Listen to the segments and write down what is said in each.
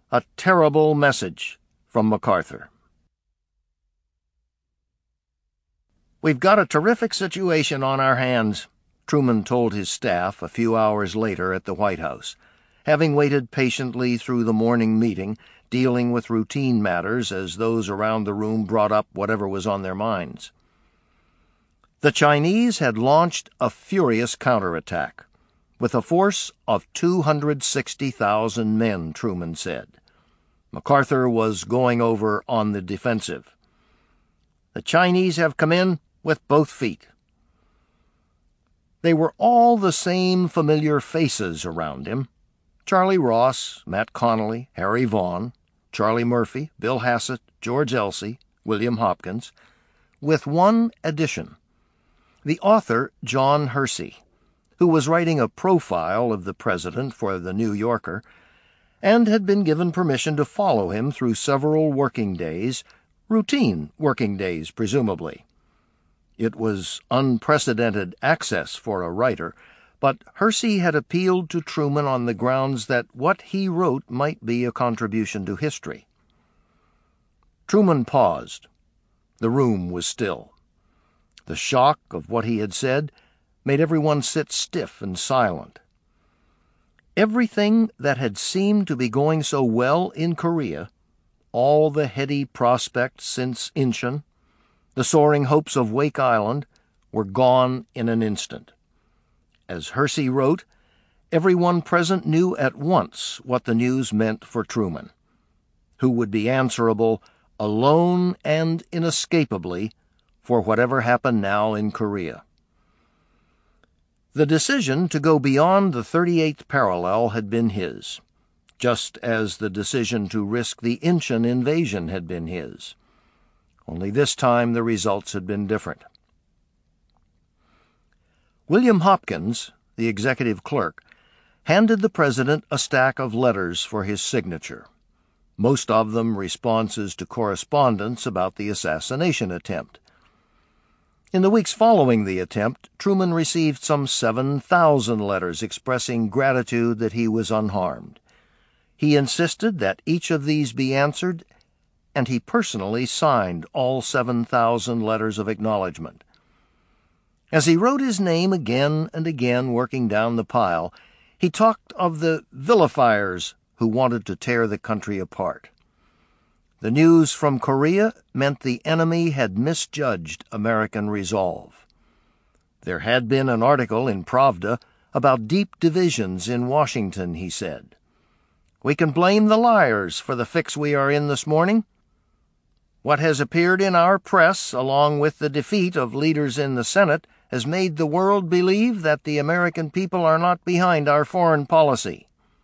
A terrible message from MacArthur. "We've got a terrific situation on our hands," Truman told his staff a few hours later at the White House, having waited patiently through the morning meeting, dealing with routine matters as those around the room brought up whatever was on their minds. The Chinese had launched a furious counterattack, with a force of 260,000 men, Truman said. MacArthur was going over on the defensive. "The Chinese have come in with both feet." They were all the same familiar faces around him: Charlie Ross, Matt Connolly, Harry Vaughn, Charlie Murphy, Bill Hassett, George Elsey, William Hopkins, with one addition: the author John Hersey, who was writing a profile of the president for the New Yorker, and had been given permission to follow him through several working days, routine working days, presumably. It was unprecedented access for a writer, but Hersey had appealed to Truman on the grounds that what he wrote might be a contribution to history. Truman paused. The room was still. The shock of what he had said made everyone sit stiff and silent. Everything that had seemed to be going so well in Korea, all the heady prospects since Incheon, the soaring hopes of Wake Island, were gone in an instant. As Hersey wrote, everyone present knew at once what the news meant for Truman, who would be answerable alone and inescapably for whatever happened now in Korea. The decision to go beyond the 38th parallel had been his, just as the decision to risk the Incheon invasion had been his. Only this time the results had been different. William Hopkins, the executive clerk, handed the president a stack of letters for his signature, most of them responses to correspondence about the assassination attempt. In the weeks following the attempt, Truman received some 7,000 letters expressing gratitude that he was unharmed. He insisted that each of these be answered, and he personally signed all 7,000 letters of acknowledgment. As he wrote his name again and again working down the pile, he talked of the vilifiers who wanted to tear the country apart. The news from Korea meant the enemy had misjudged American resolve. There had been an article in Pravda about deep divisions in Washington, he said. "We can blame the liars for the fix we are in this morning. What has appeared in our press, along with the defeat of leaders in the Senate, has made the world believe that the American people are not behind our foreign policy."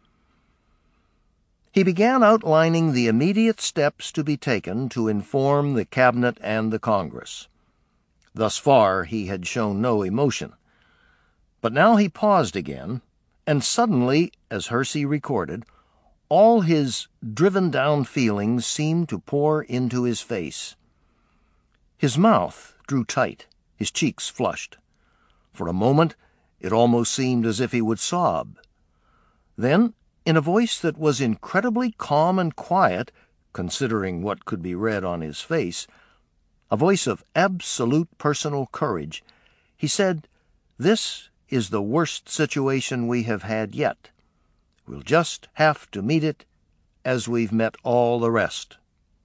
He began outlining the immediate steps to be taken to inform the Cabinet and the Congress. Thus far he had shown no emotion. But now he paused again, and suddenly, as Hersey recorded, all his driven-down feelings seemed to pour into his face. His mouth drew tight, his cheeks flushed. For a moment it almost seemed as if he would sob. Then, in a voice that was incredibly calm and quiet, considering what could be read on his face, a voice of absolute personal courage, he said, "This is the worst situation we have had yet. We'll just have to meet it as we've met all the rest."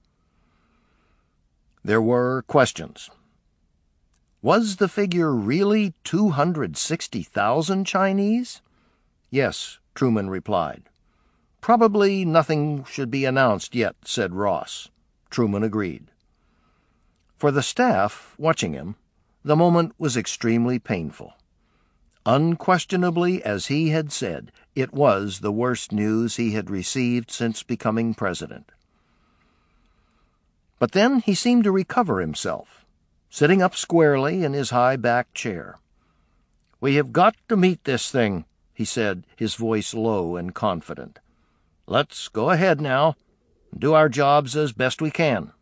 There were questions. Was the figure really 260,000 Chinese? Yes, Truman replied. Probably nothing should be announced yet, said Ross. Truman agreed. For the staff watching him, the moment was extremely painful. Unquestionably, as he had said, it was the worst news he had received since becoming president. But then he seemed to recover himself, sitting up squarely in his high-backed chair. "We have got to meet this thing," he said, his voice low and confident. "Let's go ahead now and do our jobs as best we can."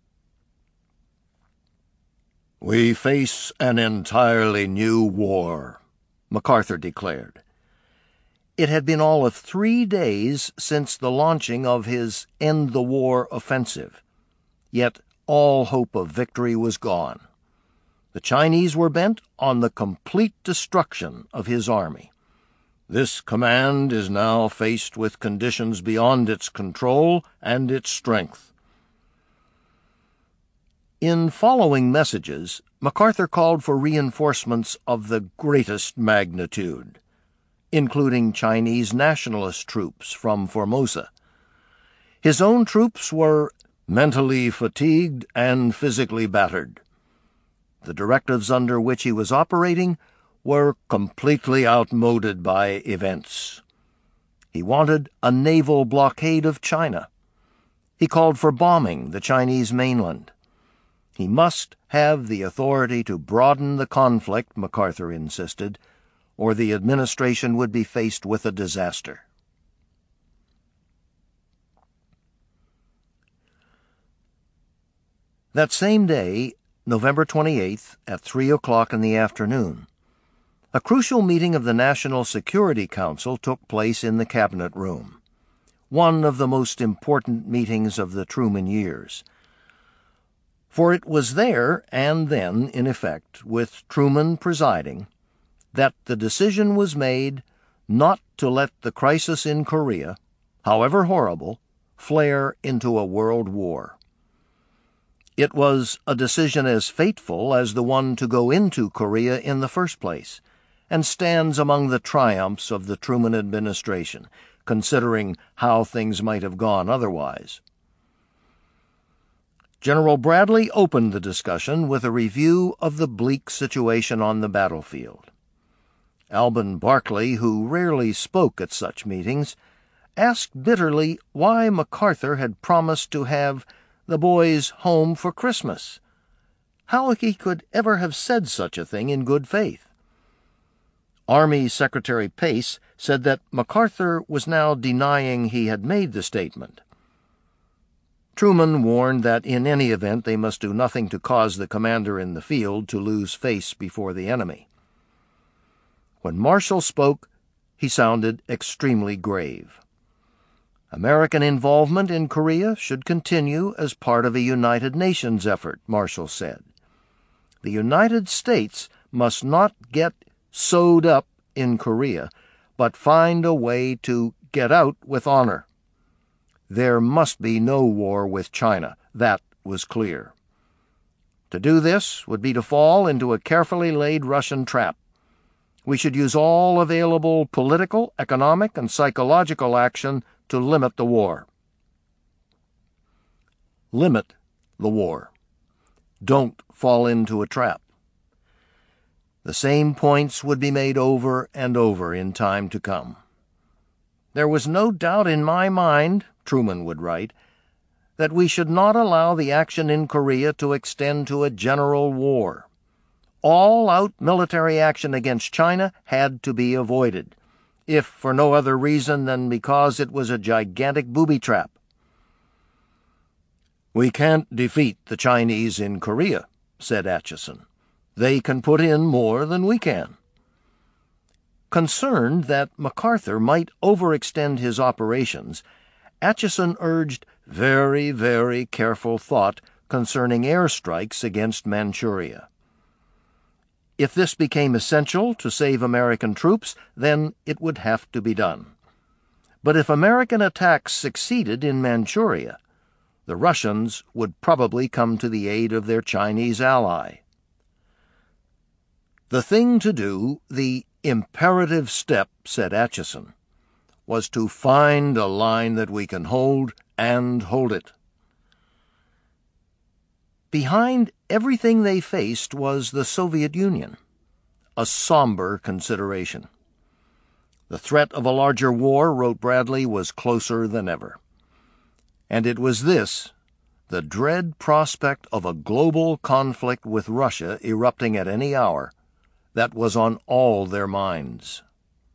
"We face an entirely new war," MacArthur declared. It had been all of 3 days since the launching of his End the War offensive, yet all hope of victory was gone. The Chinese were bent on the complete destruction of his army. This command is now faced with conditions beyond its control and its strength. In following messages, MacArthur called for reinforcements of the greatest magnitude, including Chinese nationalist troops from Formosa. His own troops were mentally fatigued and physically battered. The directives under which he was operating were completely outmoded by events. He wanted a naval blockade of China. He called for bombing the Chinese mainland. He must have the authority to broaden the conflict, MacArthur insisted, or the administration would be faced with a disaster. That same day, November 28th, at 3 o'clock in the afternoon, a crucial meeting of the National Security Council took place in the Cabinet Room, one of the most important meetings of the Truman years. For it was there and then, in effect, with Truman presiding, that the decision was made not to let the crisis in Korea, however horrible, flare into a world war. It was a decision as fateful as the one to go into Korea in the first place, and stands among the triumphs of the Truman administration, considering how things might have gone otherwise. General Bradley opened the discussion with a review of the bleak situation on the battlefield. Alben Barkley, who rarely spoke at such meetings, asked bitterly why MacArthur had promised to have the boys home for Christmas. How he could ever have said such a thing in good faith. Army Secretary Pace said that MacArthur was now denying he had made the statement. Truman warned that in any event they must do nothing to cause the commander in the field to lose face before the enemy. When Marshall spoke, he sounded extremely grave. American involvement in Korea should continue as part of a United Nations effort, Marshall said. The United States must not get sewed up in Korea, but find a way to get out with honor. There must be no war with China. That was clear. To do this would be to fall into a carefully laid Russian trap. We should use all available political, economic, and psychological action to limit the war. Limit the war. Don't fall into a trap. The same points would be made over and over in time to come. There was no doubt in my mind, Truman would write, that we should not allow the action in Korea to extend to a general war. All-out military action against China had to be avoided, if for no other reason than because it was a gigantic booby trap. We can't defeat the Chinese in Korea, said Acheson. They can put in more than we can. Concerned that MacArthur might overextend his operations, Acheson urged very, very careful thought concerning airstrikes against Manchuria. If this became essential to save American troops, then it would have to be done. But if American attacks succeeded in Manchuria, the Russians would probably come to the aid of their Chinese ally. The thing to do, the imperative step, said Acheson, was to find a line that we can hold and hold it. Behind everything they faced was the Soviet Union, a somber consideration. The threat of a larger war, wrote Bradley, was closer than ever. And it was this, the dread prospect of a global conflict with Russia erupting at any hour, that was on all their minds.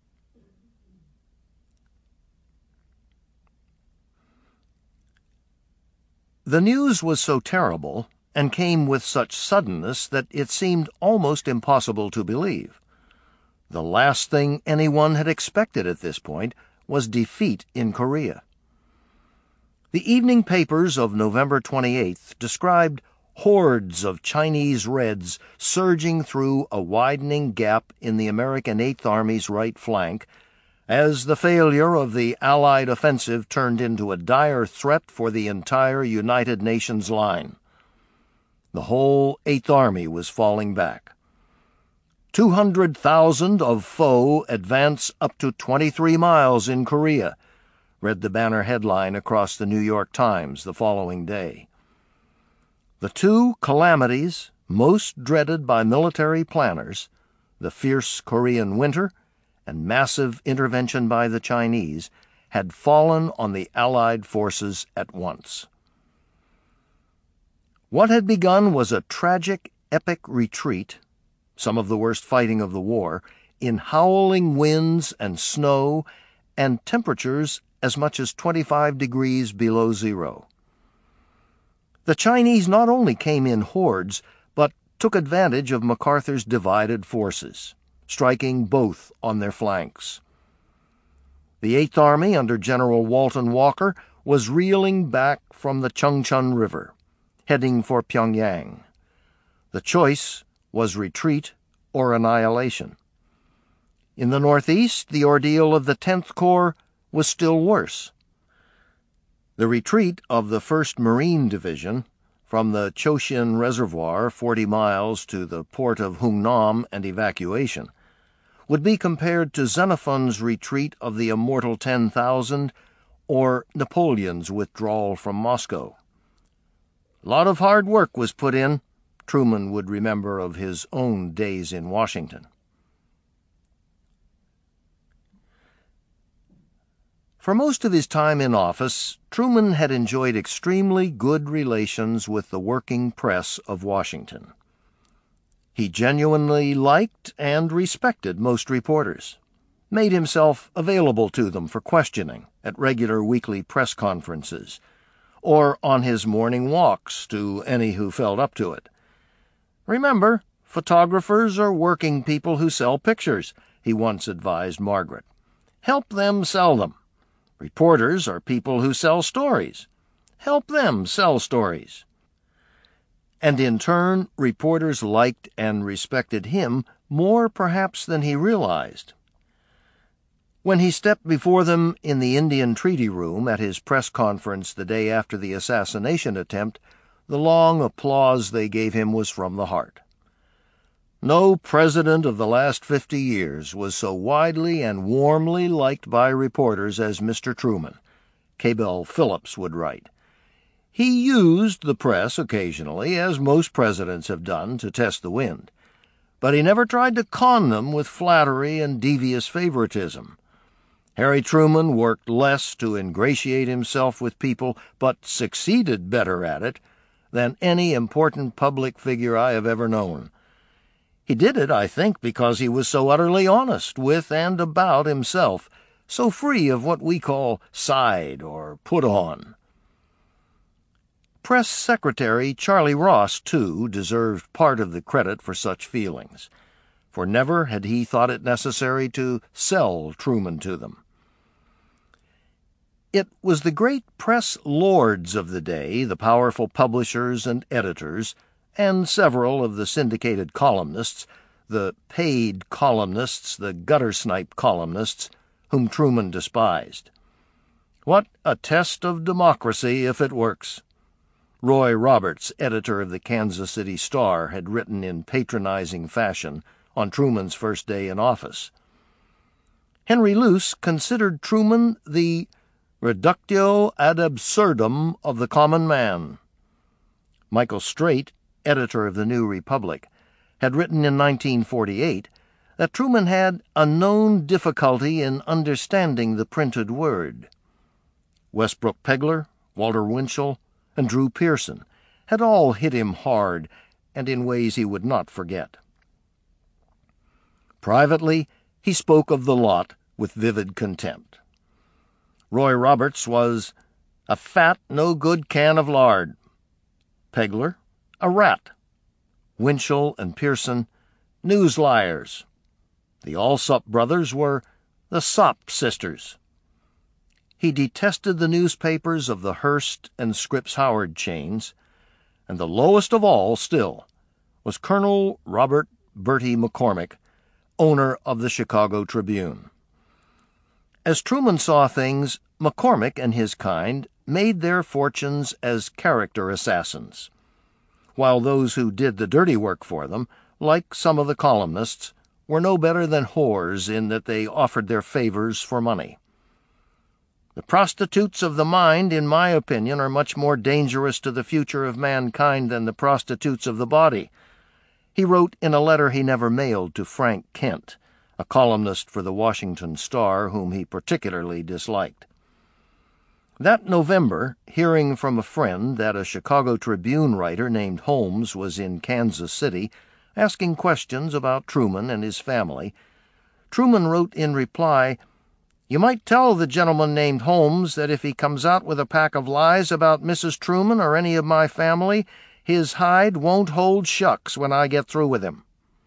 The news was so terrible and came with such suddenness that it seemed almost impossible to believe. The last thing anyone had expected at this point was defeat in Korea. The evening papers of November 28th described hordes of Chinese Reds surging through a widening gap in the American Eighth Army's right flank as the failure of the Allied offensive turned into a dire threat for the entire United Nations line. The whole Eighth Army was falling back. 200,000 of foe advance up to 23 miles in Korea, read the banner headline across the New York Times the following day. The two calamities most dreaded by military planners, the fierce Korean winter and massive intervention by the Chinese, had fallen on the Allied forces at once. What had begun was a tragic, epic retreat, some of the worst fighting of the war, in howling winds and snow and temperatures as much as 25 degrees below zero. The Chinese not only came in hordes, but took advantage of MacArthur's divided forces, striking both on their flanks. The Eighth Army under General Walton Walker was reeling back from the Chungcheon River, heading for Pyongyang. The choice was retreat or annihilation. In the northeast, the ordeal of the 10th Corps was still worse. The retreat of the 1st Marine Division from the Choshin Reservoir 40 miles to the port of Hungnam and evacuation would be compared to Xenophon's retreat of the immortal 10,000 or Napoleon's withdrawal from Moscow. A lot of hard work was put in, Truman would remember of his own days in Washington. For most of his time in office, Truman had enjoyed extremely good relations with the working press of Washington. He genuinely liked and respected most reporters, made himself available to them for questioning at regular weekly press conferences, or on his morning walks to any who felt up to it. "Remember, photographers are working people who sell pictures," he once advised Margaret. "Help them sell them. Reporters are people who sell stories. Help them sell stories." And in turn, reporters liked and respected him more perhaps than he realized. When he stepped before them in the Indian Treaty Room at his press conference the day after the assassination attempt, the long applause they gave him was from the heart. No president of the last 50 years was so widely and warmly liked by reporters as Mr. Truman, Cabell Phillips would write. He used the press occasionally, as most presidents have done, to test the wind, but he never tried to con them with flattery and devious favoritism. Harry Truman worked less to ingratiate himself with people, but succeeded better at it than any important public figure I have ever known. He did it, I think, because he was so utterly honest with and about himself, so free of what we call side or put on. Press Secretary Charlie Ross, too, deserved part of the credit for such feelings, for never had he thought it necessary to sell Truman to them. It was the great press lords of the day, the powerful publishers and editors, and several of the syndicated columnists, the paid columnists, the gutter-snipe columnists, whom Truman despised. What a test of democracy if it works! Roy Roberts, editor of the Kansas City Star, had written in patronizing fashion on Truman's first day in office. Henry Luce considered Truman the reductio ad absurdum of the common man. Michael Straight, editor of the New Republic, had written in 1948 that Truman had a known difficulty in understanding the printed word. Westbrook Pegler, Walter Winchell, and Drew Pearson had all hit him hard and in ways he would not forget. Privately, he spoke of the lot with vivid contempt. Roy Roberts was a fat, no-good can of lard. Pegler, a rat. Winchell and Pearson, news liars. The Alsop brothers were the Sop sisters. He detested the newspapers of the Hearst and Scripps Howard chains, and the lowest of all still was Colonel Robert Bertie McCormick, owner of the Chicago Tribune. As Truman saw things, McCormick and his kind made their fortunes as character assassins, while those who did the dirty work for them, like some of the columnists, were no better than whores in that they offered their favors for money. The prostitutes of the mind, in my opinion, are much more dangerous to the future of mankind than the prostitutes of the body, he wrote in a letter he never mailed to Frank Kent, a columnist for the Washington Star whom he particularly disliked. That November, hearing from a friend that a Chicago Tribune writer named Holmes was in Kansas City asking questions about Truman and his family, Truman wrote in reply, "You might tell the gentleman named Holmes that if he comes out with a pack of lies about Mrs. Truman or any of my family, his hide won't hold shucks when I get through with him."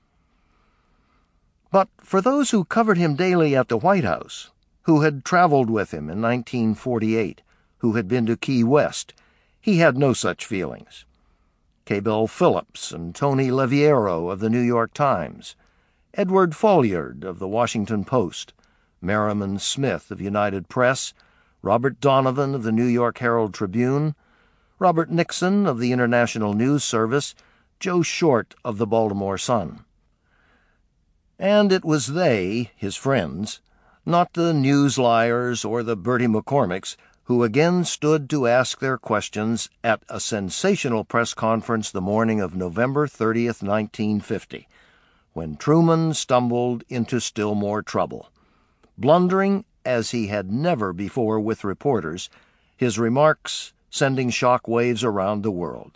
But for those who covered him daily at the White House, who had traveled with him in 1948, who had been to Key West, he had no such feelings. Cabell Phillips and Tony Leviero of the New York Times, Edward Folliard of the Washington Post, Merriman Smith of United Press, Robert Donovan of the New York Herald Tribune, Robert Nixon of the International News Service, Joe Short of the Baltimore Sun. And it was they, his friends, not the news liars or the Bertie McCormicks, who again stood to ask their questions at a sensational press conference the morning of November 30th, 1950, when Truman stumbled into still more trouble. Blundering as he had never before with reporters, his remarks sending shock waves around the world.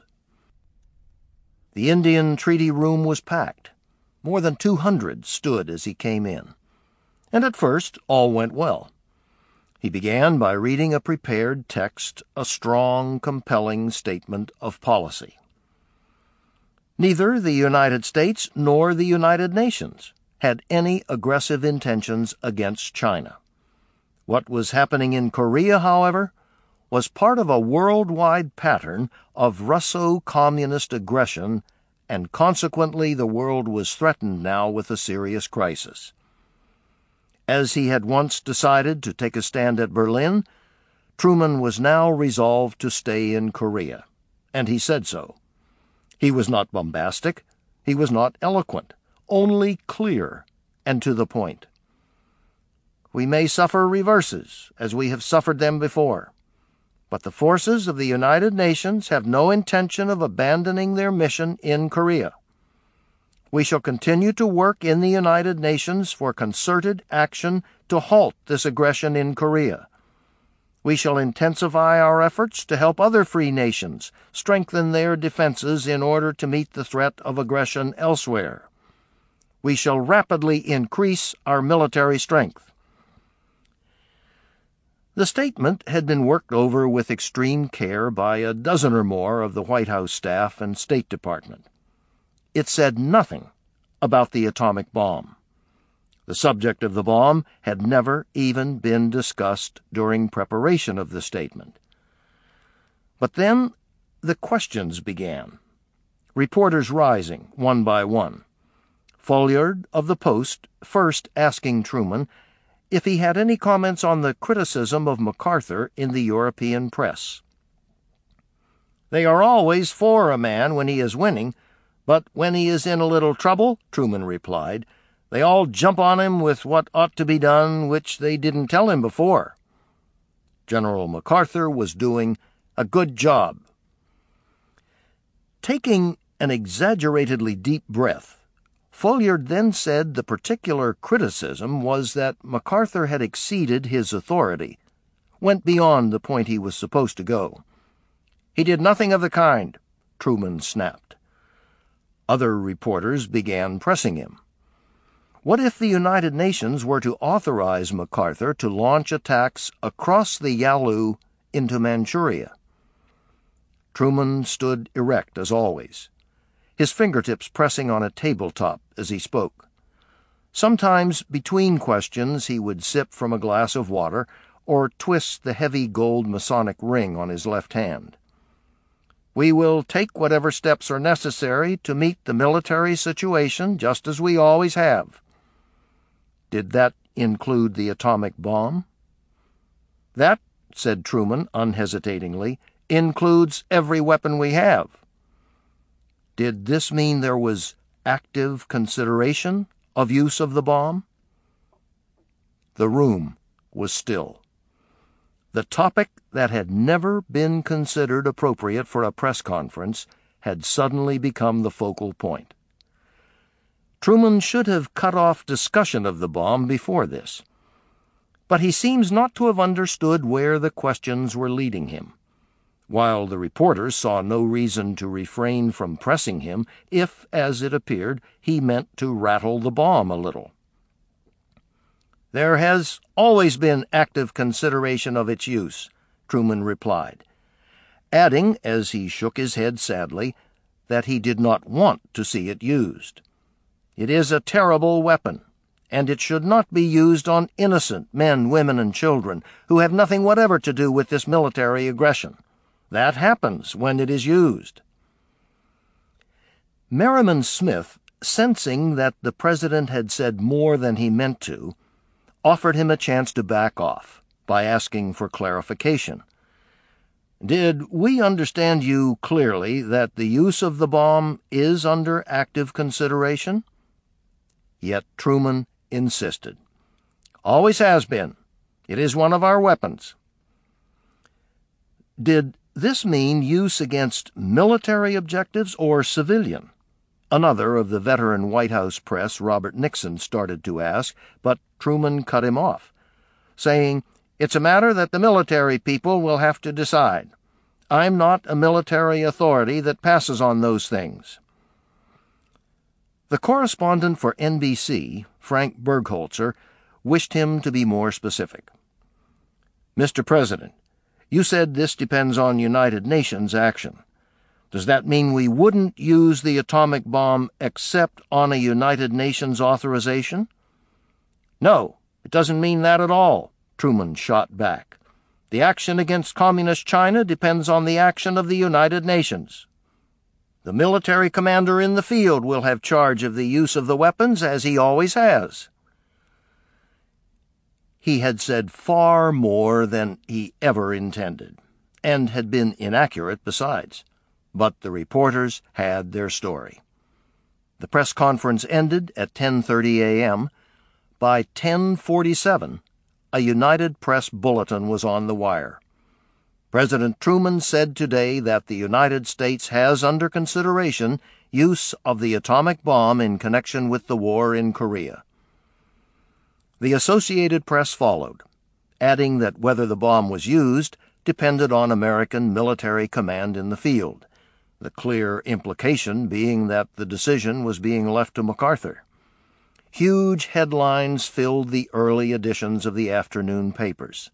The Indian Treaty Room was packed. More than 200 stood as he came in. And at first all went well. He began by reading a prepared text, a strong, compelling statement of policy. Neither the United States nor the United Nations had any aggressive intentions against China. What was happening in Korea, however, was part of a worldwide pattern of Russo-communist aggression, and consequently the world was threatened now with a serious crisis. As he had once decided to take a stand at Berlin, Truman was now resolved to stay in Korea, and he said so. He was not bombastic, he was not eloquent, only clear and to the point. We may suffer reverses, as we have suffered them before, but the forces of the United Nations have no intention of abandoning their mission in Korea. We shall continue to work in the United Nations for concerted action to halt this aggression in Korea. We shall intensify our efforts to help other free nations strengthen their defenses in order to meet the threat of aggression elsewhere. We shall rapidly increase our military strength. The statement had been worked over with extreme care by a dozen or more of the White House staff and State Department. It said nothing about the atomic bomb. The subject of the bomb had never even been discussed during preparation of the statement. But then the questions began, reporters rising one by one. Folliard of the Post first asking Truman if he had any comments on the criticism of MacArthur in the European press. "They are always for a man when he is winning, but when he is in a little trouble," Truman replied, "they all jump on him with what ought to be done, which they didn't tell him before." General MacArthur was doing a good job. Taking an exaggeratedly deep breath, Folliard then said the particular criticism was that MacArthur had exceeded his authority, went beyond the point he was supposed to go. "He did nothing of the kind," Truman snapped. Other reporters began pressing him. What if the United Nations were to authorize MacArthur to launch attacks across the Yalu into Manchuria? Truman stood erect as always, his fingertips pressing on a tabletop as he spoke. Sometimes, between questions, he would sip from a glass of water or twist the heavy gold Masonic ring on his left hand. "We will take whatever steps are necessary to meet the military situation, just as we always have." Did that include the atomic bomb? "That," said Truman unhesitatingly, "includes every weapon we have." Did this mean there was active consideration of use of the bomb? The room was still. The topic that had never been considered appropriate for a press conference had suddenly become the focal point. Truman should have cut off discussion of the bomb before this, but he seems not to have understood where the questions were leading him, while the reporters saw no reason to refrain from pressing him if, as it appeared, he meant to rattle the bomb a little. "There has always been active consideration of its use," Truman replied, adding, as he shook his head sadly, that he did not want to see it used. "It is a terrible weapon, and it should not be used on innocent men, women, and children who have nothing whatever to do with this military aggression. That happens when it is used." Merriman Smith, sensing that the president had said more than he meant to, offered him a chance to back off by asking for clarification. "Did we understand you clearly that the use of the bomb is under active consideration?" Yet Truman insisted. "Always has been. It is one of our weapons." Did this mean use against military objectives or civilian? Another of the veteran White House press, Robert Nixon, started to ask, but Truman cut him off, saying, "It's a matter that the military people will have to decide. I'm not a military authority that passes on those things." The correspondent for NBC, Frank Bergholzer, wished him to be more specific. "Mr. President, you said this depends on United Nations action. Does that mean we wouldn't use the atomic bomb except on a United Nations authorization?" "No, it doesn't mean that at all," Truman shot back. "The action against Communist China depends on the action of the United Nations. The military commander in the field will have charge of the use of the weapons, as he always has." He had said far more than he ever intended, and had been inaccurate besides. But the reporters had their story. The press conference ended at 10:30 a.m. By 10:47, a United Press bulletin was on the wire. President Truman said today that the United States has under consideration use of the atomic bomb in connection with the war in Korea. The Associated Press followed, adding that whether the bomb was used depended on American military command in the field, the clear implication being that the decision was being left to MacArthur. Huge headlines filled the early editions of the afternoon papers.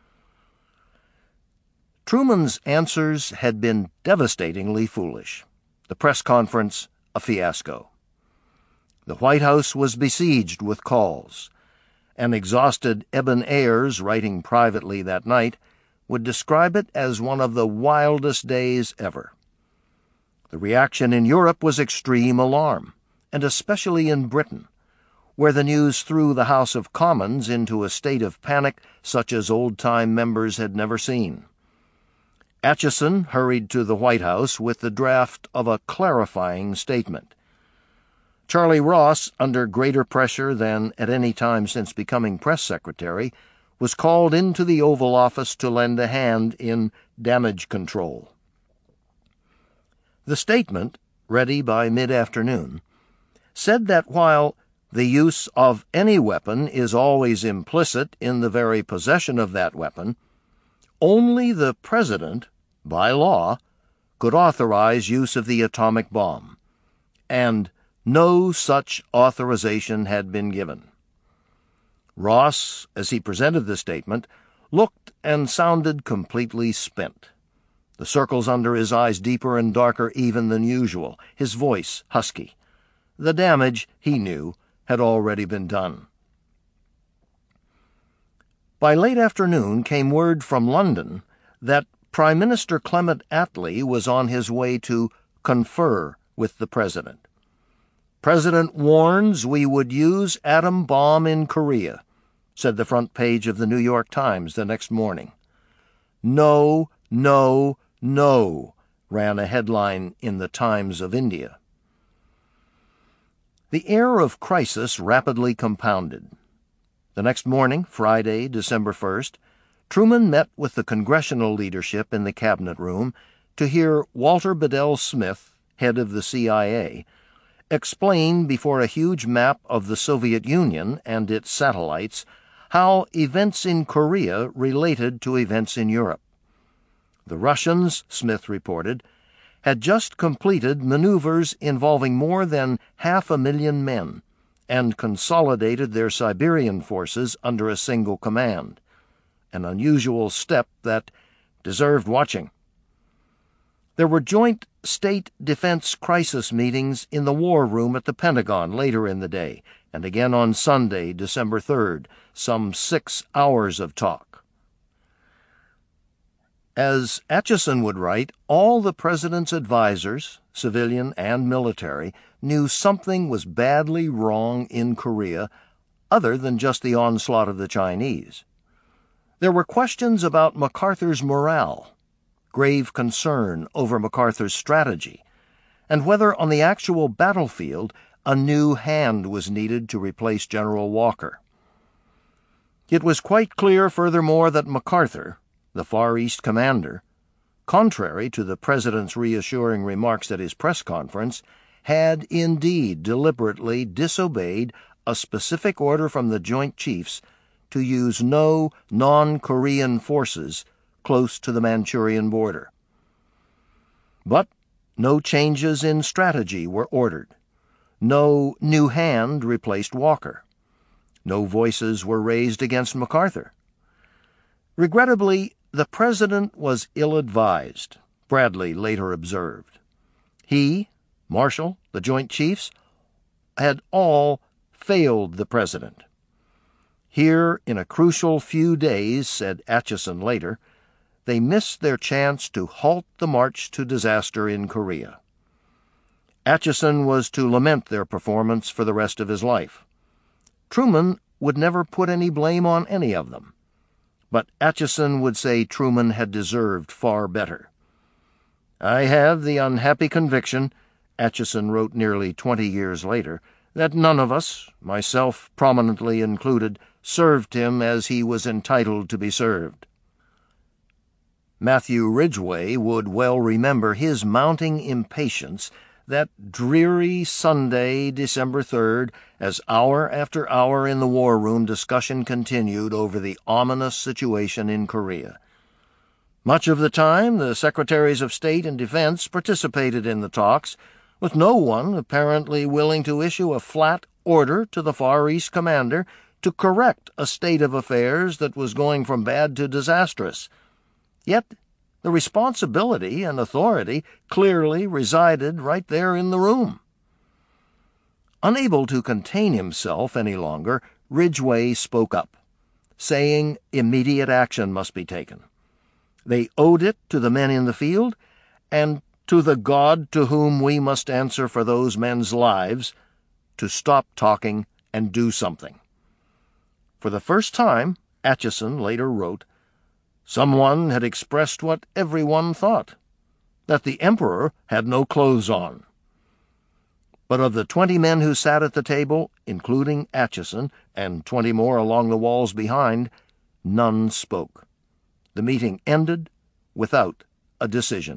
Truman's answers had been devastatingly foolish. The press conference, a fiasco. The White House was besieged with calls. An exhausted Eben Ayers, writing privately that night, would describe it as one of the wildest days ever. The reaction in Europe was extreme alarm, and especially in Britain, where the news threw the House of Commons into a state of panic such as old-time members had never seen. Acheson hurried to the White House with the draft of a clarifying statement. Charlie Ross, under greater pressure than at any time since becoming press secretary, was called into the Oval Office to lend a hand in damage control. The statement, ready by mid-afternoon, said that while the use of any weapon is always implicit in the very possession of that weapon, only the President, by law, could authorize use of the atomic bomb, and no such authorization had been given. Ross, as he presented the statement, looked and sounded completely spent. The circles under his eyes deeper and darker even than usual, his voice husky. The damage, he knew, had already been done. By late afternoon came word from London that Prime Minister Clement Attlee was on his way to confer with the President. "President warns we would use atom bomb in Korea," said the front page of the New York Times the next morning. "No, no, no," ran a headline in the Times of India. The air of crisis rapidly compounded. The next morning, Friday, December 1st, Truman met with the congressional leadership in the Cabinet Room to hear Walter Bedell Smith, head of the CIA, explain before a huge map of the Soviet Union and its satellites how events in Korea related to events in Europe. The Russians, Smith reported, had just completed maneuvers involving more than 500,000 men and consolidated their Siberian forces under a single command, an unusual step that deserved watching. There were joint state defense crisis meetings in the War Room at the Pentagon later in the day, and again on Sunday, December 3rd, some 6 hours of talk. As Acheson would write, all the president's advisers, civilian and military, knew something was badly wrong in Korea other than just the onslaught of the Chinese. There were questions about MacArthur's morale, grave concern over MacArthur's strategy, and whether on the actual battlefield a new hand was needed to replace General Walker. It was quite clear, furthermore, that MacArthur, the Far East commander, contrary to the President's reassuring remarks at his press conference, had indeed deliberately disobeyed a specific order from the Joint Chiefs to use no non-Korean forces close to the Manchurian border. But no changes in strategy were ordered. No new hand replaced Walker. No voices were raised against MacArthur. Regrettably, the President was ill-advised, Bradley later observed. He, Marshall, the Joint Chiefs, had all failed the President. Here, in a crucial few days, said Acheson later, they missed their chance to halt the march to disaster in Korea. Acheson was to lament their performance for the rest of his life. Truman would never put any blame on any of them, but Acheson would say Truman had deserved far better. "I have the unhappy conviction," Acheson wrote nearly 20 years later, "that none of us, myself prominently included, served him as he was entitled to be served." Matthew Ridgway would well remember his mounting impatience that dreary Sunday, December 3rd, as hour after hour in the War Room discussion continued over the ominous situation in Korea. Much of the time, the Secretaries of State and Defense participated in the talks, with no one apparently willing to issue a flat order to the Far East commander to correct a state of affairs that was going from bad to disastrous. Yet the responsibility and authority clearly resided right there in the room. Unable to contain himself any longer, Ridgway spoke up, saying immediate action must be taken. They owed it to the men in the field, and to the God to whom we must answer for those men's lives, to stop talking and do something. For the first time, Acheson later wrote, someone had expressed what everyone thought, that the Emperor had no clothes on. But of the 20 men who sat at the table, including Acheson and 20 more along the walls behind, none spoke. The meeting ended without a decision.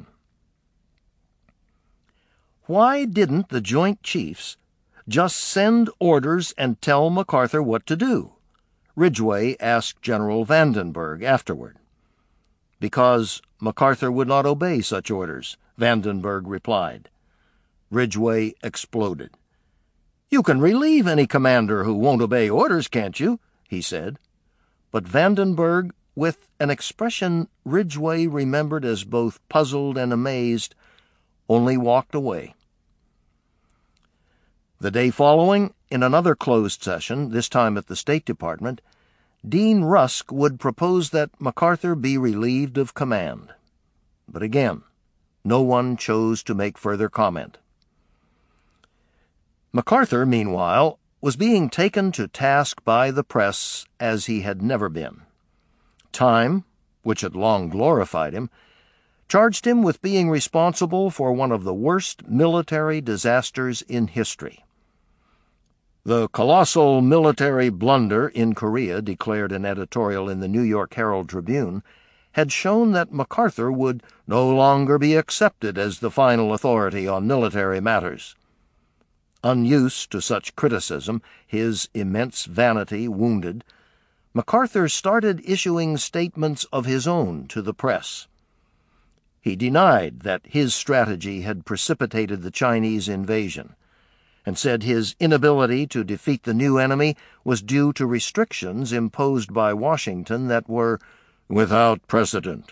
Why didn't the Joint Chiefs just send orders and tell MacArthur what to do? Ridgway asked General Vandenberg afterward. Because MacArthur would not obey such orders, Vandenberg replied. Ridgway exploded. You can relieve any commander who won't obey orders, can't you? He said. But Vandenberg, with an expression Ridgway remembered as both puzzled and amazed, only walked away. The day following, in another closed session, this time at the State Department, Dean Rusk would propose that MacArthur be relieved of command. But again, no one chose to make further comment. MacArthur, meanwhile, was being taken to task by the press as he had never been. Time, which had long glorified him, charged him with being responsible for one of the worst military disasters in history. The colossal military blunder in Korea, declared an editorial in the New York Herald Tribune, had shown that MacArthur would no longer be accepted as the final authority on military matters. Unused to such criticism, his immense vanity wounded, MacArthur started issuing statements of his own to the press. He denied that his strategy had precipitated the Chinese invasion, and said his inability to defeat the new enemy was due to restrictions imposed by Washington that were without precedent.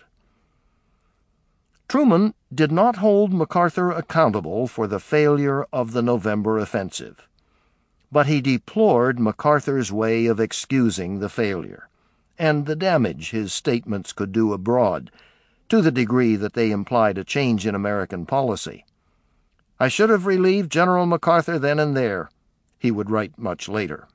Truman did not hold MacArthur accountable for the failure of the November offensive, but he deplored MacArthur's way of excusing the failure, and the damage his statements could do abroad, to the degree that they implied a change in American policy. "I should have relieved General MacArthur then and there," he would write much later.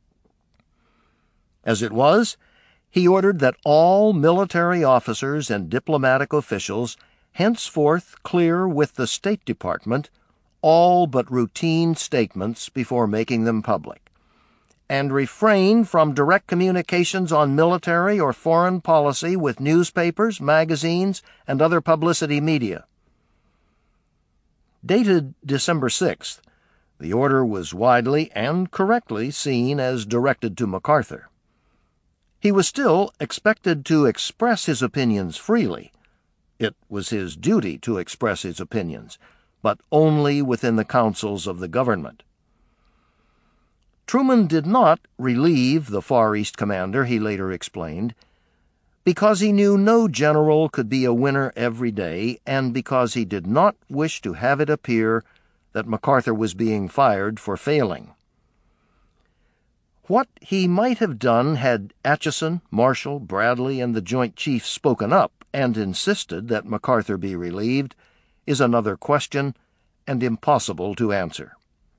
As it was, he ordered that all military officers and diplomatic officials henceforth clear with the State Department all but routine statements before making them public, and refrain from direct communications on military or foreign policy with newspapers, magazines, and other publicity media. Dated December 6th, the order was widely and correctly seen as directed to MacArthur. He was still expected to express his opinions freely. It was his duty to express his opinions, but only within the councils of the government. Truman did not relieve the Far East commander, he later explained, because he knew no general could be a winner every day, and because he did not wish to have it appear that MacArthur was being fired for failing. What he might have done had Atchison, Marshall, Bradley, and the Joint Chiefs spoken up and insisted that MacArthur be relieved is another question and impossible to answer.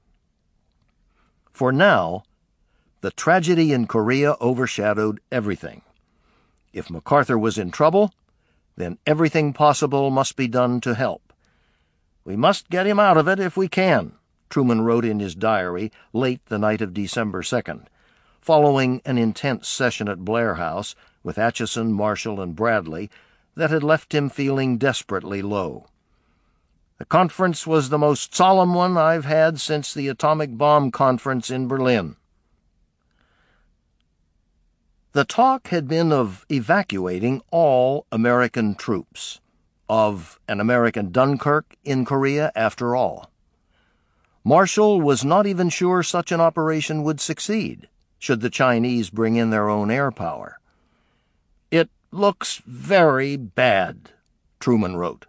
For now, the tragedy in Korea overshadowed everything. If MacArthur was in trouble, then everything possible must be done to help. "We must get him out of it if we can," Truman wrote in his diary late the night of December 2nd, following an intense session at Blair House with Atchison, Marshall, and Bradley that had left him feeling desperately low. "The conference was the most solemn one I've had since the atomic bomb conference in Berlin." The talk had been of evacuating all American troops, of an American Dunkirk in Korea after all. Marshall was not even sure such an operation would succeed, should the Chinese bring in their own air power. "It looks very bad," Truman wrote.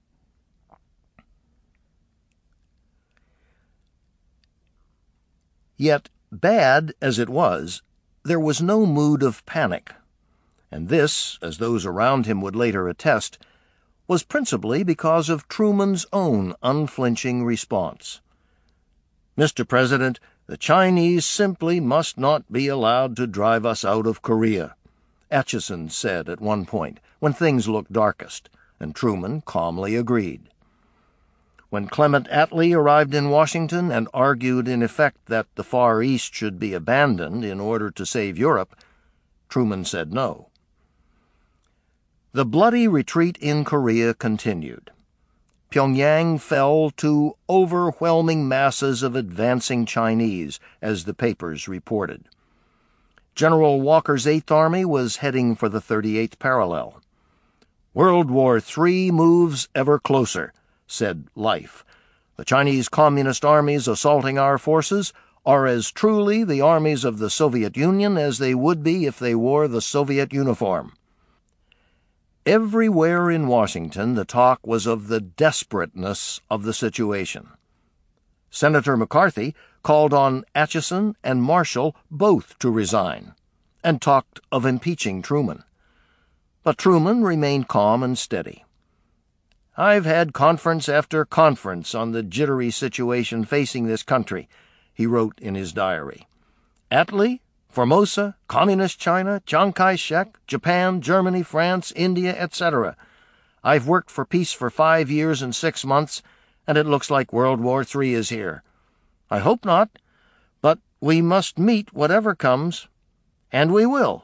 Yet, bad as it was, there was no mood of panic, and this, as those around him would later attest, was principally because of Truman's own unflinching response. "Mr. President, the Chinese simply must not be allowed to drive us out of Korea," Atchison said at one point, when things looked darkest, and Truman calmly agreed. When Clement Attlee arrived in Washington and argued in effect that the Far East should be abandoned in order to save Europe, Truman said no. The bloody retreat in Korea continued. Pyongyang fell to overwhelming masses of advancing Chinese, as the papers reported. General Walker's Eighth Army was heading for the 38th parallel. "World War III moves ever closer," said Life. "The Chinese Communist armies assaulting our forces are as truly the armies of the Soviet Union as they would be if they wore the Soviet uniform." Everywhere in Washington the talk was of the desperateness of the situation. Senator McCarthy called on Atchison and Marshall both to resign and talked of impeaching Truman. But Truman remained calm and steady. "I've had conference after conference on the jittery situation facing this country," he wrote in his diary. "Attlee, Formosa, Communist China, Chiang Kai-shek, Japan, Germany, France, India, etc. I've worked for peace for 5 years and 6 months, and it looks like World War III is here. I hope not, but we must meet whatever comes, and we will."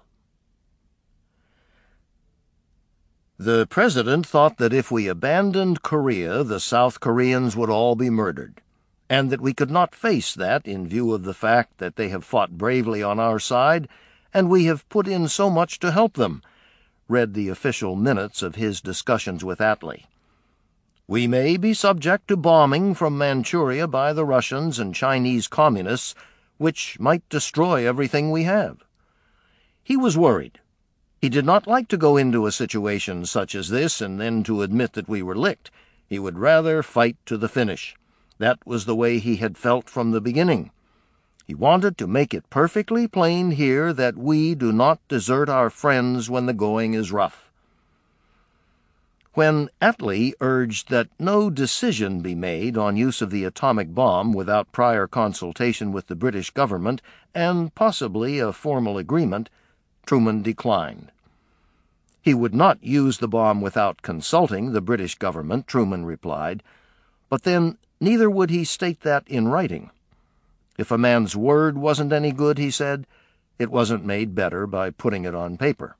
The president thought that if we abandoned Korea, the South Koreans would all be murdered, and that we could not face that in view of the fact that they have fought bravely on our side, and we have put in so much to help them, read the official minutes of his discussions with Attlee. "We may be subject to bombing from Manchuria by the Russians and Chinese communists, which might destroy everything we have." He was worried. He did not like to go into a situation such as this and then to admit that we were licked. He would rather fight to the finish. That was the way he had felt from the beginning. He wanted to make it perfectly plain here that we do not desert our friends when the going is rough. When Attlee urged that no decision be made on use of the atomic bomb without prior consultation with the British government and possibly a formal agreement, Truman declined. He would not use the bomb without consulting the British government, Truman replied, but then neither would he state that in writing. If a man's word wasn't any good, he said, it wasn't made better by putting it on paper.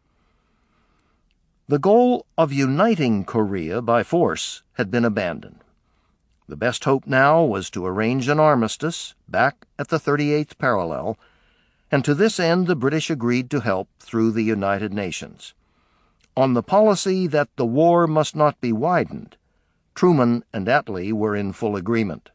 The goal of uniting Korea by force had been abandoned. The best hope now was to arrange an armistice back at the 38th parallel, and to this end the British agreed to help through the United Nations. On the policy that the war must not be widened, Truman and Attlee were in full agreement.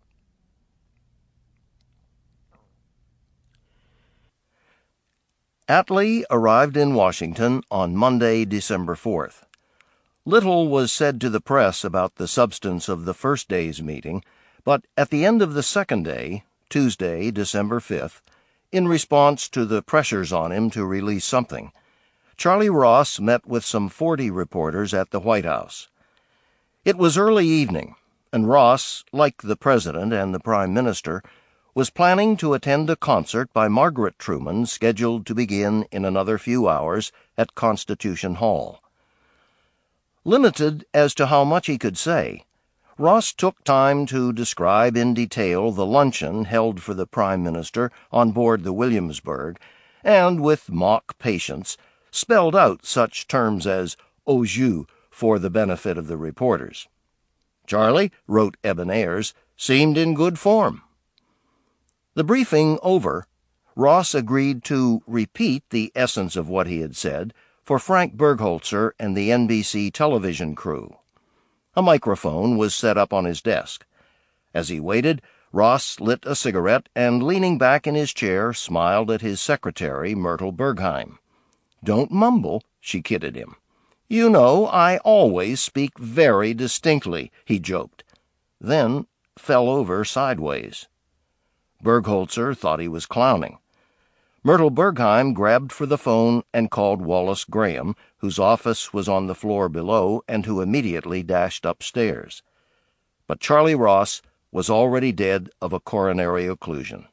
Attlee arrived in Washington on Monday, December 4th. Little was said to the press about the substance of the first day's meeting, but at the end of the second day, Tuesday, December 5th, in response to the pressures on him to release something, Charlie Ross met with some 40 reporters at the White House. It was early evening, and Ross, like the President and the Prime Minister, was planning to attend a concert by Margaret Truman scheduled to begin in another few hours at Constitution Hall. Limited as to how much he could say, Ross took time to describe in detail the luncheon held for the Prime Minister on board the Williamsburg, and, with mock patience, spelled out such terms as au jus for the benefit of the reporters. Charlie, wrote Eben Ayers, seemed in good form. The briefing over, Ross agreed to repeat the essence of what he had said for Frank Bergholzer and the NBC television crew. A microphone was set up on his desk. As he waited, Ross lit a cigarette and, leaning back in his chair, smiled at his secretary, Myrtle Bergheim. "Don't mumble," she kidded him. "You know, I always speak very distinctly," he joked, then fell over sideways. Bergholzer thought he was clowning. Myrtle Bergheim grabbed for the phone and called Wallace Graham, whose office was on the floor below and who immediately dashed upstairs. But Charlie Ross was already dead of a coronary occlusion.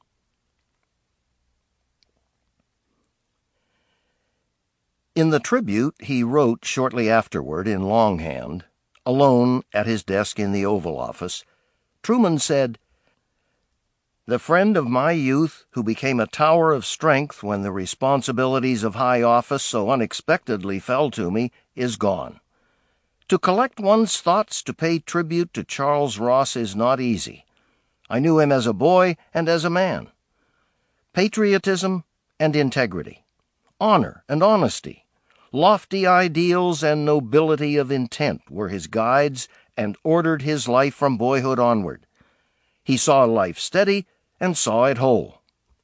In the tribute he wrote shortly afterward in longhand, alone at his desk in the Oval Office, Truman said, "The friend of my youth, who became a tower of strength when the responsibilities of high office so unexpectedly fell to me, is gone. To collect one's thoughts to pay tribute to Charles Ross is not easy. I knew him as a boy and as a man. Patriotism and integrity, honor and honesty, lofty ideals and nobility of intent were his guides and ordered his life from boyhood onward. He saw life steady and saw it whole."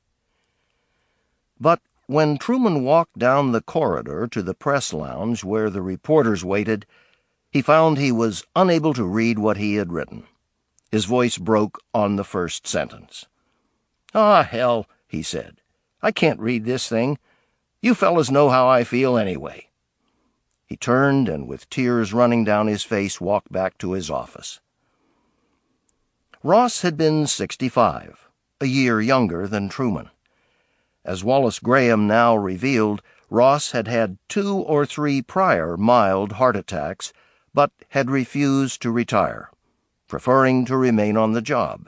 But when Truman walked down the corridor to the press lounge where the reporters waited, he found he was unable to read what he had written. His voice broke on the first sentence. "Ah, hell," he said. "I can't read this thing. You fellas know how I feel anyway." He turned and, with tears running down his face, walked back to his office. Ross had been 65, a year younger than Truman. As Wallace Graham now revealed, Ross had had 2 or 3 prior mild heart attacks, but had refused to retire, preferring to remain on the job.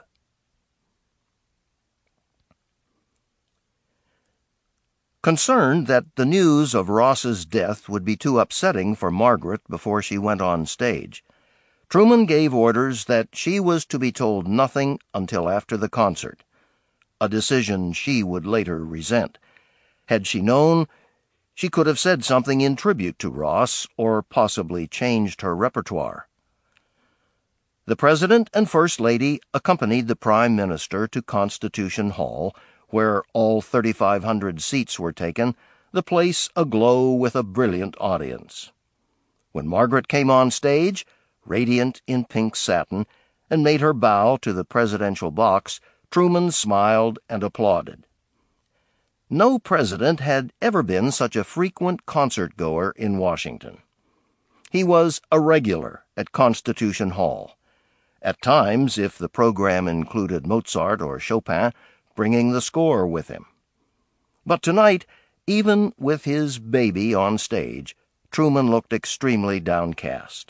Concerned that the news of Ross's death would be too upsetting for Margaret before she went on stage, Truman gave orders that she was to be told nothing until after the concert, a decision she would later resent. Had she known, she could have said something in tribute to Ross or possibly changed her repertoire. The President and First Lady accompanied the Prime Minister to Constitution Hall, where all 3,500 seats were taken, the place aglow with a brilliant audience. When Margaret came on stage, radiant in pink satin, and made her bow to the presidential box, Truman smiled and applauded. No president had ever been such a frequent concert-goer in Washington. He was a regular at Constitution Hall, at times, if the program included Mozart or Chopin, bringing the score with him. But tonight, even with his baby on stage, Truman looked extremely downcast.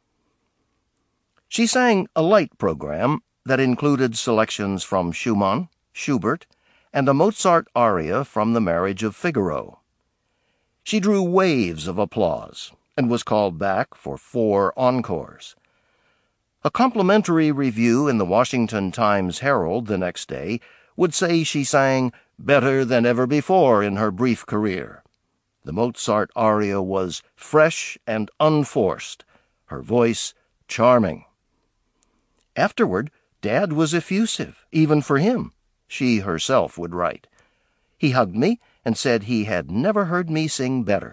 She sang a light program that included selections from Schumann, Schubert, and a Mozart aria from The Marriage of Figaro. She drew waves of applause and was called back for 4 encores. A complimentary review in the Washington Times-Herald the next day would say she sang better than ever before in her brief career. The Mozart aria was fresh and unforced, her voice charming. Afterward, Dad was effusive, even for him, she herself would write. He hugged me and said he had never heard me sing better.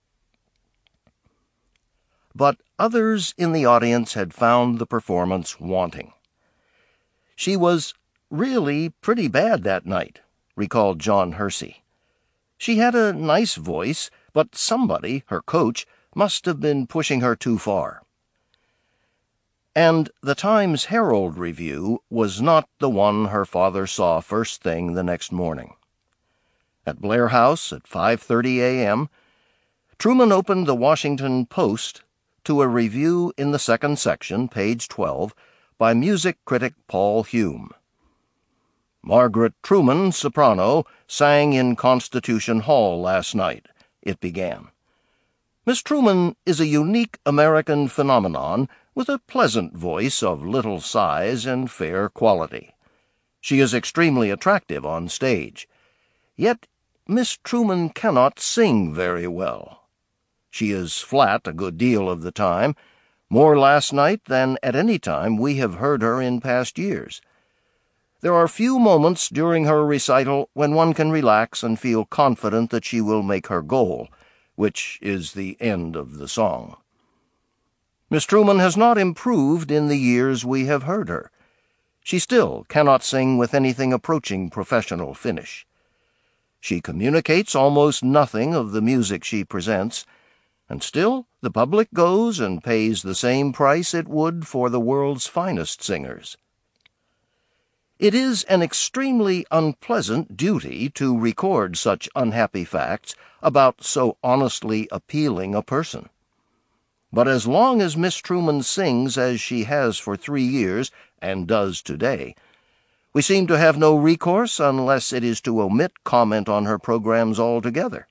But others in the audience had found the performance wanting. She was really pretty bad that night, recalled John Hersey. She had a nice voice, but somebody, her coach, must have been pushing her too far. And the Times-Herald review was not the one her father saw first thing the next morning. At Blair House at 5:30 a.m., Truman opened the Washington Post to a review in the second section, page 12, by music critic Paul Hume. "Margaret Truman, soprano, sang in Constitution Hall last night," it began. "Miss Truman is a unique American phenomenon with a pleasant voice of little size and fair quality. She is extremely attractive on stage. Yet Miss Truman cannot sing very well. She is flat a good deal of the time, more last night than at any time we have heard her in past years. There are few moments during her recital when one can relax and feel confident that she will make her goal, which is the end of the song. Miss Truman has not improved in the years we have heard her. She still cannot sing with anything approaching professional finish. She communicates almost nothing of the music she presents, and still the public goes and pays the same price it would for the world's finest singers. It is an extremely unpleasant duty to record such unhappy facts about so honestly appealing a person. But as long as Miss Truman sings as she has for 3 years, and does today, we seem to have no recourse unless it is to omit comment on her programs altogether."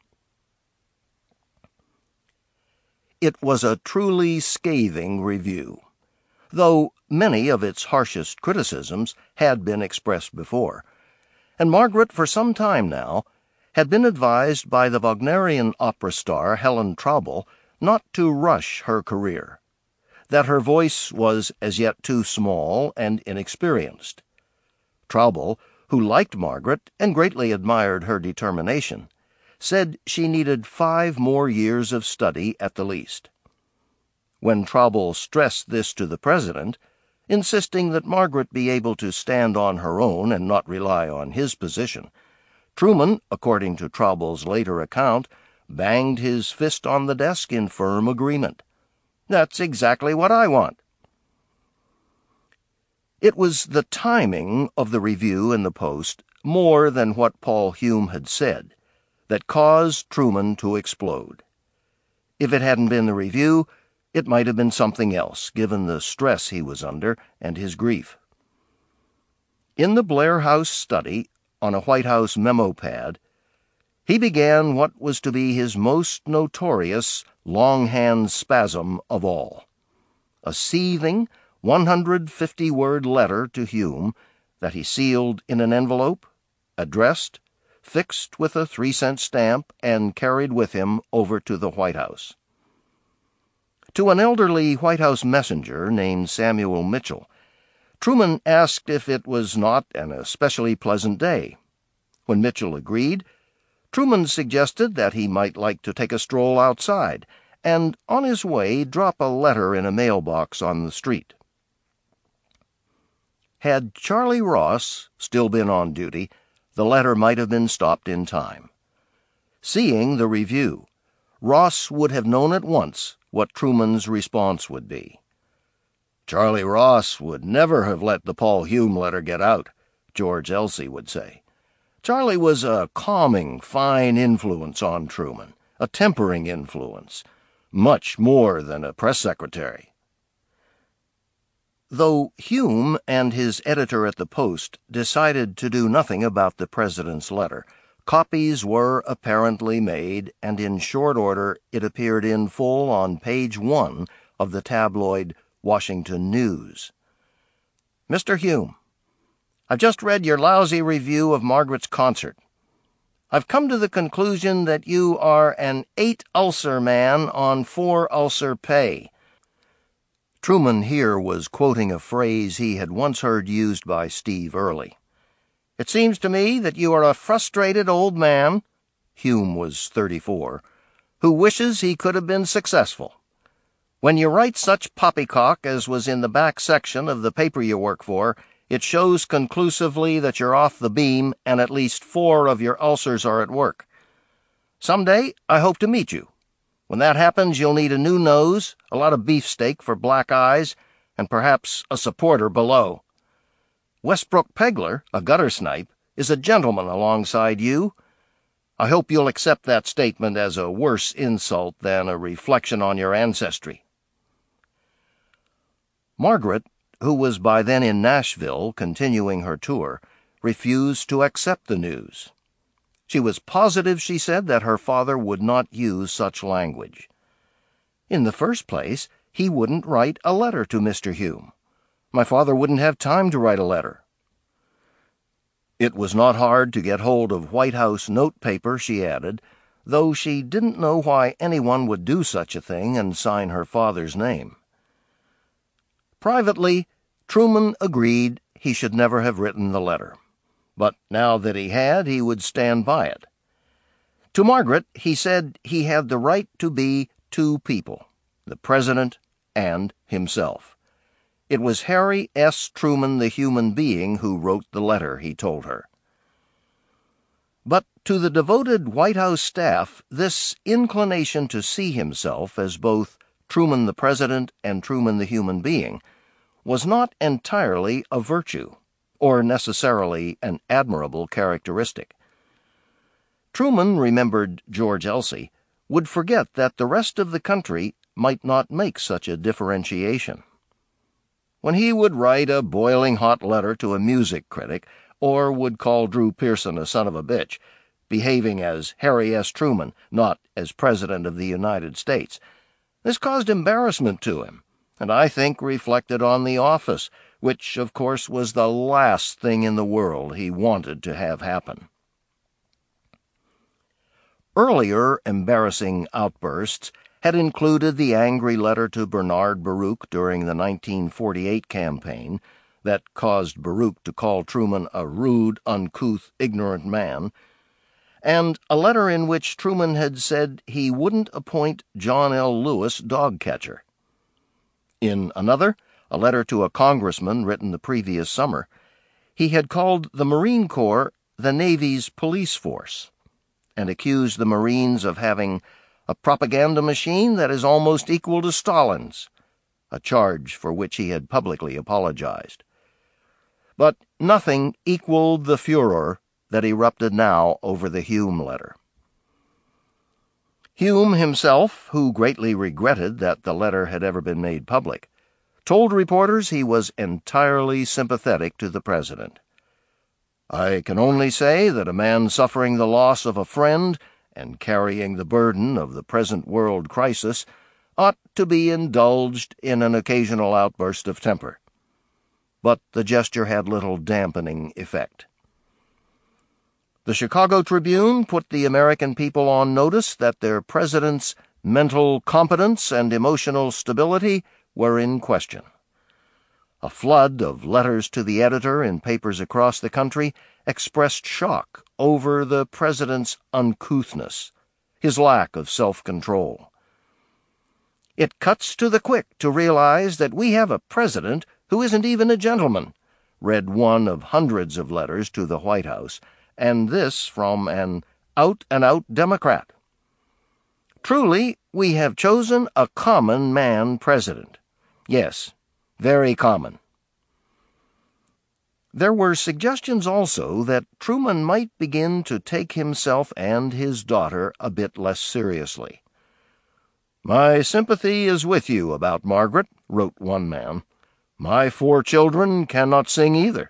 It was a truly scathing review, though many of its harshest criticisms had been expressed before, and Margaret, for some time now, had been advised by the Wagnerian opera star Helen Traubel not to rush her career, that her voice was as yet too small and inexperienced. Traubel, who liked Margaret and greatly admired her determination, said she needed 5 more years of study at the least. When Traubel stressed this to the president, insisting that Margaret be able to stand on her own and not rely on his position. Truman, according to Traubel's later account, banged his fist on the desk in firm agreement. "That's exactly what I want." It was the timing of the review in the Post, more than what Paul Hume had said, that caused Truman to explode. If it hadn't been the review, it might have been something else, given the stress he was under and his grief. In the Blair House study, on a White House memo pad, he began what was to be his most notorious longhand spasm of all, a seething 150-word letter to Hume that he sealed in an envelope, addressed, fixed with a 3-cent stamp, and carried with him over to the White House. To an elderly White House messenger named Samuel Mitchell, Truman asked if it was not an especially pleasant day. When Mitchell agreed, Truman suggested that he might like to take a stroll outside and, on his way, drop a letter in a mailbox on the street. Had Charlie Ross still been on duty, the letter might have been stopped in time. Seeing the review, Ross would have known at once what Truman's response would be. "Charlie Ross would never have let the Paul Hume letter get out," George Elsey would say. Charlie was a calming, fine influence on Truman, a tempering influence, much more than a press secretary. Though Hume and his editor at the Post decided to do nothing about the president's letter, copies were apparently made, and in short order it appeared in full on page 1 of the tabloid Washington News. "Mr. Hume, I've just read your lousy review of Margaret's concert. I've come to the conclusion that you are an 8-ulcer man on 4-ulcer pay." Truman here was quoting a phrase he had once heard used by Steve Early. "It seems to me that you are a frustrated old man," Hume was 34, "who wishes he could have been successful. When you write such poppycock as was in the back section of the paper you work for, it shows conclusively that you're off the beam and at least 4 of your ulcers are at work. Someday I hope to meet you. When that happens, you'll need a new nose, a lot of beefsteak for black eyes, and perhaps a supporter below. Westbrook Pegler, a gutter snipe, is a gentleman alongside you. I hope you'll accept that statement as a worse insult than a reflection on your ancestry." Margaret, who was by then in Nashville continuing her tour, refused to accept the news. She was positive, she said, that her father would not use such language. In the first place, he wouldn't write a letter to Mr. Hume. My father wouldn't have time to write a letter. It was not hard to get hold of White House note paper, she added, though she didn't know why anyone would do such a thing and sign her father's name. Privately, Truman agreed he should never have written the letter, but now that he had, he would stand by it. To Margaret, he said he had the right to be 2 people, the president and himself. It was Harry S. Truman, the human being, who wrote the letter, he told her. But to the devoted White House staff, this inclination to see himself as both Truman the president and Truman the human being was not entirely a virtue, or necessarily an admirable characteristic. Truman, remembered George Elsey, would forget that the rest of the country might not make such a differentiation. When he would write a boiling hot letter to a music critic, or would call Drew Pearson a son of a bitch, behaving as Harry S. Truman, not as President of the United States, this caused embarrassment to him, and I think reflected on the office, which, of course, was the last thing in the world he wanted to have happen. Earlier embarrassing outbursts had included the angry letter to Bernard Baruch during the 1948 campaign that caused Baruch to call Truman a rude, uncouth, ignorant man, and a letter in which Truman had said he wouldn't appoint John L. Lewis dog catcher. In another, a letter to a congressman written the previous summer, he had called the Marine Corps the Navy's police force, and accused the Marines of having a propaganda machine that is almost equal to Stalin's, a charge for which he had publicly apologized. But nothing equaled the furor that erupted now over the Hume letter. Hume himself, who greatly regretted that the letter had ever been made public, told reporters he was entirely sympathetic to the president. "I can only say that a man suffering the loss of a friend and carrying the burden of the present world crisis ought to be indulged in an occasional outburst of temper." But the gesture had little dampening effect. The Chicago Tribune put the American people on notice that their president's mental competence and emotional stability were in question. A flood of letters to the editor in papers across the country expressed shock over the president's uncouthness, his lack of self-control. "It cuts to the quick to realize that we have a president who isn't even a gentleman," read one of hundreds of letters to the White House, and this from an out-and-out Democrat. "Truly, we have chosen a common man president. Yes, very common." There were suggestions also that Truman might begin to take himself and his daughter a bit less seriously. "My sympathy is with you about Margaret," wrote one man. "My 4 children cannot sing either."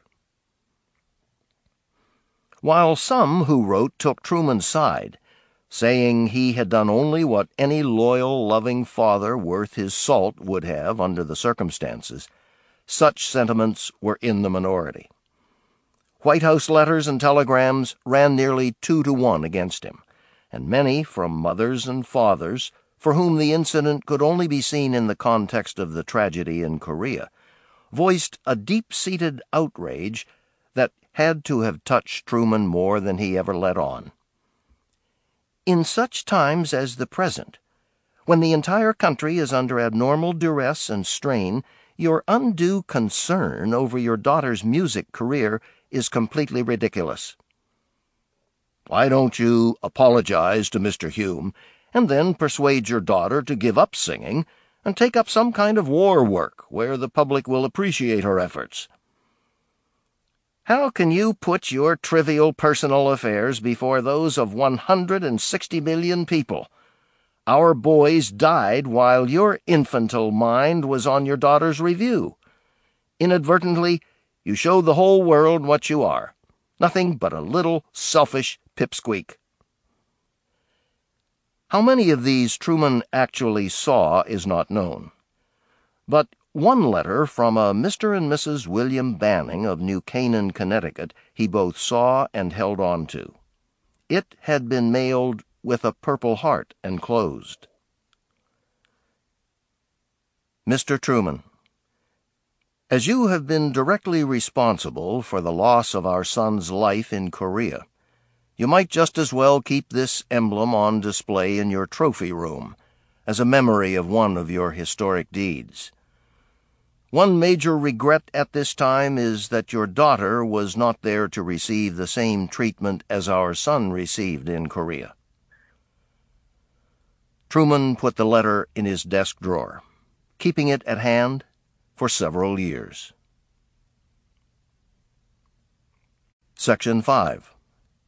While some who wrote took Truman's side, saying he had done only what any loyal, loving father worth his salt would have under the circumstances, such sentiments were in the minority. White House letters and telegrams ran nearly 2-to-1 against him, and many from mothers and fathers, for whom the incident could only be seen in the context of the tragedy in Korea, voiced a deep-seated outrage that had to have touched Truman more than he ever let on. "In such times as the present, when the entire country is under abnormal duress and strain, your undue concern over your daughter's music career is completely ridiculous. Why don't you apologize to Mr. Hume and then persuade your daughter to give up singing and take up some kind of war work where the public will appreciate her efforts? How can you put your trivial personal affairs before those of 160 million people? Our boys died while your infantile mind was on your daughter's review. Inadvertently, you show the whole world what you are, nothing but a little selfish pipsqueak." How many of these Truman actually saw is not known. But one letter from a Mr. and Mrs. William Banning of New Canaan, Connecticut, he both saw and held on to. It had been mailed with a Purple Heart enclosed. Mr. Truman, as you have been directly responsible for the loss of our son's life in Korea, you might just as well keep this emblem on display in your trophy room as a memory of one of your historic deeds. One major regret at this time is that your daughter was not there to receive the same treatment as our son received in Korea. Truman put the letter in his desk drawer, keeping it at hand for several years. Section 5.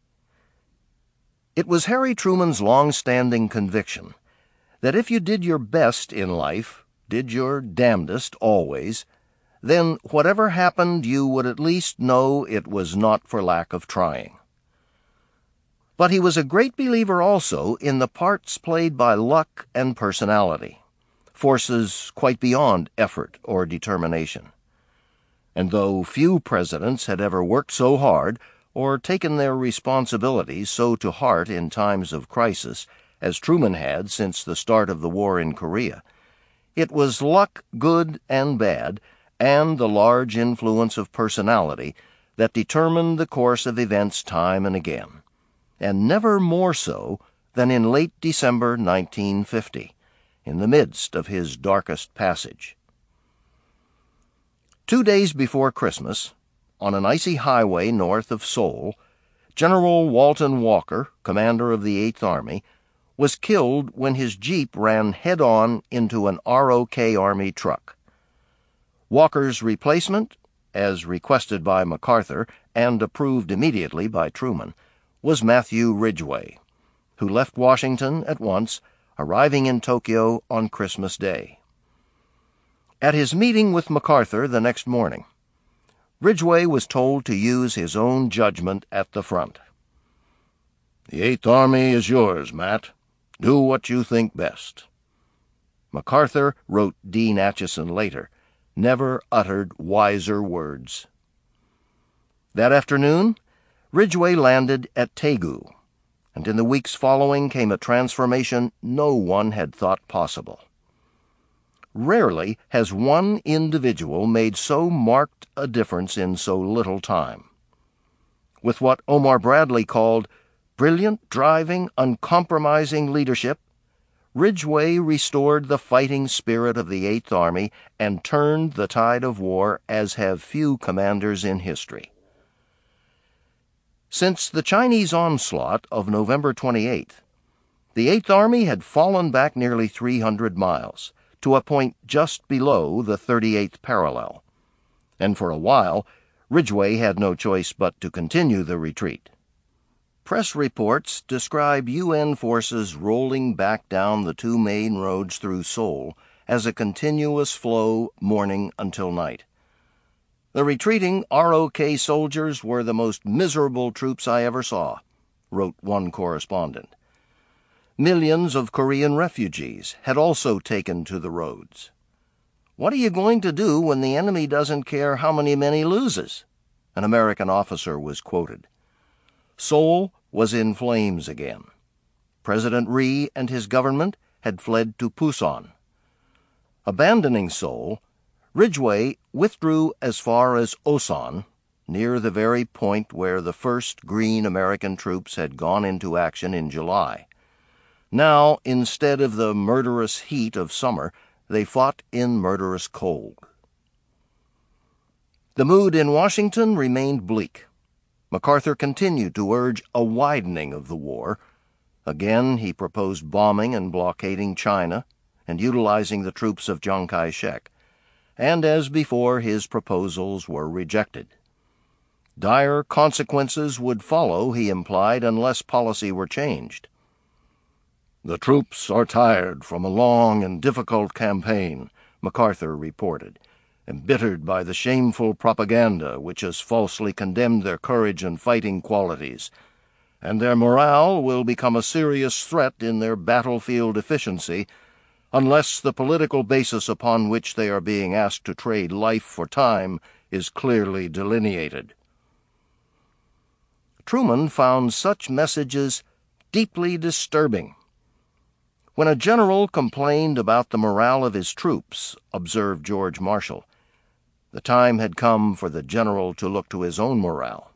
It was Harry Truman's long-standing conviction that if you did your best in life, did your damnedest always, then whatever happened you would at least know it was not for lack of trying. But he was a great believer also in the parts played by luck and personality, forces quite beyond effort or determination. And though few presidents had ever worked so hard or taken their responsibilities so to heart in times of crisis as Truman had since the start of the war in Korea, it was luck, good and bad, and the large influence of personality that determined the course of events time and again, and never more so than in late December 1950. In the midst of his darkest passage. 2 days before Christmas, on an icy highway north of Seoul, General Walton Walker, commander of the Eighth Army, was killed when his jeep ran head-on into an ROK Army truck. Walker's replacement, as requested by MacArthur and approved immediately by Truman, was Matthew Ridgway, who left Washington at once, arriving in Tokyo on Christmas Day. At his meeting with MacArthur the next morning, Ridgway was told to use his own judgment at the front. "The Eighth Army is yours, Matt. Do what you think best." MacArthur, wrote Dean Acheson later, never uttered wiser words. That afternoon, Ridgway landed at Taegu, and in the weeks following came a transformation no one had thought possible. Rarely has one individual made so marked a difference in so little time. With what Omar Bradley called brilliant, driving, uncompromising leadership, Ridgway restored the fighting spirit of the Eighth Army and turned the tide of war as have few commanders in history. Since the Chinese onslaught of November 28th, the Eighth Army had fallen back nearly 300 miles, to a point just below the 38th parallel, and for a while Ridgway had no choice but to continue the retreat. Press reports describe UN forces rolling back down the two main roads through Seoul as a continuous flow morning until night. "The retreating ROK soldiers were the most miserable troops I ever saw," wrote one correspondent. Millions of Korean refugees had also taken to the roads. "What are you going to do when the enemy doesn't care how many men he loses?" an American officer was quoted. Seoul was in flames again. President Ri and his government had fled to Pusan. Abandoning Seoul, Ridgway withdrew as far as Osan, near the very point where the first green American troops had gone into action in July. Now, instead of the murderous heat of summer, they fought in murderous cold. The mood in Washington remained bleak. MacArthur continued to urge a widening of the war. Again, he proposed bombing and blockading China and utilizing the troops of Chiang Kai-shek, and as before, his proposals were rejected. Dire consequences would follow, he implied, unless policy were changed. "The troops are tired from a long and difficult campaign," MacArthur reported, "embittered by the shameful propaganda which has falsely condemned their courage and fighting qualities, and their morale will become a serious threat in their battlefield efficiency unless the political basis upon which they are being asked to trade life for time is clearly delineated." Truman found such messages deeply disturbing. When a general complained about the morale of his troops, observed George Marshall, the time had come for the general to look to his own morale.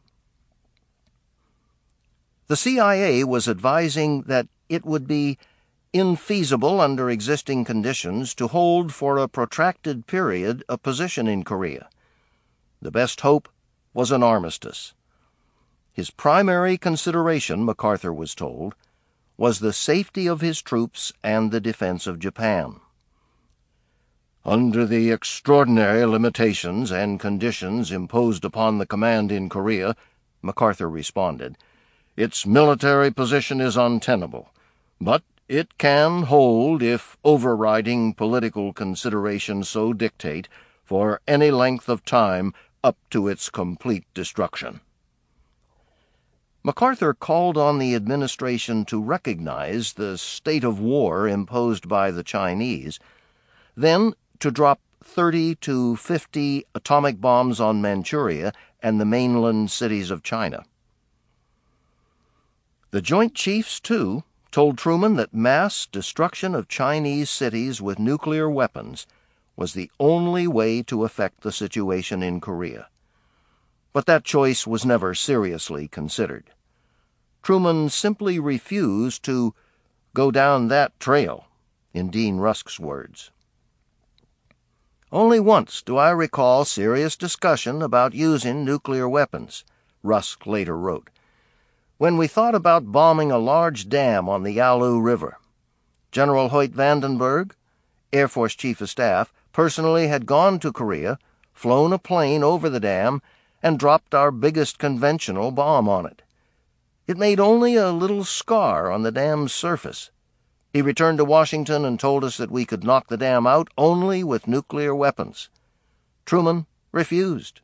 The CIA was advising that it would be infeasible under existing conditions to hold for a protracted period a position in Korea. The best hope was an armistice. His primary consideration, MacArthur was told, was the safety of his troops and the defense of Japan. "Under the extraordinary limitations and conditions imposed upon the command in Korea," MacArthur responded, "its military position is untenable, but it can hold, if overriding political considerations so dictate, for any length of time up to its complete destruction." MacArthur called on the administration to recognize the state of war imposed by the Chinese, then to drop 30 to 50 atomic bombs on Manchuria and the mainland cities of China. The Joint Chiefs, too, told Truman that mass destruction of Chinese cities with nuclear weapons was the only way to affect the situation in Korea. But that choice was never seriously considered. Truman simply refused to go down that trail, in Dean Rusk's words. Only once do I recall serious discussion about using nuclear weapons, Rusk later wrote, when we thought about bombing a large dam on the Yalu River. General Hoyt Vandenberg, Air Force Chief of Staff, personally had gone to Korea, flown a plane over the dam, and dropped our biggest conventional bomb on it. It made only a little scar on the dam's surface. He returned to Washington and told us that we could knock the dam out only with nuclear weapons. Truman refused.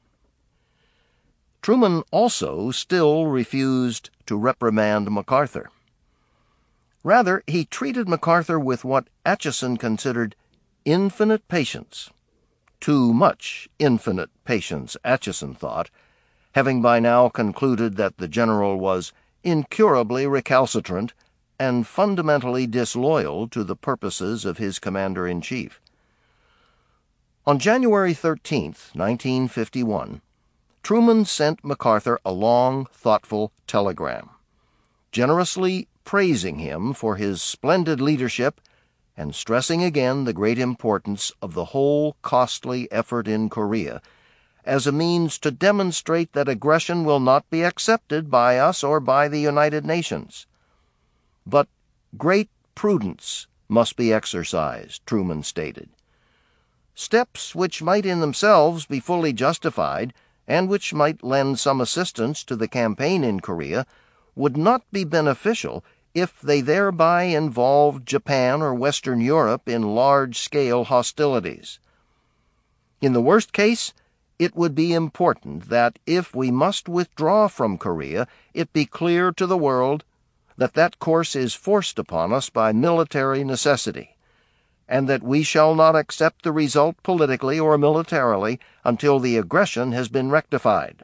Truman also still refused to reprimand MacArthur. Rather, he treated MacArthur with what Acheson considered infinite patience. Too much infinite patience, Acheson thought, having by now concluded that the general was incurably recalcitrant and fundamentally disloyal to the purposes of his commander-in-chief. On January 13, 1951, Truman sent MacArthur a long, thoughtful telegram, generously praising him for his splendid leadership and stressing again the great importance of the whole costly effort in Korea as a means to demonstrate that aggression will not be accepted by us or by the United Nations. But great prudence must be exercised, Truman stated. Steps which might in themselves be fully justified and which might lend some assistance to the campaign in Korea would not be beneficial if they thereby involved Japan or Western Europe in large-scale hostilities. In the worst case, it would be important that if we must withdraw from Korea, it be clear to the world that that course is forced upon us by military necessity, and that we shall not accept the result politically or militarily until the aggression has been rectified.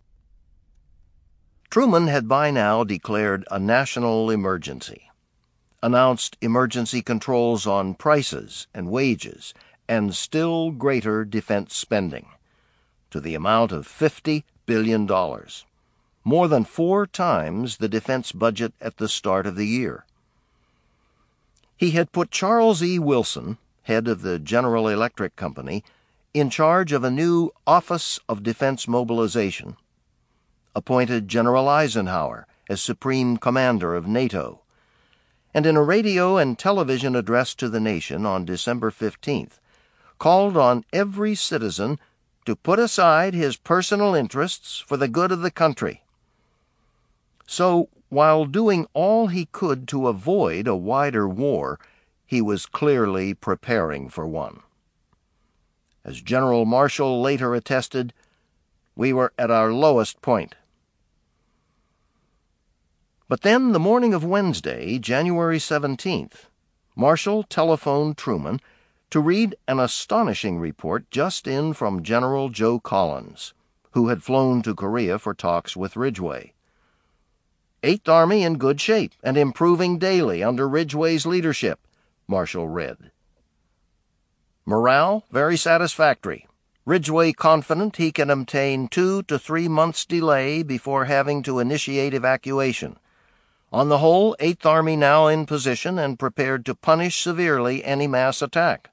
Truman had by now declared a national emergency, announced emergency controls on prices and wages, and still greater defense spending, to the amount of $50 billion, more than 4 times the defense budget at the start of the year. He had put Charles E. Wilson, head of the General Electric Company, in charge of a new Office of Defense Mobilization, appointed General Eisenhower as Supreme Commander of NATO, and in a radio and television address to the nation on December 15th, called on every citizen to put aside his personal interests for the good of the country. So, while doing all he could to avoid a wider war, he was clearly preparing for one. As General Marshall later attested, we were at our lowest point. But then, the morning of Wednesday, January 17th, Marshall telephoned Truman to read an astonishing report just in from General Joe Collins, who had flown to Korea for talks with Ridgway. 8th Army in good shape and improving daily under Ridgway's leadership, Marshall read. Morale very satisfactory. Ridgway confident he can obtain 2 to 3 months' delay before having to initiate evacuation. On the whole, 8th Army now in position and prepared to punish severely any mass attack.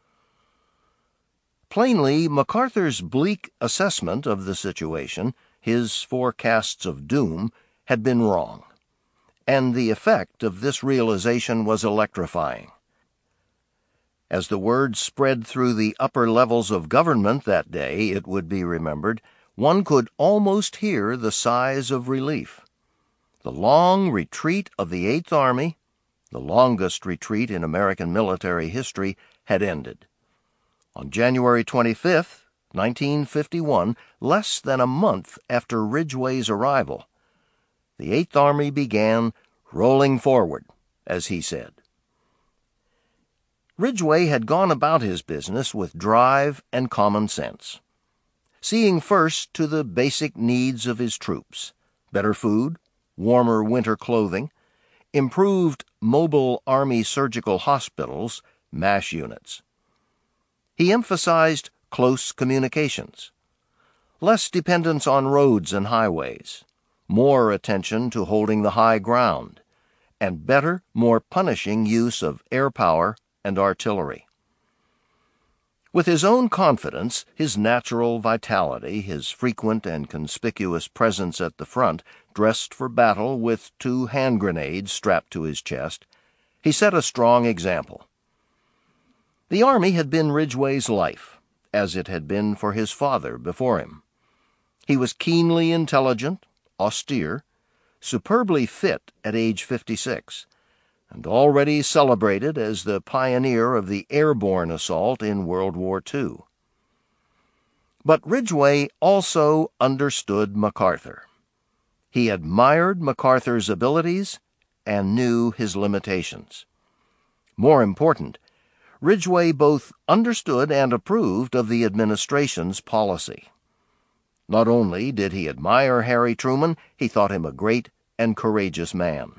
Plainly, MacArthur's bleak assessment of the situation, his forecasts of doom, had been wrong, and the effect of this realization was electrifying. As the word spread through the upper levels of government that day, it would be remembered, one could almost hear the sighs of relief. The long retreat of the 8th Army, the longest retreat in American military history, had ended. On January 25, 1951, less than a month after Ridgway's arrival, the 8th Army began rolling forward, as he said. Ridgway had gone about his business with drive and common sense, seeing first to the basic needs of his troops: better food, warmer winter clothing, improved mobile Army surgical hospitals, MASH units. He emphasized close communications, less dependence on roads and highways, more attention to holding the high ground, and better, more punishing use of air power and artillery. With his own confidence, his natural vitality, his frequent and conspicuous presence at the front, dressed for battle with 2 hand grenades strapped to his chest, he set a strong example. The Army had been Ridgway's life, as it had been for his father before him. He was keenly intelligent, austere, superbly fit at age 56, and already celebrated as the pioneer of the airborne assault in World War II. But Ridgway also understood MacArthur. He admired MacArthur's abilities and knew his limitations. More important, Ridgway both understood and approved of the administration's policy. Not only did he admire Harry Truman, he thought him a great and courageous man.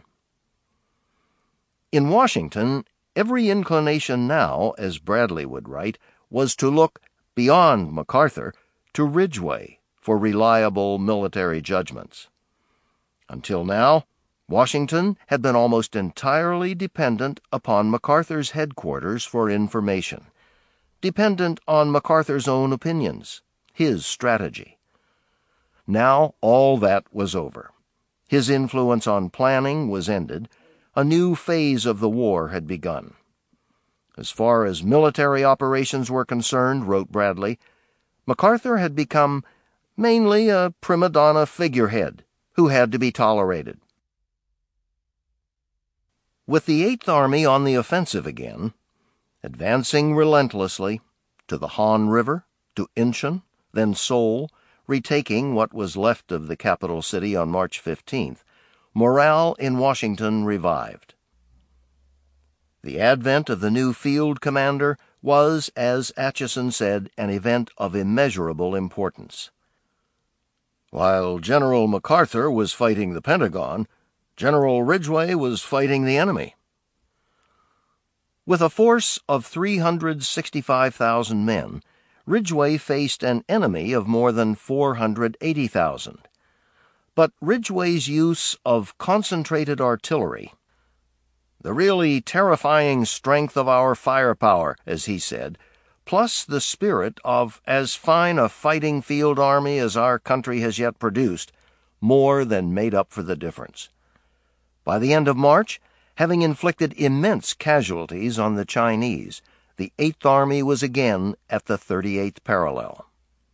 In Washington, every inclination now, as Bradley would write, was to look beyond MacArthur to Ridgway for reliable military judgments. Until now, Washington had been almost entirely dependent upon MacArthur's headquarters for information, dependent on MacArthur's own opinions, his strategy. Now all that was over. His influence on planning was ended. A new phase of the war had begun. As far as military operations were concerned, wrote Bradley, MacArthur had become mainly a prima donna figurehead who had to be tolerated. With the Eighth Army on the offensive again, advancing relentlessly to the Han River, to Incheon, then Seoul, retaking what was left of the capital city on March 15th, morale in Washington revived. The advent of the new field commander was, as Acheson said, an event of immeasurable importance. While General MacArthur was fighting the Pentagon, General Ridgway was fighting the enemy. With a force of 365,000 men, Ridgway faced an enemy of more than 480,000. But Ridgway's use of concentrated artillery, the really terrifying strength of our firepower, as he said, plus the spirit of as fine a fighting field army as our country has yet produced, more than made up for the difference. By the end of March, having inflicted immense casualties on the Chinese, the Eighth Army was again at the 38th parallel.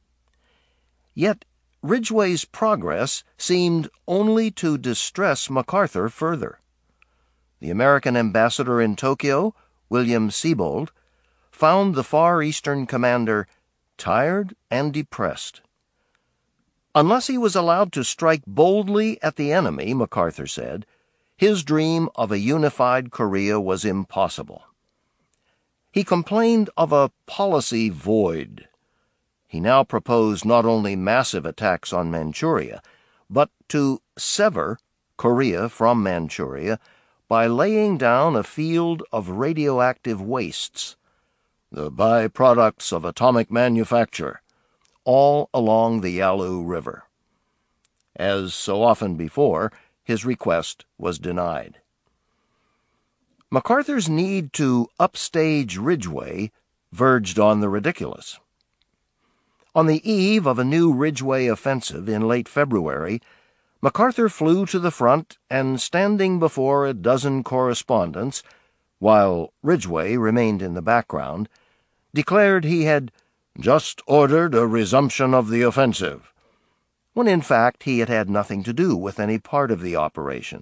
Yet Ridgway's progress seemed only to distress MacArthur further. The American ambassador in Tokyo, William Siebold, found the Far Eastern commander tired and depressed. Unless he was allowed to strike boldly at the enemy, MacArthur said, his dream of a unified Korea was impossible. He complained of a policy void. He now proposed not only massive attacks on Manchuria, but to sever Korea from Manchuria by laying down a field of radioactive wastes, the byproducts of atomic manufacture, all along the Yalu River. As so often before, his request was denied. MacArthur's need to upstage Ridgway verged on the ridiculous. On the eve of a new Ridgway offensive in late February, MacArthur flew to the front and, standing before a dozen correspondents, while Ridgway remained in the background, declared he had just ordered a resumption of the offensive, when in fact he had had nothing to do with any part of the operation.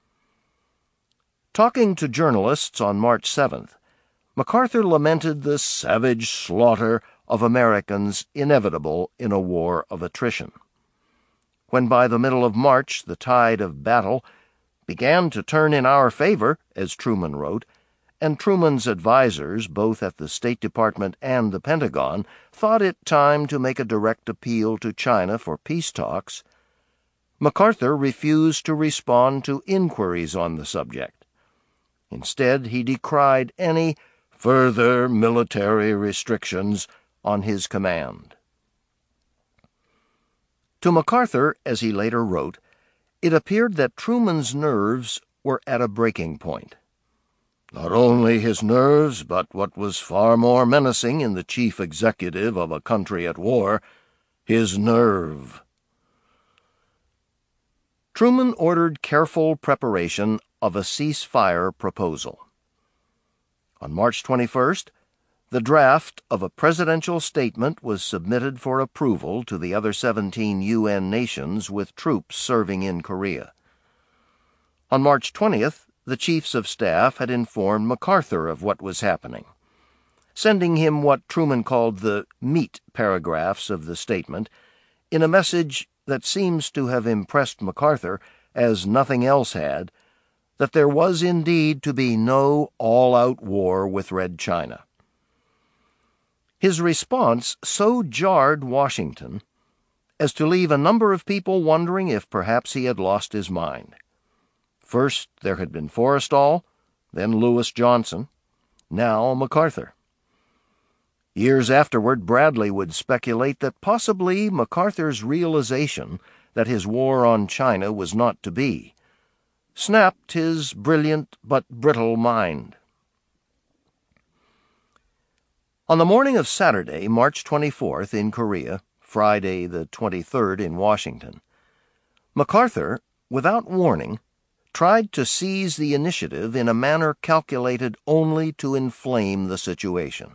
Talking to journalists on March 7th, MacArthur lamented the savage slaughter of Americans inevitable in a war of attrition. When by the middle of March the tide of battle began to turn in our favor, as Truman wrote, and Truman's advisers, both at the State Department and the Pentagon, thought it time to make a direct appeal to China for peace talks, MacArthur refused to respond to inquiries on the subject. Instead, he decried any further military restrictions on his command. To MacArthur, as he later wrote, it appeared that Truman's nerves were at a breaking point. Not only his nerves, but what was far more menacing in the chief executive of a country at war, his nerve. Truman ordered careful preparation of a ceasefire proposal. On March 21st, the draft of a presidential statement was submitted for approval to the other 17 UN nations with troops serving in Korea. On March 20th, the chiefs of staff had informed MacArthur of what was happening, sending him what Truman called the meat paragraphs of the statement, in a message that seems to have impressed MacArthur as nothing else had, that there was indeed to be no all-out war with Red China. His response so jarred Washington as to leave a number of people wondering if perhaps he had lost his mind. First there had been Forrestal, then Lewis Johnson, now MacArthur. Years afterward, Bradley would speculate that possibly MacArthur's realization that his war on China was not to be snapped his brilliant but brittle mind. On the morning of Saturday, March 24th in Korea, Friday the 23rd in Washington, MacArthur, without warning, tried to seize the initiative in a manner calculated only to inflame the situation.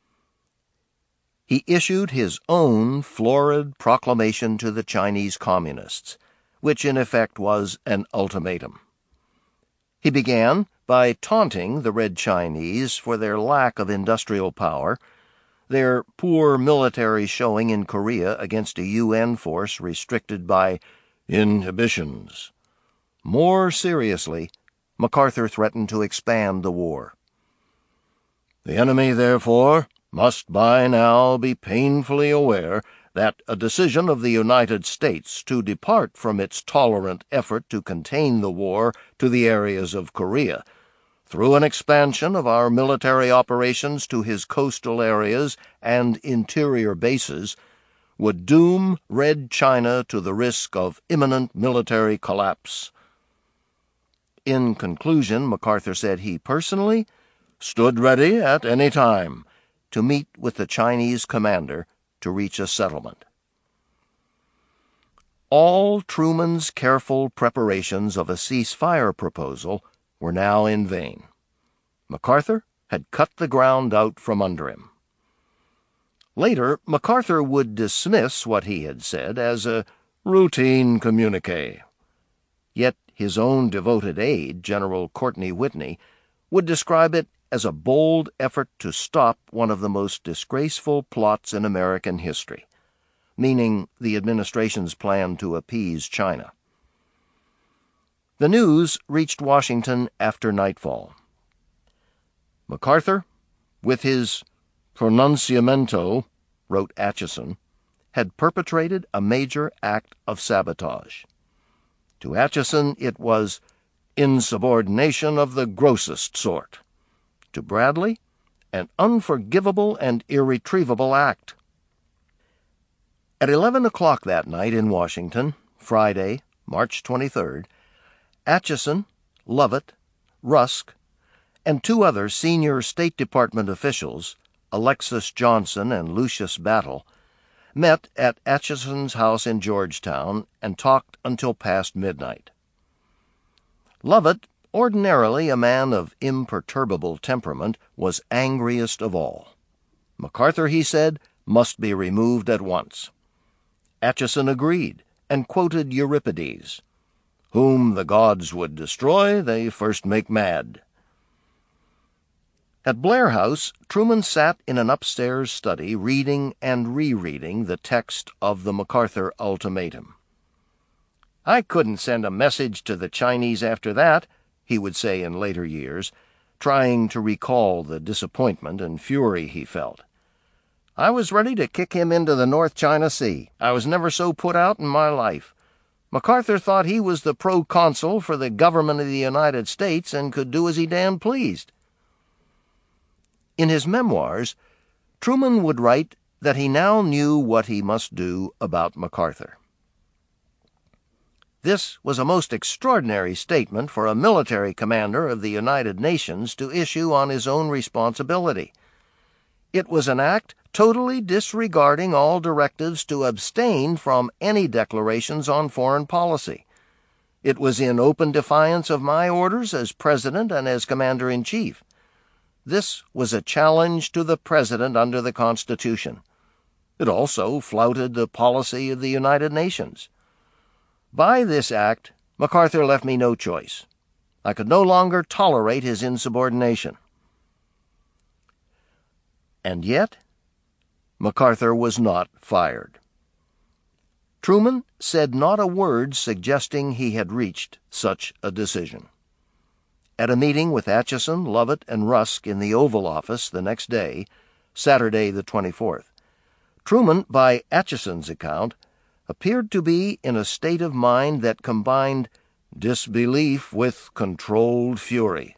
He issued his own florid proclamation to the Chinese Communists, which in effect was an ultimatum. He began by taunting the Red Chinese for their lack of industrial power, their poor military showing in Korea against a UN force restricted by inhibitions. More seriously, MacArthur threatened to expand the war. The enemy, therefore, must by now be painfully aware that a decision of the United States to depart from its tolerant effort to contain the war to the areas of Korea, through an expansion of our military operations to his coastal areas and interior bases, would doom Red China to the risk of imminent military collapse. In conclusion, MacArthur said he personally stood ready at any time to meet with the Chinese commander to reach a settlement. All Truman's careful preparations of a ceasefire proposal were now in vain. MacArthur had cut the ground out from under him. Later, MacArthur would dismiss what he had said as a routine communiqué. Yet his own devoted aide, General Courtney Whitney, would describe it as a bold effort to stop one of the most disgraceful plots in American history, meaning the administration's plan to appease China. The news reached Washington after nightfall. MacArthur, with his pronunciamento, wrote Acheson, had perpetrated a major act of sabotage. To Acheson it was insubordination of the grossest sort. To Bradley, an unforgivable and irretrievable act. At 11 o'clock that night in Washington, Friday, March 23rd, Acheson, Lovett, Rusk, and two other senior State Department officials, Alexis Johnson and Lucius Battle, met at Acheson's house in Georgetown and talked until past midnight. Lovett, ordinarily a man of imperturbable temperament, was angriest of all. MacArthur, he said, must be removed at once. Acheson agreed and quoted Euripides, "Whom the gods would destroy, they first make mad." At Blair House, Truman sat in an upstairs study reading and rereading the text of the MacArthur ultimatum. "I couldn't send a message to the Chinese after that," he would say in later years, trying to recall the disappointment and fury he felt. "I was ready to kick him into the North China Sea. I was never so put out in my life. MacArthur thought he was the proconsul for the government of the United States and could do as he damn pleased." In his memoirs, Truman would write that he now knew what he must do about MacArthur. This was a most extraordinary statement for a military commander of the United Nations to issue on his own responsibility. It was an act totally disregarding all directives to abstain from any declarations on foreign policy. It was in open defiance of my orders as President and as Commander-in-Chief. This was a challenge to the President under the Constitution. It also flouted the policy of the United Nations. By this act, MacArthur left me no choice. I could no longer tolerate his insubordination. And yet, MacArthur was not fired. Truman said not a word suggesting he had reached such a decision. At a meeting with Atchison, Lovett, and Rusk in the Oval Office the next day, Saturday the 24th, Truman, by Atchison's account, appeared to be in a state of mind that combined disbelief with controlled fury.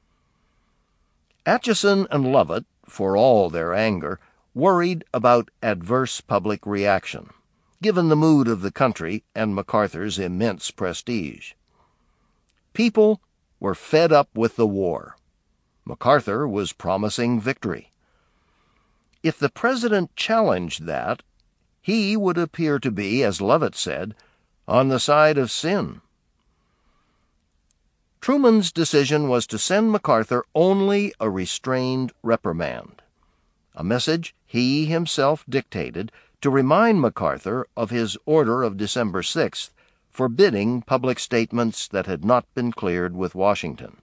Atchison and Lovett, for all their anger, worried about adverse public reaction, given the mood of the country and MacArthur's immense prestige. People were fed up with the war. MacArthur was promising victory. If the President challenged that, he would appear to be, as Lovett said, on the side of sin. Truman's decision was to send MacArthur only a restrained reprimand, a message he himself dictated to remind MacArthur of his order of December 6th, forbidding public statements that had not been cleared with Washington.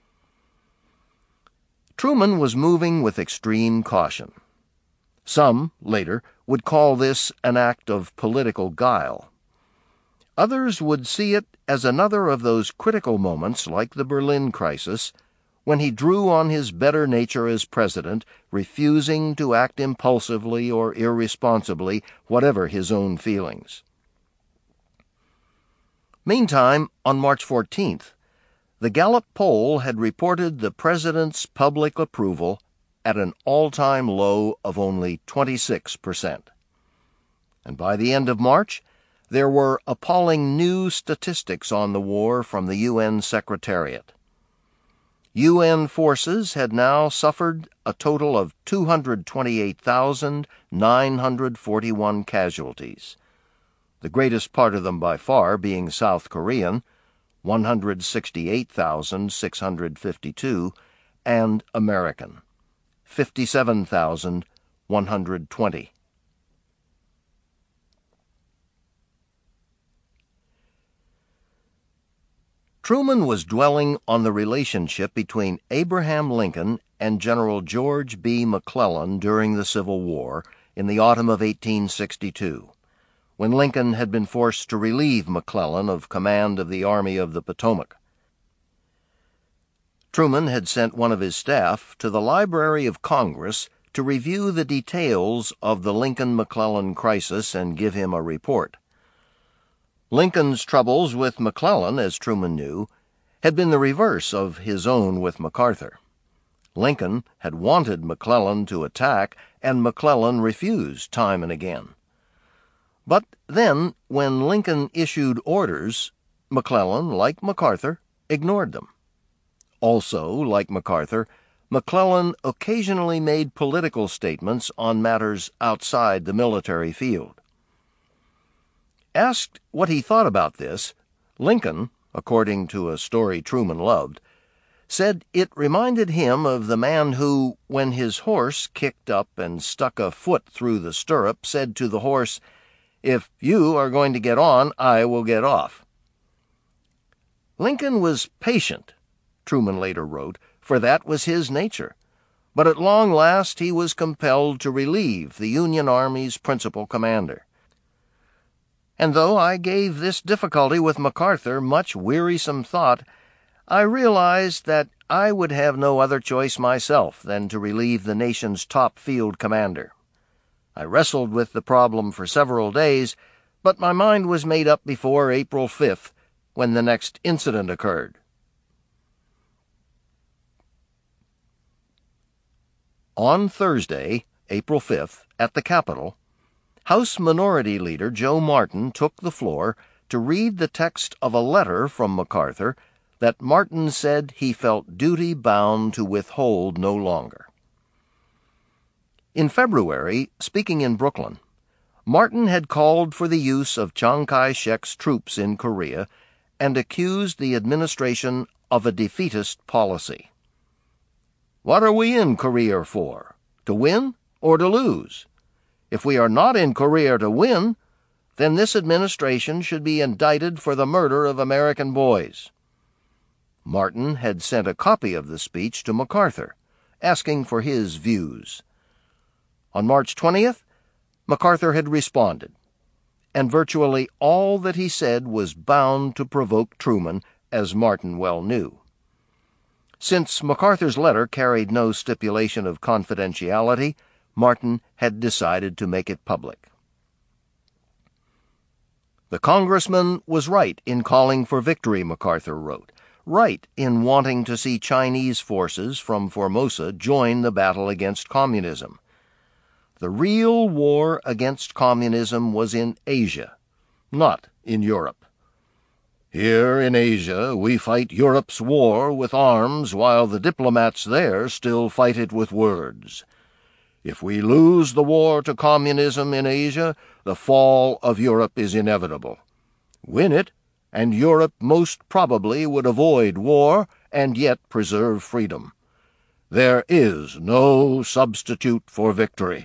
Truman was moving with extreme caution. Some, later, would call this an act of political guile. Others would see it as another of those critical moments, like the Berlin crisis, when he drew on his better nature as president, refusing to act impulsively or irresponsibly, whatever his own feelings. Meantime, on March 14th, the Gallup poll had reported the president's public approval at an all-time low of only 26%. And by the end of March, there were appalling new statistics on the war from the UN Secretariat. UN forces had now suffered a total of 228,941 casualties, the greatest part of them by far being South Korean, 168,652, and American, 57,120. Truman was dwelling on the relationship between Abraham Lincoln and General George B. McClellan during the Civil War in the autumn of 1862, when Lincoln had been forced to relieve McClellan of command of the Army of the Potomac. Truman had sent one of his staff to the Library of Congress to review the details of the Lincoln-McClellan crisis and give him a report. Lincoln's troubles with McClellan, as Truman knew, had been the reverse of his own with MacArthur. Lincoln had wanted McClellan to attack, and McClellan refused time and again. But then, when Lincoln issued orders, McClellan, like MacArthur, ignored them. Also, like MacArthur, McClellan occasionally made political statements on matters outside the military field. Asked what he thought about this, Lincoln, according to a story Truman loved, said it reminded him of the man who, when his horse kicked up and stuck a foot through the stirrup, said to the horse, "If you are going to get on, I will get off." Lincoln was patient, Truman later wrote, for that was his nature. But at long last he was compelled to relieve the Union Army's principal commander. And though I gave this difficulty with MacArthur much wearisome thought, I realized that I would have no other choice myself than to relieve the nation's top field commander. I wrestled with the problem for several days, but my mind was made up before April 5th, when the next incident occurred. On Thursday, April 5th, at the Capitol, House Minority Leader Joe Martin took the floor to read the text of a letter from MacArthur that Martin said he felt duty-bound to withhold no longer. In February, speaking in Brooklyn, Martin had called for the use of Chiang Kai-shek's troops in Korea and accused the administration of a defeatist policy. "What are we in Korea for? To win or to lose? If we are not in Korea to win, then this administration should be indicted for the murder of American boys." Martin had sent a copy of the speech to MacArthur, asking for his views. On March 20th, MacArthur had responded, and virtually all that he said was bound to provoke Truman, as Martin well knew. Since MacArthur's letter carried no stipulation of confidentiality, Martin had decided to make it public. "The congressman was right in calling for victory," MacArthur wrote, "right in wanting to see Chinese forces from Formosa join the battle against communism. The real war against communism was in Asia, not in Europe. Here in Asia we fight Europe's war with arms while the diplomats there still fight it with words. If we lose the war to communism in Asia, the fall of Europe is inevitable. Win it, and Europe most probably would avoid war and yet preserve freedom. There is no substitute for victory."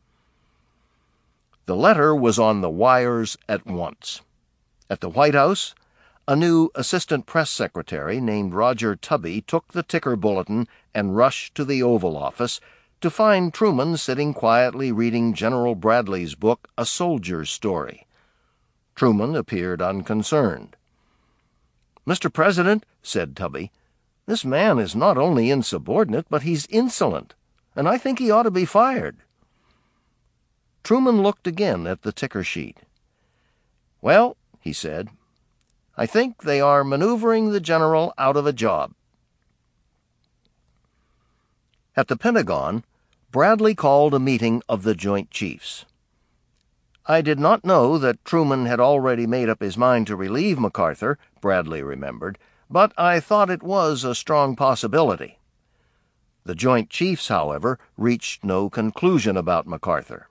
The letter was on the wires at once. At the White House, a new assistant press secretary named Roger Tubby took the ticker bulletin and rushed to the Oval Office to find Truman sitting quietly reading General Bradley's book, A Soldier's Story. Truman appeared unconcerned. "Mr. President," said Tubby, "this man is not only insubordinate, but he's insolent, and I think he ought to be fired." Truman looked again at the ticker sheet. "Well," he said, "I think they are maneuvering the general out of a job." At the Pentagon, Bradley called a meeting of the Joint Chiefs. "I did not know that Truman had already made up his mind to relieve MacArthur," Bradley remembered, "but I thought it was a strong possibility." The Joint Chiefs, however, reached no conclusion about MacArthur.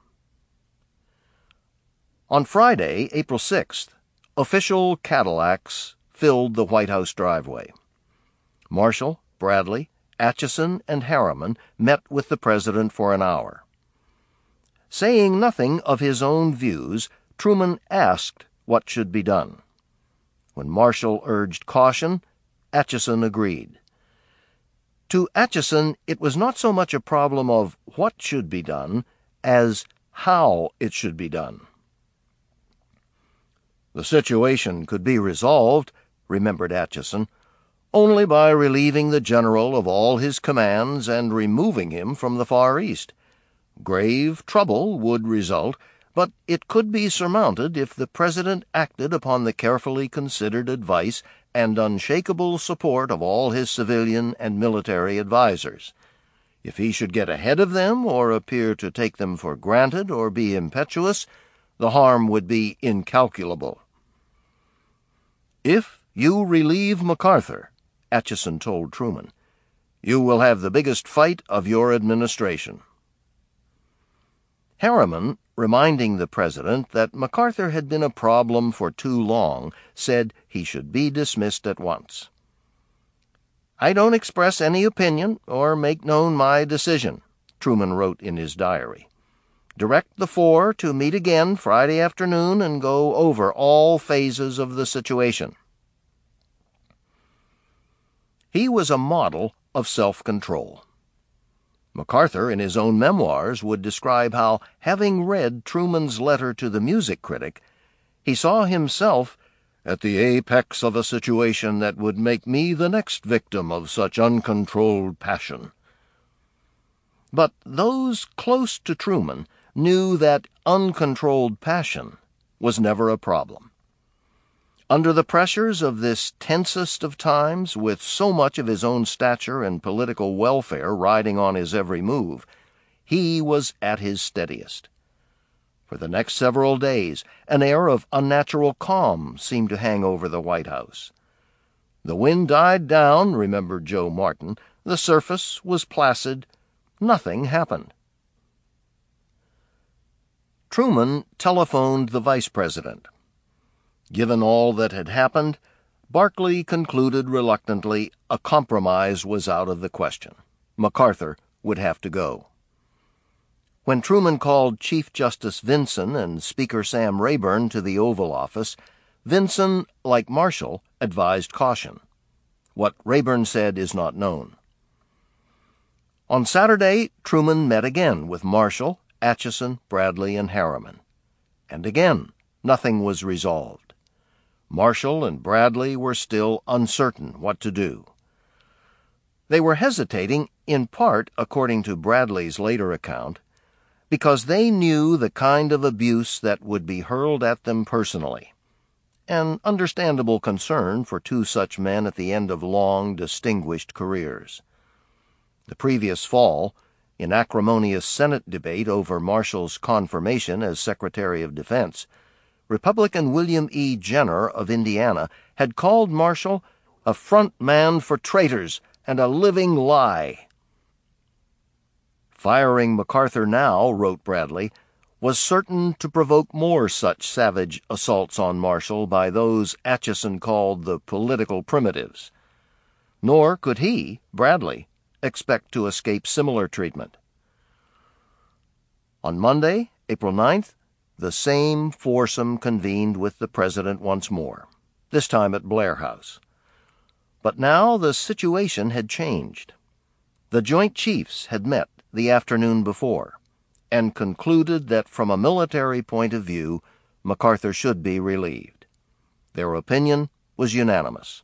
On Friday, April 6th, official Cadillacs filled the White House driveway. Marshall, Bradley, Atchison, and Harriman met with the President for an hour. Saying nothing of his own views, Truman asked what should be done. When Marshall urged caution, Atchison agreed. To Atchison, it was not so much a problem of what should be done as how it should be done. "The situation could be resolved," remembered Atchison, "only by relieving the general of all his commands and removing him from the Far East. Grave trouble would result, but it could be surmounted if the President acted upon the carefully considered advice and unshakable support of all his civilian and military advisers. If he should get ahead of them or appear to take them for granted or be impetuous, the harm would be incalculable." "If you relieve MacArthur," Atchison told Truman, "you will have the biggest fight of your administration." Harriman, reminding the President that MacArthur had been a problem for too long, said he should be dismissed at once. "I don't express any opinion or make known my decision," Truman wrote in his diary. "Direct the four to meet again Friday afternoon and go over all phases of the situation." He was a model of self-control. MacArthur, in his own memoirs, would describe how, having read Truman's letter to the music critic, he saw himself at the apex of a situation that would make me the next victim of such uncontrolled passion. But those close to Truman knew that uncontrolled passion was never a problem. Under the pressures of this tensest of times, with so much of his own stature and political welfare riding on his every move, he was at his steadiest. For the next several days, an air of unnatural calm seemed to hang over the White House. The wind died down, remembered Joe Martin. The surface was placid. Nothing happened. Truman telephoned the vice president. Given all that had happened, Barclay concluded reluctantly a compromise was out of the question. MacArthur would have to go. When Truman called Chief Justice Vinson and Speaker Sam Rayburn to the Oval Office, Vinson, like Marshall, advised caution. What Rayburn said is not known. On Saturday, Truman met again with Marshall, Atchison, Bradley, and Harriman. And again, nothing was resolved. Marshall and Bradley were still uncertain what to do. They were hesitating, in part, according to Bradley's later account, because they knew the kind of abuse that would be hurled at them personally, an understandable concern for two such men at the end of long, distinguished careers. The previous fall, in acrimonious Senate debate over Marshall's confirmation as Secretary of Defense, Republican William E. Jenner of Indiana had called Marshall a front man for traitors and a living lie. Firing MacArthur now, wrote Bradley, was certain to provoke more such savage assaults on Marshall by those Atchison called the political primitives. Nor could he, Bradley, expect to escape similar treatment. On Monday, April 9th, the same foursome convened with the president once more, this time at Blair House. But now the situation had changed. The Joint Chiefs had met the afternoon before, and concluded that from a military point of view, MacArthur should be relieved. Their opinion was unanimous.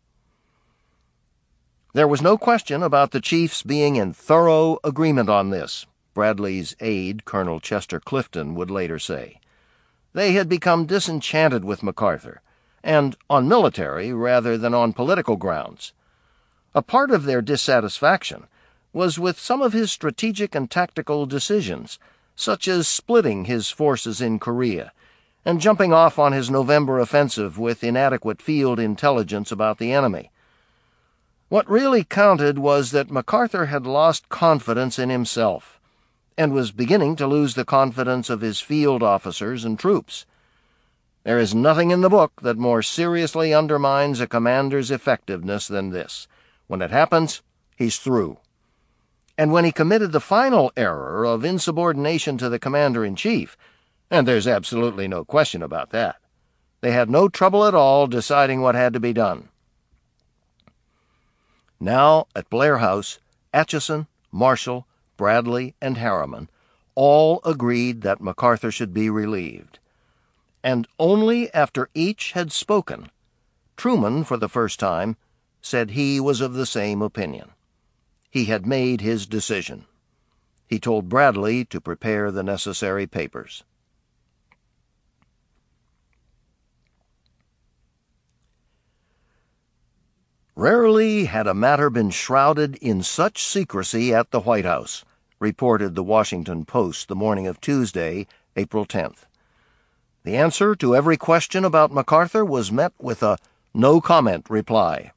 There was no question about the chiefs being in thorough agreement on this, Bradley's aide, Colonel Chester Clifton, would later say. They had become disenchanted with MacArthur, and on military rather than on political grounds. A part of their dissatisfaction was with some of his strategic and tactical decisions, such as splitting his forces in Korea and jumping off on his November offensive with inadequate field intelligence about the enemy. What really counted was that MacArthur had lost confidence in himself and was beginning to lose the confidence of his field officers and troops. There is nothing in the book that more seriously undermines a commander's effectiveness than this. When it happens, he's through. And when he committed the final error of insubordination to the commander-in-chief, and there's absolutely no question about that, they had no trouble at all deciding what had to be done. Now, at Blair House, Atchison, Marshall, Bradley, and Harriman all agreed that MacArthur should be relieved. And only after each had spoken, Truman, for the first time, said he was of the same opinion. He had made his decision. He told Bradley to prepare the necessary papers. Rarely had a matter been shrouded in such secrecy at the White House, reported the Washington Post the morning of Tuesday, April 10th. The answer to every question about MacArthur was met with a no-comment reply.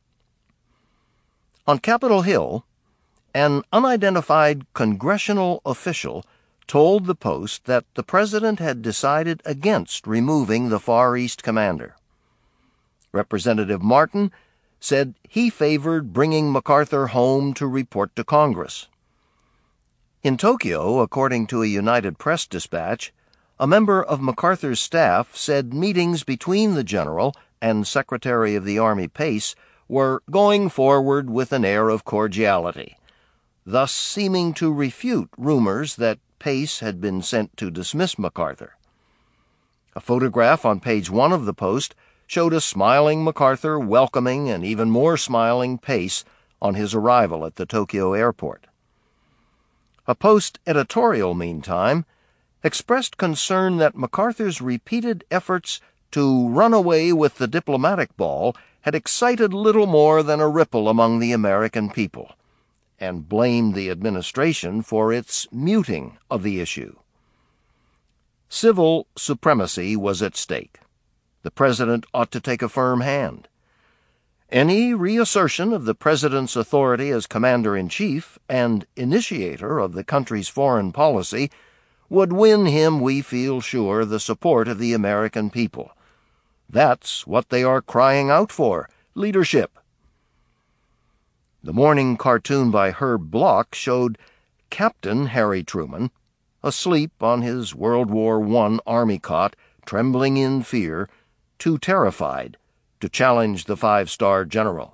On Capitol Hill, an unidentified congressional official told the Post that the president had decided against removing the Far East commander. Representative Martin said he favored bringing MacArthur home to report to Congress. In Tokyo, according to a United Press dispatch, a member of MacArthur's staff said meetings between the general and Secretary of the Army Pace were going forward with an air of cordiality, thus seeming to refute rumors that Pace had been sent to dismiss MacArthur. A photograph on page 1 of the Post showed a smiling MacArthur welcoming an even more smiling Pace on his arrival at the Tokyo airport. A Post editorial, meantime, expressed concern that MacArthur's repeated efforts to run away with the diplomatic ball had excited little more than a ripple among the American people, and blamed the administration for its muting of the issue. Civil supremacy was at stake. The President ought to take a firm hand. Any reassertion of the President's authority as Commander-in-Chief and initiator of the country's foreign policy would win him, we feel sure, the support of the American people. That's what they are crying out for, leadership. The morning cartoon by Herb Bloch showed Captain Harry Truman, asleep on his World War I Army cot, trembling in fear, too terrified to challenge the five-star general.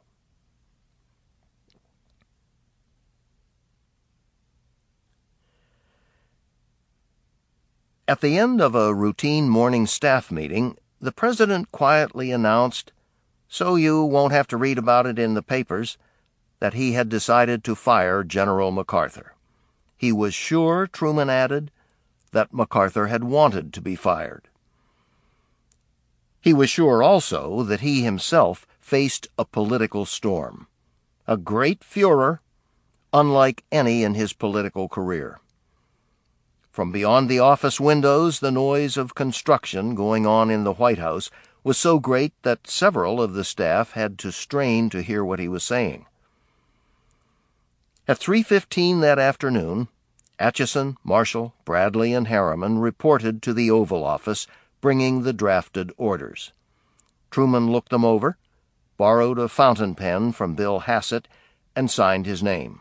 At the end of a routine morning staff meeting, the President quietly announced, so you won't have to read about it in the papers, that he had decided to fire General MacArthur. He was sure, Truman added, that MacArthur had wanted to be fired. He was sure also that he himself faced a political storm, a great furor, unlike any in his political career. From beyond the office windows, the noise of construction going on in the White House was so great that several of the staff had to strain to hear what he was saying. At 3:15 that afternoon, Acheson, Marshall, Bradley, and Harriman reported to the Oval Office, bringing the drafted orders. Truman looked them over, borrowed a fountain pen from Bill Hassett, and signed his name.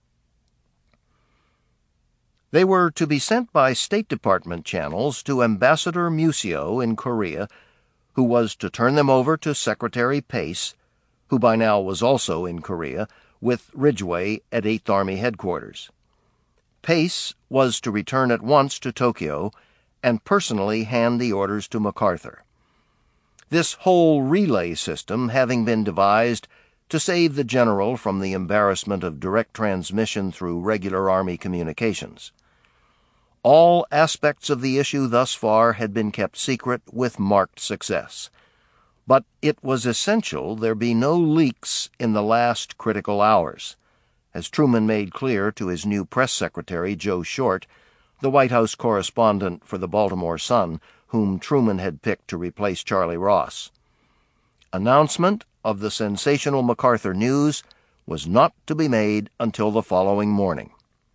They were to be sent by State Department channels to Ambassador Musio in Korea, who was to turn them over to Secretary Pace, who by now was also in Korea, with Ridgway at 8th Army Headquarters. Pace was to return at once to Tokyo and personally hand the orders to MacArthur. This whole relay system having been devised to save the general from the embarrassment of direct transmission through regular Army communications. All aspects of the issue thus far had been kept secret with marked success. But it was essential there be no leaks in the last critical hours, as Truman made clear to his new press secretary, Joe Short, the White House correspondent for the Baltimore Sun, whom Truman had picked to replace Charlie Ross. Announcement of the sensational MacArthur news was not to be made until the following morning.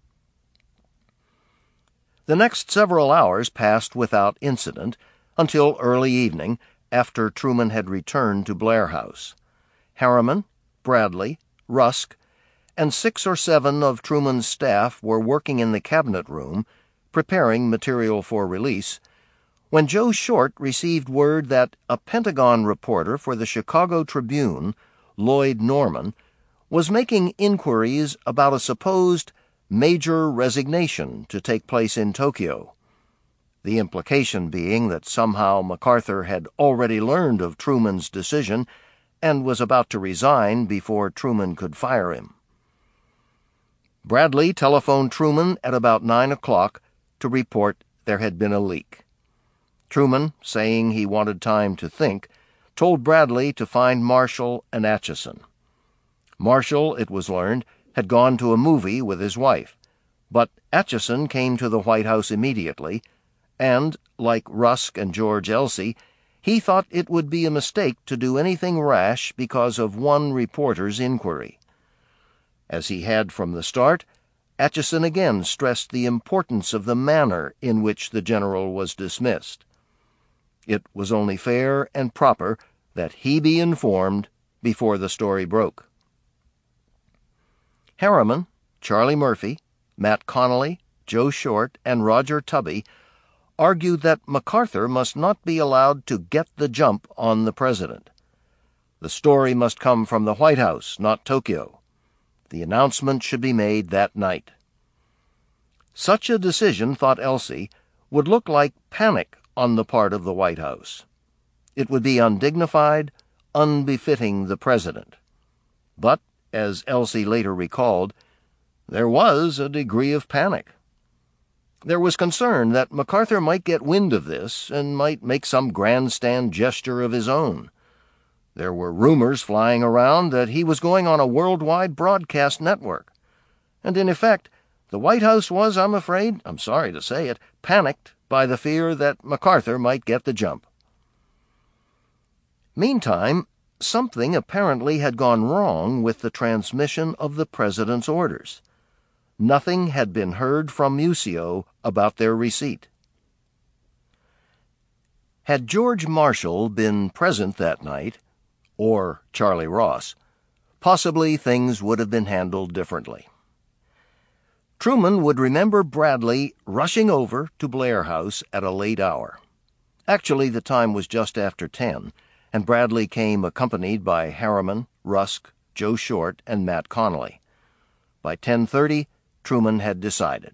The next several hours passed without incident until early evening, after Truman had returned to Blair House. Harriman, Bradley, Rusk, and 6 or 7 of Truman's staff were working in the cabinet room, preparing material for release, when Joe Short received word that a Pentagon reporter for the Chicago Tribune, Lloyd Norman, was making inquiries about a supposed major resignation to take place in Tokyo, the implication being that somehow MacArthur had already learned of Truman's decision and was about to resign before Truman could fire him. Bradley telephoned Truman at about 9 o'clock to report there had been a leak. Truman, saying he wanted time to think, told Bradley to find Marshall and Acheson. Marshall, it was learned, had gone to a movie with his wife, but Acheson came to the White House immediately, and, like Rusk and George Elsey, he thought it would be a mistake to do anything rash because of one reporter's inquiry. As he had from the start, Acheson again stressed the importance of the manner in which the general was dismissed. It was only fair and proper that he be informed before the story broke. Harriman, Charlie Murphy, Matt Connolly, Joe Short, and Roger Tubby argued that MacArthur must not be allowed to get the jump on the president. The story must come from the White House, not Tokyo. The announcement should be made that night. Such a decision, thought Elsey, would look like panic on the part of the White House. It would be undignified, unbefitting the president. But, as Elsey later recalled, there was a degree of panic. There was concern that MacArthur might get wind of this and might make some grandstand gesture of his own. There were rumors flying around that he was going on a worldwide broadcast network. And in effect, the White House was, I'm sorry to say it, panicked by the fear that MacArthur might get the jump. Meantime, something apparently had gone wrong with the transmission of the president's orders. Nothing had been heard from Muscio about their receipt. Had George Marshall been present that night, or Charlie Ross, possibly things would have been handled differently. Truman would remember Bradley rushing over to Blair House at a late hour. Actually, the time was just after 10, and Bradley came accompanied by Harriman, Rusk, Joe Short, and Matt Connolly. By 10:30, Truman had decided.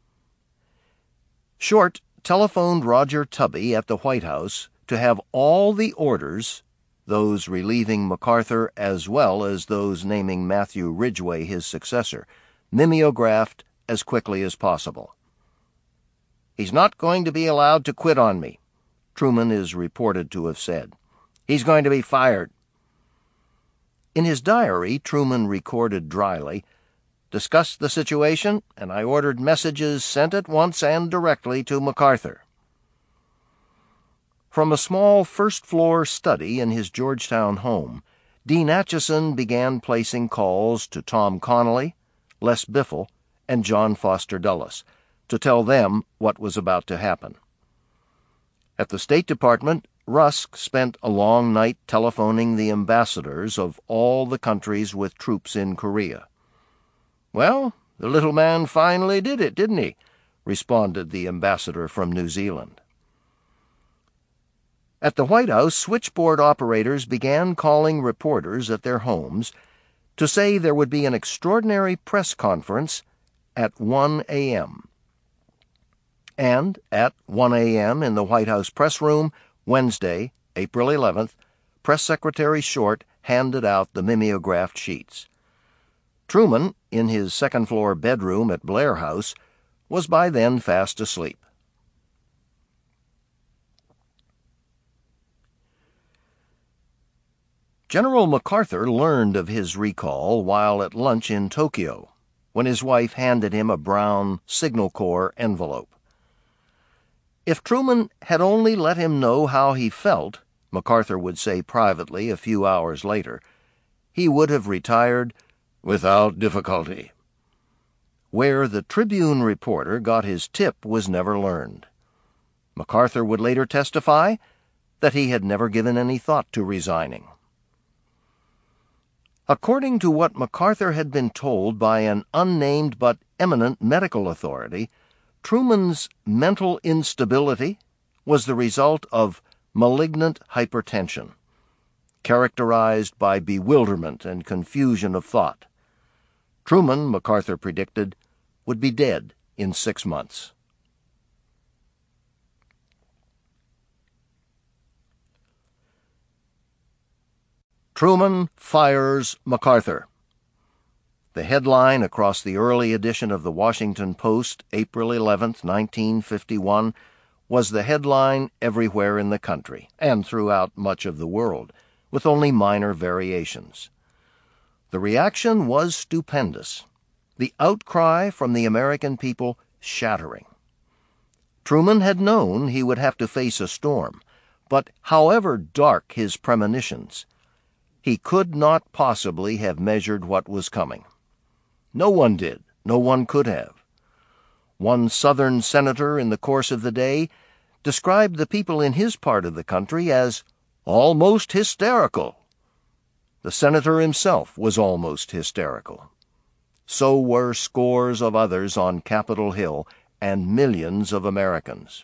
Short telephoned Roger Tubby at the White House to have all the orders, those relieving MacArthur as well as those naming Matthew Ridgway his successor, mimeographed as quickly as possible. "He's not going to be allowed to quit on me," Truman is reported to have said. "He's going to be fired." In his diary, Truman recorded dryly, "Discussed the situation, and I ordered messages sent at once and directly to MacArthur." From a small first-floor study in his Georgetown home, Dean Acheson began placing calls to Tom Connolly, Les Biffle, and John Foster Dulles to tell them what was about to happen. At the State Department, Rusk spent a long night telephoning the ambassadors of all the countries with troops in Korea. "Well, the little man finally did it, didn't he?" responded the ambassador from New Zealand. At the White House, switchboard operators began calling reporters at their homes to say there would be an extraordinary press conference at 1 a.m. And at 1 a.m. in the White House press room, Wednesday, April 11th, Press Secretary Short handed out the mimeographed sheets. Truman, in his second-floor bedroom at Blair House, was by then fast asleep. General MacArthur learned of his recall while at lunch in Tokyo, when his wife handed him a brown Signal Corps envelope. If Truman had only let him know how he felt, MacArthur would say privately a few hours later, he would have retired without difficulty. Where the Tribune reporter got his tip was never learned. MacArthur would later testify that he had never given any thought to resigning. According to what MacArthur had been told by an unnamed but eminent medical authority, Truman's mental instability was the result of malignant hypertension, characterized by bewilderment and confusion of thought. Truman, MacArthur predicted, would be dead in 6 months. Truman fires MacArthur. The headline across the early edition of the Washington Post, April 11, 1951, was the headline everywhere in the country and throughout much of the world, with only minor variations. The reaction was stupendous, the outcry from the American people shattering. Truman had known he would have to face a storm, but however dark his premonitions, he could not possibly have measured what was coming. No one did. No one could have. One Southern senator in the course of the day described the people in his part of the country as almost hysterical. The senator himself was almost hysterical. So were scores of others on Capitol Hill and millions of Americans.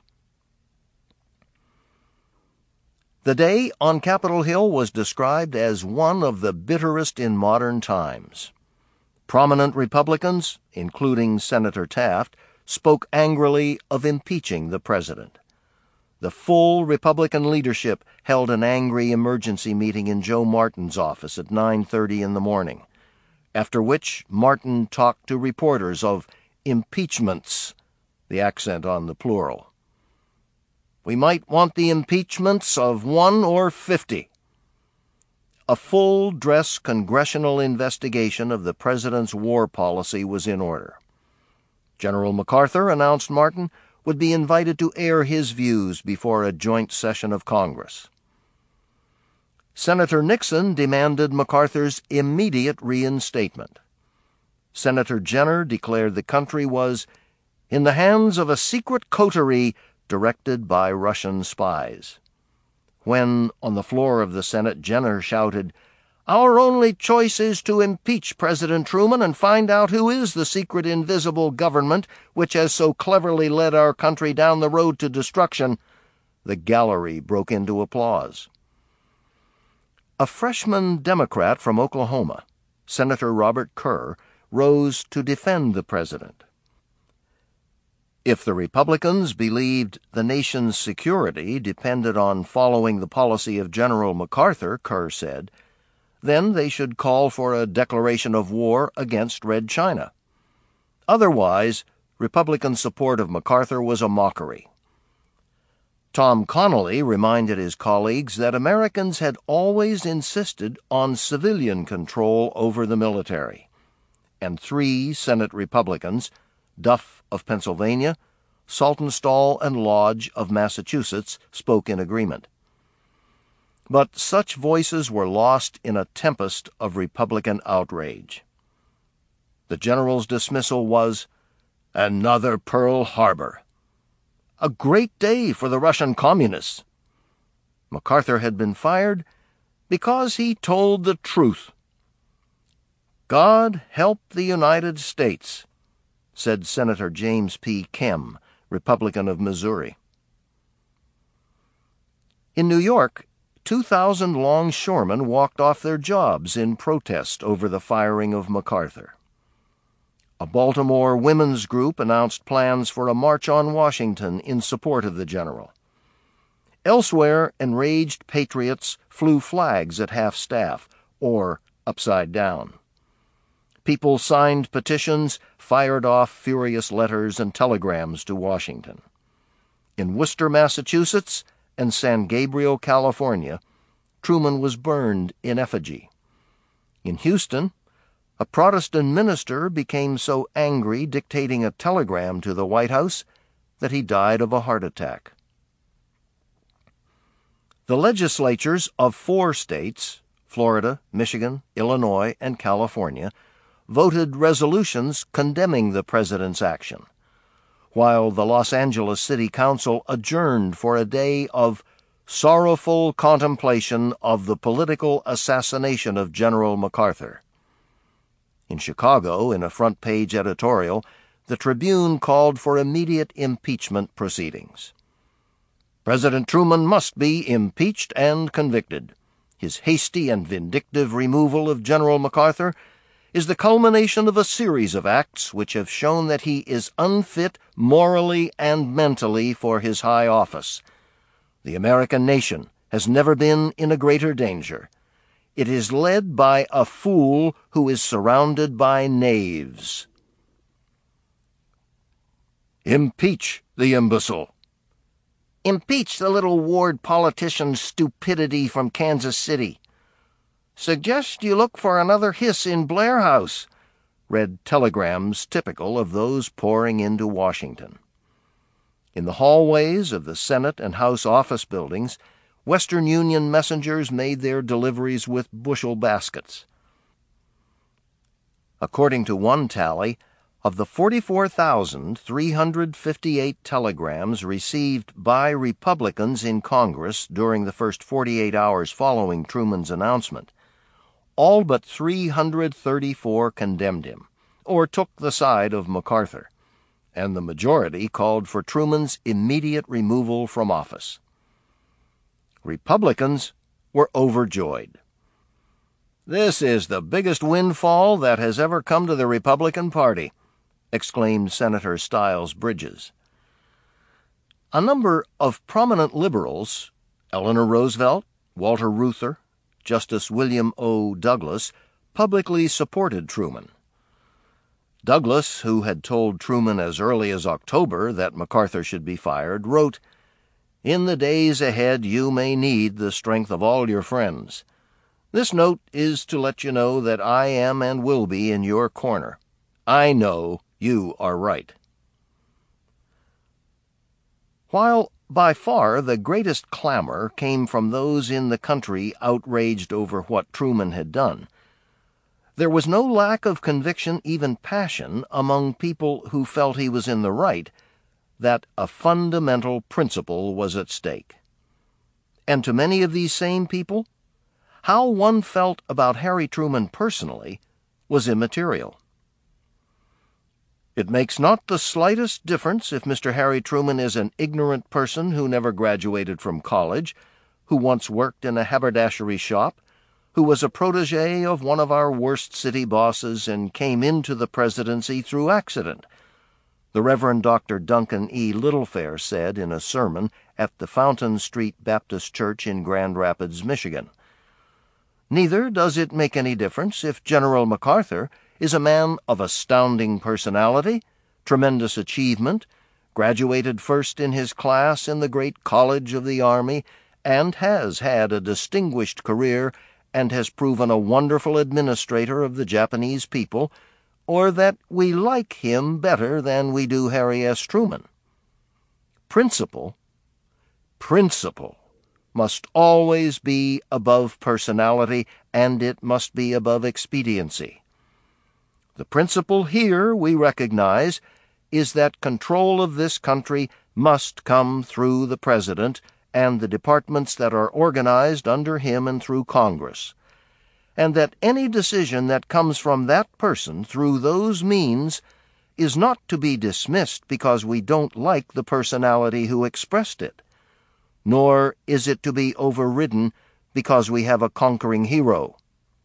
The day on Capitol Hill was described as one of the bitterest in modern times. Prominent Republicans, including Senator Taft, spoke angrily of impeaching the president. The full Republican leadership held an angry emergency meeting in Joe Martin's office at 9:30 in the morning, after which Martin talked to reporters of impeachments, the accent on the plural. "We might want the impeachments of 1 or 50. A full-dress congressional investigation of the president's war policy was in order. General MacArthur, announced Martin, would be invited to air his views before a joint session of Congress. Senator Nixon demanded MacArthur's immediate reinstatement. Senator Jenner declared the country was in the hands of a secret coterie directed by Russian spies. When, on the floor of the Senate, Jenner shouted, "Our only choice is to impeach President Truman and find out who is the secret invisible government which has so cleverly led our country down the road to destruction," the gallery broke into applause. A freshman Democrat from Oklahoma, Senator Robert Kerr, rose to defend the president. If the Republicans believed the nation's security depended on following the policy of General MacArthur, Kerr said, then they should call for a declaration of war against Red China. Otherwise, Republican support of MacArthur was a mockery. Tom Connolly reminded his colleagues that Americans had always insisted on civilian control over the military, and 3 Senate Republicans, Duff of Pennsylvania, Saltonstall and Lodge of Massachusetts, spoke in agreement. But such voices were lost in a tempest of Republican outrage. The general's dismissal was another Pearl Harbor. A great day for the Russian communists. MacArthur had been fired because he told the truth. God help the United States, said Senator James P. Kem, Republican of Missouri. In New York, 2,000 longshoremen walked off their jobs in protest over the firing of MacArthur. A Baltimore women's group announced plans for a march on Washington in support of the general. Elsewhere, enraged patriots flew flags at half-staff, or upside down. People signed petitions, fired off furious letters and telegrams to Washington. In Worcester, Massachusetts, and San Gabriel, California, Truman was burned in effigy. In Houston, a Protestant minister became so angry dictating a telegram to the White House that he died of a heart attack. The legislatures of 4 states, Florida, Michigan, Illinois, and California, voted resolutions condemning the president's action, while the Los Angeles City Council adjourned for a day of sorrowful contemplation of the political assassination of General MacArthur. In Chicago, in a front-page editorial, the Tribune called for immediate impeachment proceedings. President Truman must be impeached and convicted. His hasty and vindictive removal of General MacArthur is the culmination of a series of acts which have shown that he is unfit morally and mentally for his high office. The American nation has never been in a greater danger. It is led by a fool who is surrounded by knaves. Impeach the imbecile. Impeach the little ward politician's stupidity from Kansas City. Suggest you look for another hiss in Blair House, read telegrams typical of those pouring into Washington. In the hallways of the Senate and House office buildings, Western Union messengers made their deliveries with bushel baskets. According to one tally, of the 44,358 telegrams received by Republicans in Congress during the first 48 hours following Truman's announcement, all but 334 condemned him, or took the side of MacArthur, and the majority called for Truman's immediate removal from office. Republicans were overjoyed. "This is the biggest windfall that has ever come to the Republican Party," exclaimed Senator Styles Bridges. A number of prominent liberals, Eleanor Roosevelt, Walter Reuther, Justice William O. Douglas, publicly supported Truman. Douglas, who had told Truman as early as October that MacArthur should be fired, wrote, "In the days ahead you may need the strength of all your friends. This note is to let you know that I am and will be in your corner. I know you are right." While by far the greatest clamor came from those in the country outraged over what Truman had done, there was no lack of conviction, even passion, among people who felt he was in the right, that a fundamental principle was at stake. And to many of these same people, how one felt about Harry Truman personally was immaterial. It makes not the slightest difference if Mr. Harry Truman is an ignorant person who never graduated from college, who once worked in a haberdashery shop, who was a protege of one of our worst city bosses and came into the presidency through accident. The Reverend Dr. Duncan E. Littlefair said in a sermon at the Fountain Street Baptist Church in Grand Rapids, Michigan. Neither does it make any difference if General MacArthur is a man of astounding personality, tremendous achievement, graduated first in his class in the great college of the Army, and has had a distinguished career and has proven a wonderful administrator of the Japanese people, or that we like him better than we do Harry S. Truman. Principle must always be above personality, and it must be above expediency. The principle here, we recognize, is that control of this country must come through the President and the departments that are organized under him and through Congress, and that any decision that comes from that person through those means is not to be dismissed because we don't like the personality who expressed it, nor is it to be overridden because we have a conquering hero.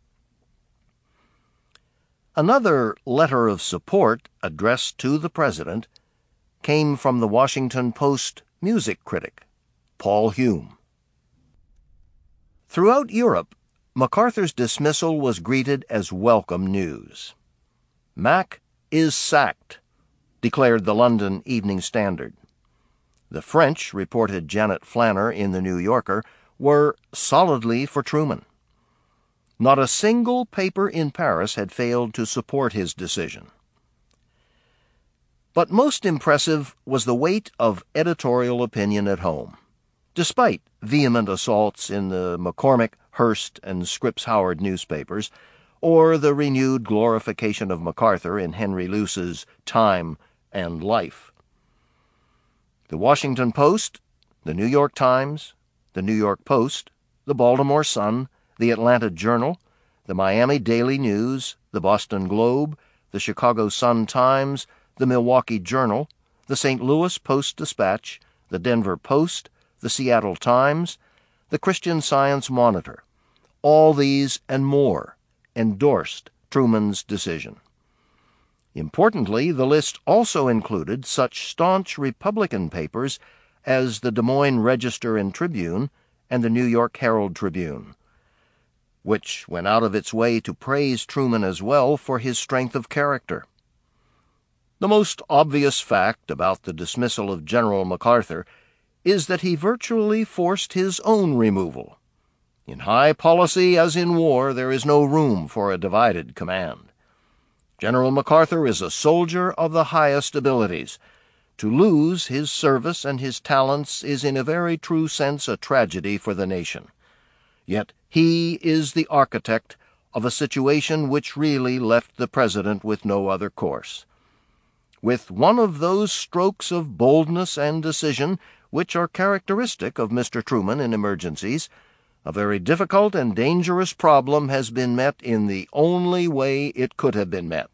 Another letter of support addressed to the President came from the Washington Post music critic, Paul Hume. Throughout Europe, MacArthur's dismissal was greeted as welcome news. "Mac is sacked," declared the London Evening Standard. The French, reported Janet Flanner in the New Yorker, were solidly for Truman. Not a single paper in Paris had failed to support his decision. But most impressive was the weight of editorial opinion at home. Despite vehement assaults in the McCormick, Hearst, and Scripps Howard newspapers, or the renewed glorification of MacArthur in Henry Luce's Time and Life. The Washington Post, the New York Times, the New York Post, the Baltimore Sun, the Atlanta Journal, the Miami Daily News, the Boston Globe, the Chicago Sun-Times, the Milwaukee Journal, the St. Louis Post-Dispatch, the Denver Post, the Seattle Times, the Christian Science Monitor, all these and more endorsed Truman's decision. Importantly, the list also included such staunch Republican papers as the Des Moines Register and Tribune and the New York Herald Tribune, which went out of its way to praise Truman as well for his strength of character. The most obvious fact about the dismissal of General MacArthur is that he virtually forced his own removal. In high policy, as in war, there is no room for a divided command. General MacArthur is a soldier of the highest abilities. To lose his service and his talents is in a very true sense a tragedy for the nation. Yet he is the architect of a situation which really left the President with no other course. With one of those strokes of boldness and decision which are characteristic of Mr. Truman in emergencies, a very difficult and dangerous problem has been met in the only way it could have been met.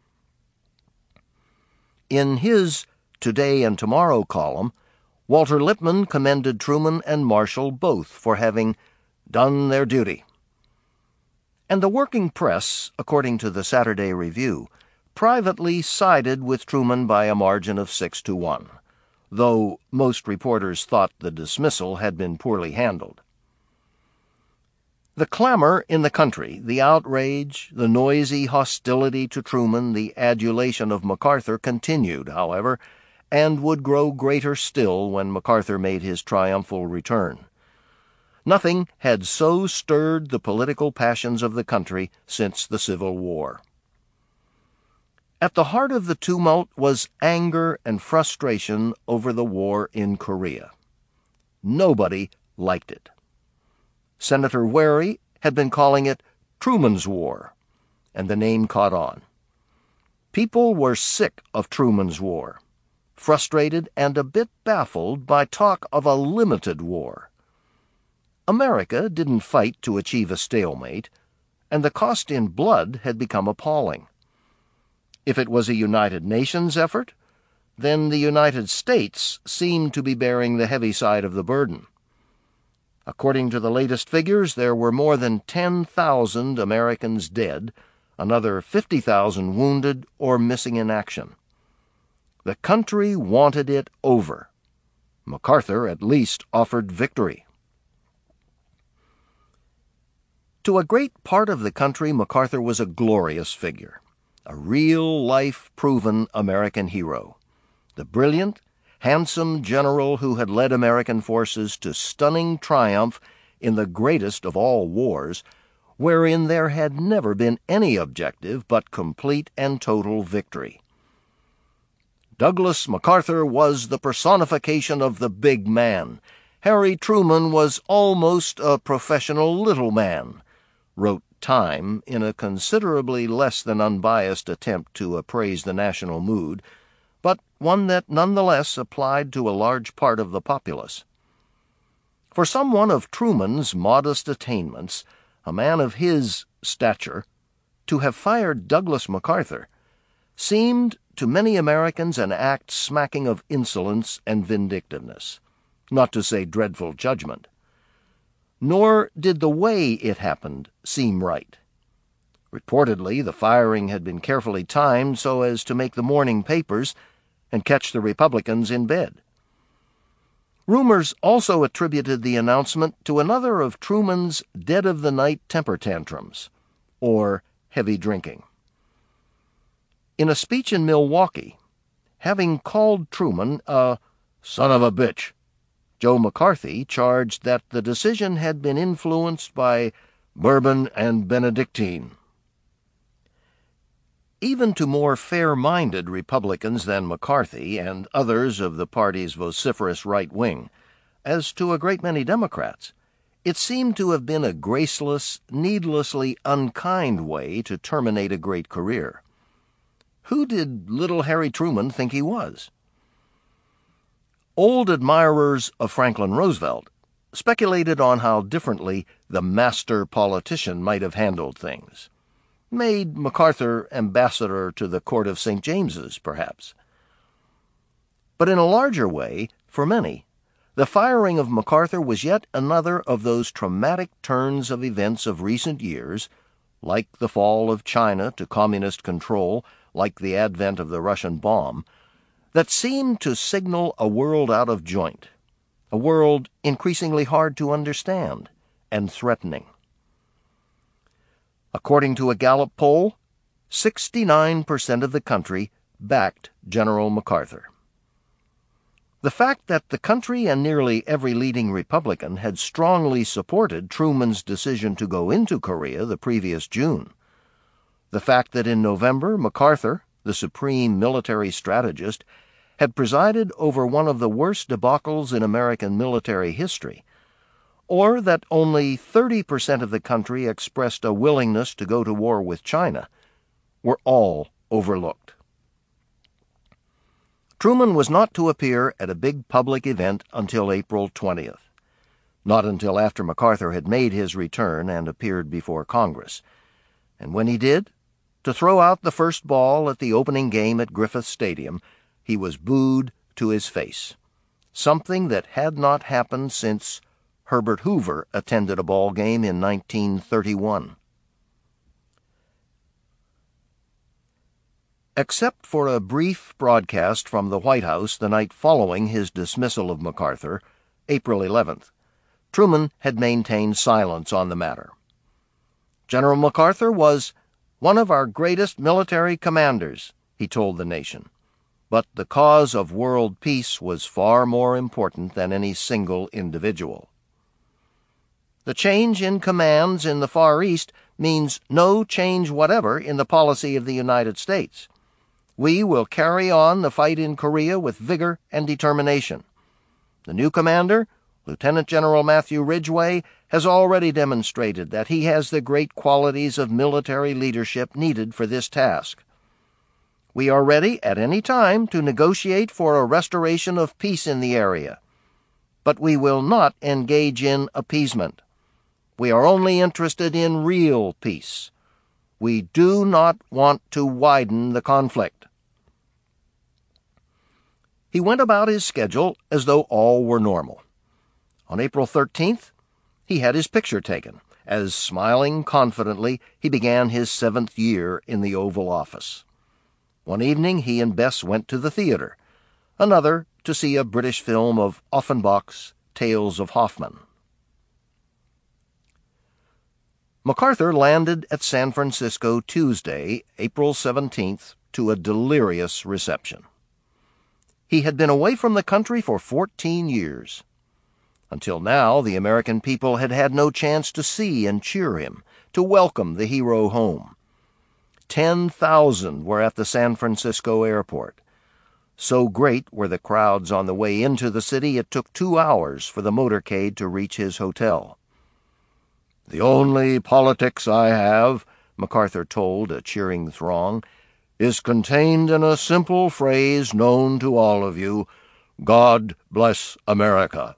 In his Today and Tomorrow column, Walter Lippmann commended Truman and Marshall both for having done their duty. And the working press, according to the Saturday Review, privately sided with Truman by a margin of 6-1, though most reporters thought the dismissal had been poorly handled. The clamor in the country, the outrage, the noisy hostility to Truman, the adulation of MacArthur continued, however, and would grow greater still when MacArthur made his triumphal return. Nothing had so stirred the political passions of the country since the Civil War. At the heart of the tumult was anger and frustration over the war in Korea. Nobody liked it. Senator Wary had been calling it Truman's War, and the name caught on. People were sick of Truman's War, frustrated and a bit baffled by talk of a limited war. America didn't fight to achieve a stalemate, and the cost in blood had become appalling. If it was a United Nations effort, then the United States seemed to be bearing the heavy side of the burden. According to the latest figures, there were more than 10,000 Americans dead, another 50,000 wounded or missing in action. The country wanted it over. MacArthur at least offered victory. To a great part of the country, MacArthur was a glorious figure, a real-life proven American hero, the brilliant, handsome general who had led American forces to stunning triumph in the greatest of all wars, wherein there had never been any objective but complete and total victory. Douglas MacArthur was the personification of the big man. Harry Truman was almost a professional little man, wrote Time in a considerably less than unbiased attempt to appraise the national mood, but one that nonetheless applied to a large part of the populace. For someone of Truman's modest attainments, a man of his stature, to have fired Douglas MacArthur seemed to many Americans an act smacking of insolence and vindictiveness, not to say dreadful judgment. Nor did the way it happened seem right. Reportedly, the firing had been carefully timed so as to make the morning papers and catch the Republicans in bed. Rumors also attributed the announcement to another of Truman's dead-of-the-night temper tantrums, or heavy drinking. In a speech in Milwaukee, having called Truman a son of a bitch, Joe McCarthy charged that the decision had been influenced by bourbon and Benedictine. Even to more fair-minded Republicans than McCarthy and others of the party's vociferous right wing, as to a great many Democrats, it seemed to have been a graceless, needlessly unkind way to terminate a great career. Who did little Harry Truman think he was? Old admirers of Franklin Roosevelt speculated on how differently the master politician might have handled things. Made MacArthur ambassador to the court of St. James's, perhaps. But in a larger way, for many, the firing of MacArthur was yet another of those traumatic turns of events of recent years, like the fall of China to communist control, like the advent of the Russian bomb, that seemed to signal a world out of joint, a world increasingly hard to understand and threatening. According to a Gallup poll, 69% of the country backed General MacArthur. The fact that the country and nearly every leading Republican had strongly supported Truman's decision to go into Korea the previous June, the fact that in November MacArthur, the supreme military strategist, had presided over one of the worst debacles in American military history, or that only 30% of the country expressed a willingness to go to war with China, were all overlooked. Truman was not to appear at a big public event until April 20th, not until after MacArthur had made his return and appeared before Congress, and when he did, to throw out the first ball at the opening game at Griffith Stadium, he was booed to his face, something that had not happened since Herbert Hoover attended a ball game in 1931. Except for a brief broadcast from the White House the night following his dismissal of MacArthur, April 11th, Truman had maintained silence on the matter. General MacArthur was one of our greatest military commanders, he told the nation, but the cause of world peace was far more important than any single individual. The change in commands in the Far East means no change whatever in the policy of the United States. We will carry on the fight in Korea with vigor and determination. The new commander, Lieutenant General Matthew Ridgway, has already demonstrated that he has the great qualities of military leadership needed for this task. We are ready at any time to negotiate for a restoration of peace in the area, but we will not engage in appeasement. We are only interested in real peace. We do not want to widen the conflict. He went about his schedule as though all were normal. On April 13th, he had his picture taken, as, smiling confidently, he began his 7th year in the Oval Office. One evening he and Bess went to the theater, another to see a British film of Offenbach's Tales of Hoffmann. MacArthur landed at San Francisco Tuesday, April 17th, to a delirious reception. He had been away from the country for 14 years. Until now, the American people had had no chance to see and cheer him, to welcome the hero home. 10,000 were at the San Francisco airport. So great were the crowds on the way into the city, it took 2 hours for the motorcade to reach his hotel. "The only politics I have," MacArthur told a cheering throng, "is contained in a simple phrase known to all of you: God bless America."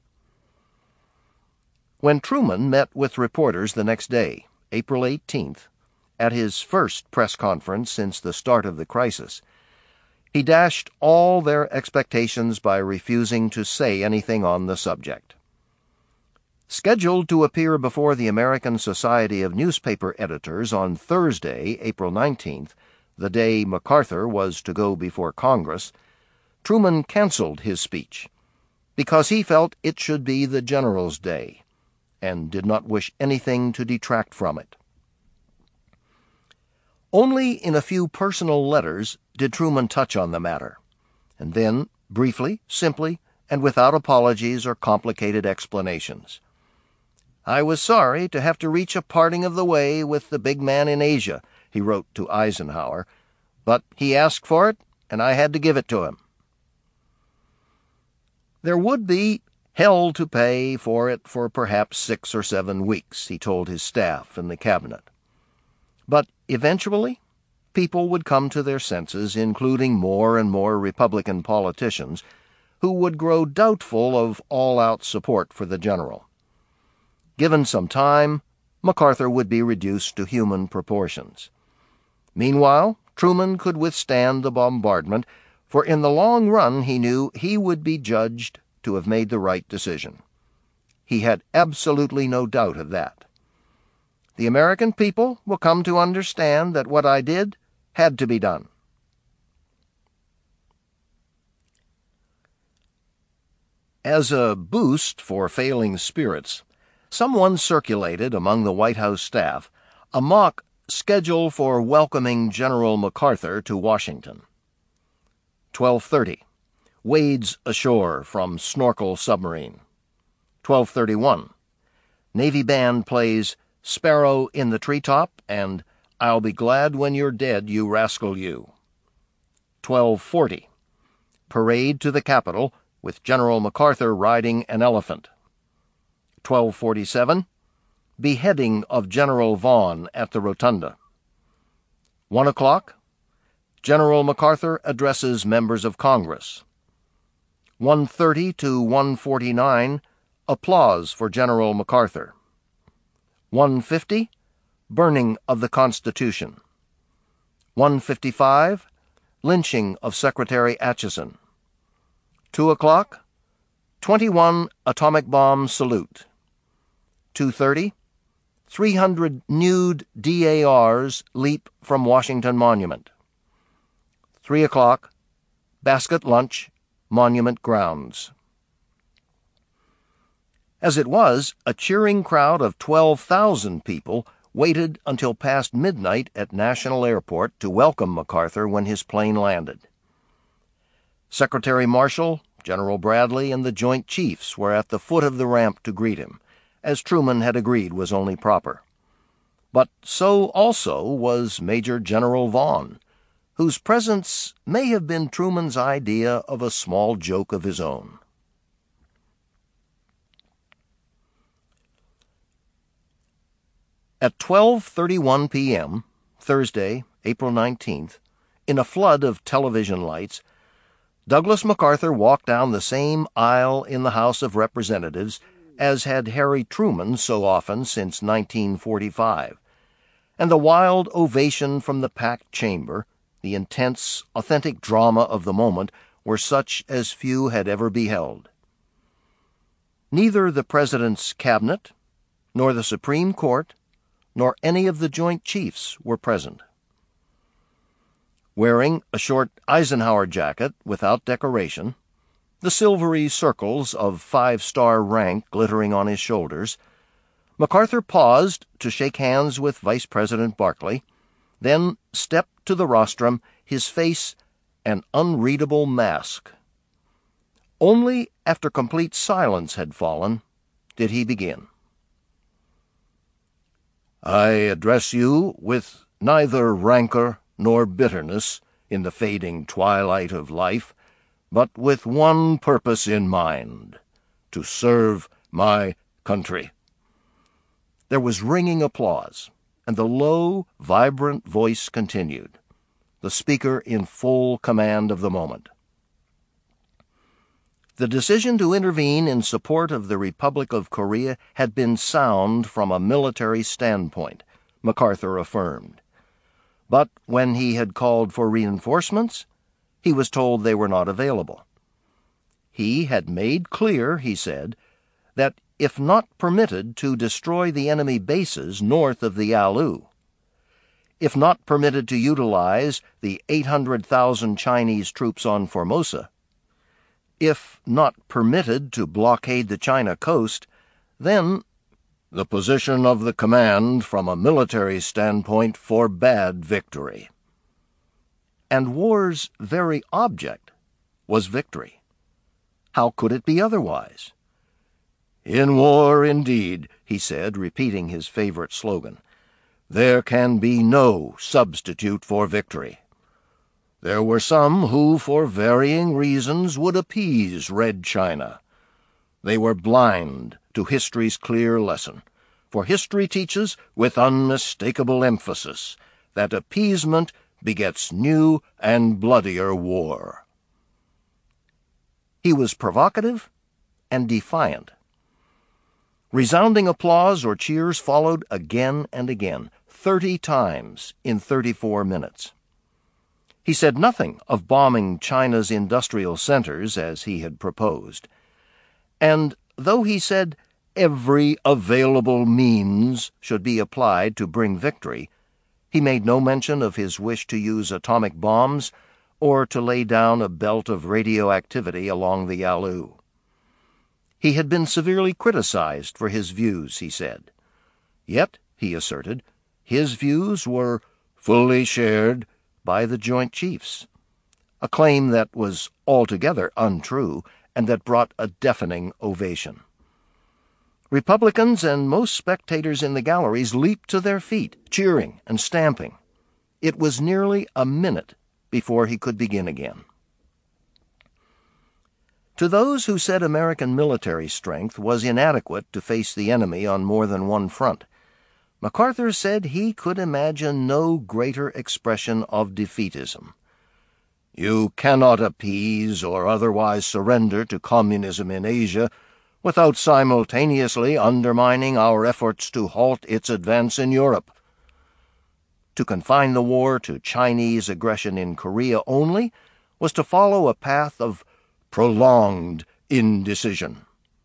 When Truman met with reporters the next day, April 18th, at his first press conference since the start of the crisis, he dashed all their expectations by refusing to say anything on the subject. Scheduled to appear before the American Society of Newspaper Editors on Thursday, April 19th, the day MacArthur was to go before Congress, Truman canceled his speech because he felt it should be the General's Day and did not wish anything to detract from it. Only in a few personal letters did Truman touch on the matter, and then, briefly, simply, and without apologies or complicated explanations. "I was sorry to have to reach a parting of the way with the big man in Asia," he wrote to Eisenhower, "but he asked for it, and I had to give it to him." There would be hell to pay for it for perhaps 6 or 7 weeks, he told his staff and the cabinet. But eventually, people would come to their senses, including more and more Republican politicians, who would grow doubtful of all-out support for the general. Given some time, MacArthur would be reduced to human proportions. Meanwhile, Truman could withstand the bombardment, for in the long run he knew he would be judged to have made the right decision. He had absolutely no doubt of that. "The American people will come to understand that what I did had to be done." As a boost for failing spirits, someone circulated among the White House staff a mock schedule for welcoming General MacArthur to Washington. 12:30. Wades ashore from Snorkel submarine. 12:31. Navy band plays Sparrow in the Treetop and I'll Be Glad When You're Dead, You Rascal You. 12:40. Parade to the Capitol with General MacArthur riding an elephant. 12:47. Beheading of General Vaughan at the Rotunda. 1 o'clock. General MacArthur addresses members of Congress. 1:30 to 1:49. Applause for General MacArthur. 1:50. Burning of the Constitution. 1:55. Lynching of Secretary Atchison. 2 o'clock. 21 atomic bomb salute. 2:30. 300 nude DARs leap from Washington Monument. 3 o'clock. Basket lunch, Monument grounds. As it was, a cheering crowd of 12,000 people waited until past midnight at National Airport to welcome MacArthur when his plane landed. Secretary Marshall, General Bradley, and the Joint Chiefs were at the foot of the ramp to greet him, as Truman had agreed was only proper. But so also was Major General Vaughan, whose presence may have been Truman's idea of a small joke of his own. At 12:31 p.m., Thursday, April 19th, in a flood of television lights, Douglas MacArthur walked down the same aisle in the House of Representatives as had Harry Truman so often since 1945, and the wild ovation from the packed chamber, the intense, authentic drama of the moment, were such as few had ever beheld. Neither the President's cabinet, nor the Supreme Court, nor any of the Joint Chiefs were present. Wearing a short Eisenhower jacket without decoration, the silvery circles of 5-star rank glittering on his shoulders, MacArthur paused to shake hands with Vice President Barkley, then stepped to the rostrum, his face an unreadable mask. Only after complete silence had fallen did he begin. I address you with neither rancor nor bitterness in the fading twilight of life, but with one purpose in mind: to serve my country. There was ringing applause, and the low, vibrant voice continued, the speaker in full command of the moment. The decision to intervene in support of the Republic of Korea had been sound from a military standpoint, MacArthur affirmed. But when he had called for reinforcements, he was told they were not available. He had made clear, he said, that if not permitted to destroy the enemy bases north of the Yalu, if not permitted to utilize the 800,000 Chinese troops on Formosa, if not permitted to blockade the China coast, then the position of the command from a military standpoint forbade victory. And war's very object was victory. How could it be otherwise? In war, indeed, he said, repeating his favorite slogan, there can be no substitute for victory. There were some who, for varying reasons, would appease Red China. They were blind to history's clear lesson, for history teaches with unmistakable emphasis that appeasement begets new and bloodier war. He was provocative and defiant. Resounding applause or cheers followed again and again, 30 times in 34 minutes. He said nothing of bombing China's industrial centers as he had proposed. And though he said every available means should be applied to bring victory, he made no mention of his wish to use atomic bombs or to lay down a belt of radioactivity along the Yalu. He had been severely criticized for his views, he said. Yet, he asserted, his views were fully shared by the Joint Chiefs, a claim that was altogether untrue and that brought a deafening ovation. Republicans and most spectators in the galleries leaped to their feet, cheering and stamping. It was nearly a minute before he could begin again. To those who said American military strength was inadequate to face the enemy on more than one front, MacArthur said he could imagine no greater expression of defeatism. You cannot appease or otherwise surrender to communism in Asia without simultaneously undermining our efforts to halt its advance in Europe. To confine the war to Chinese aggression in Korea only was to follow a path of prolonged indecision.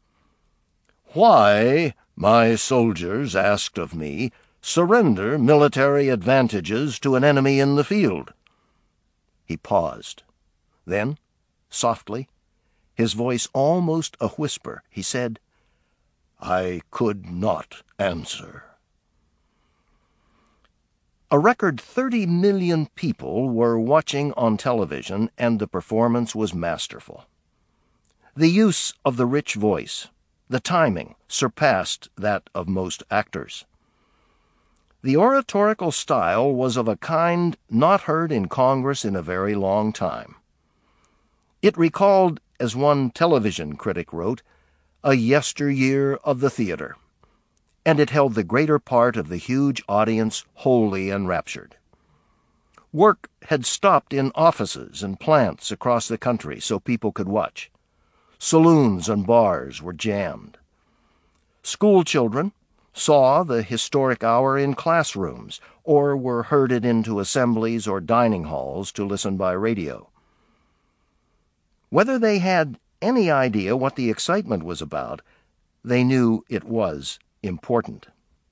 Why, my soldiers asked of me, surrender military advantages to an enemy in the field? He paused. Then, softly, his voice almost a whisper, he said, I could not answer. A record 30 million people were watching on television, and the performance was masterful. The use of the rich voice, the timing, surpassed that of most actors. The oratorical style was of a kind not heard in Congress in a very long time. It recalled, as one television critic wrote, a yesteryear of the theater, and it held the greater part of the huge audience wholly enraptured. Work had stopped in offices and plants across the country so people could watch. Saloons and bars were jammed. School children saw the historic hour in classrooms or were herded into assemblies or dining halls to listen by radio. Whether they had any idea what the excitement was about, they knew it was important.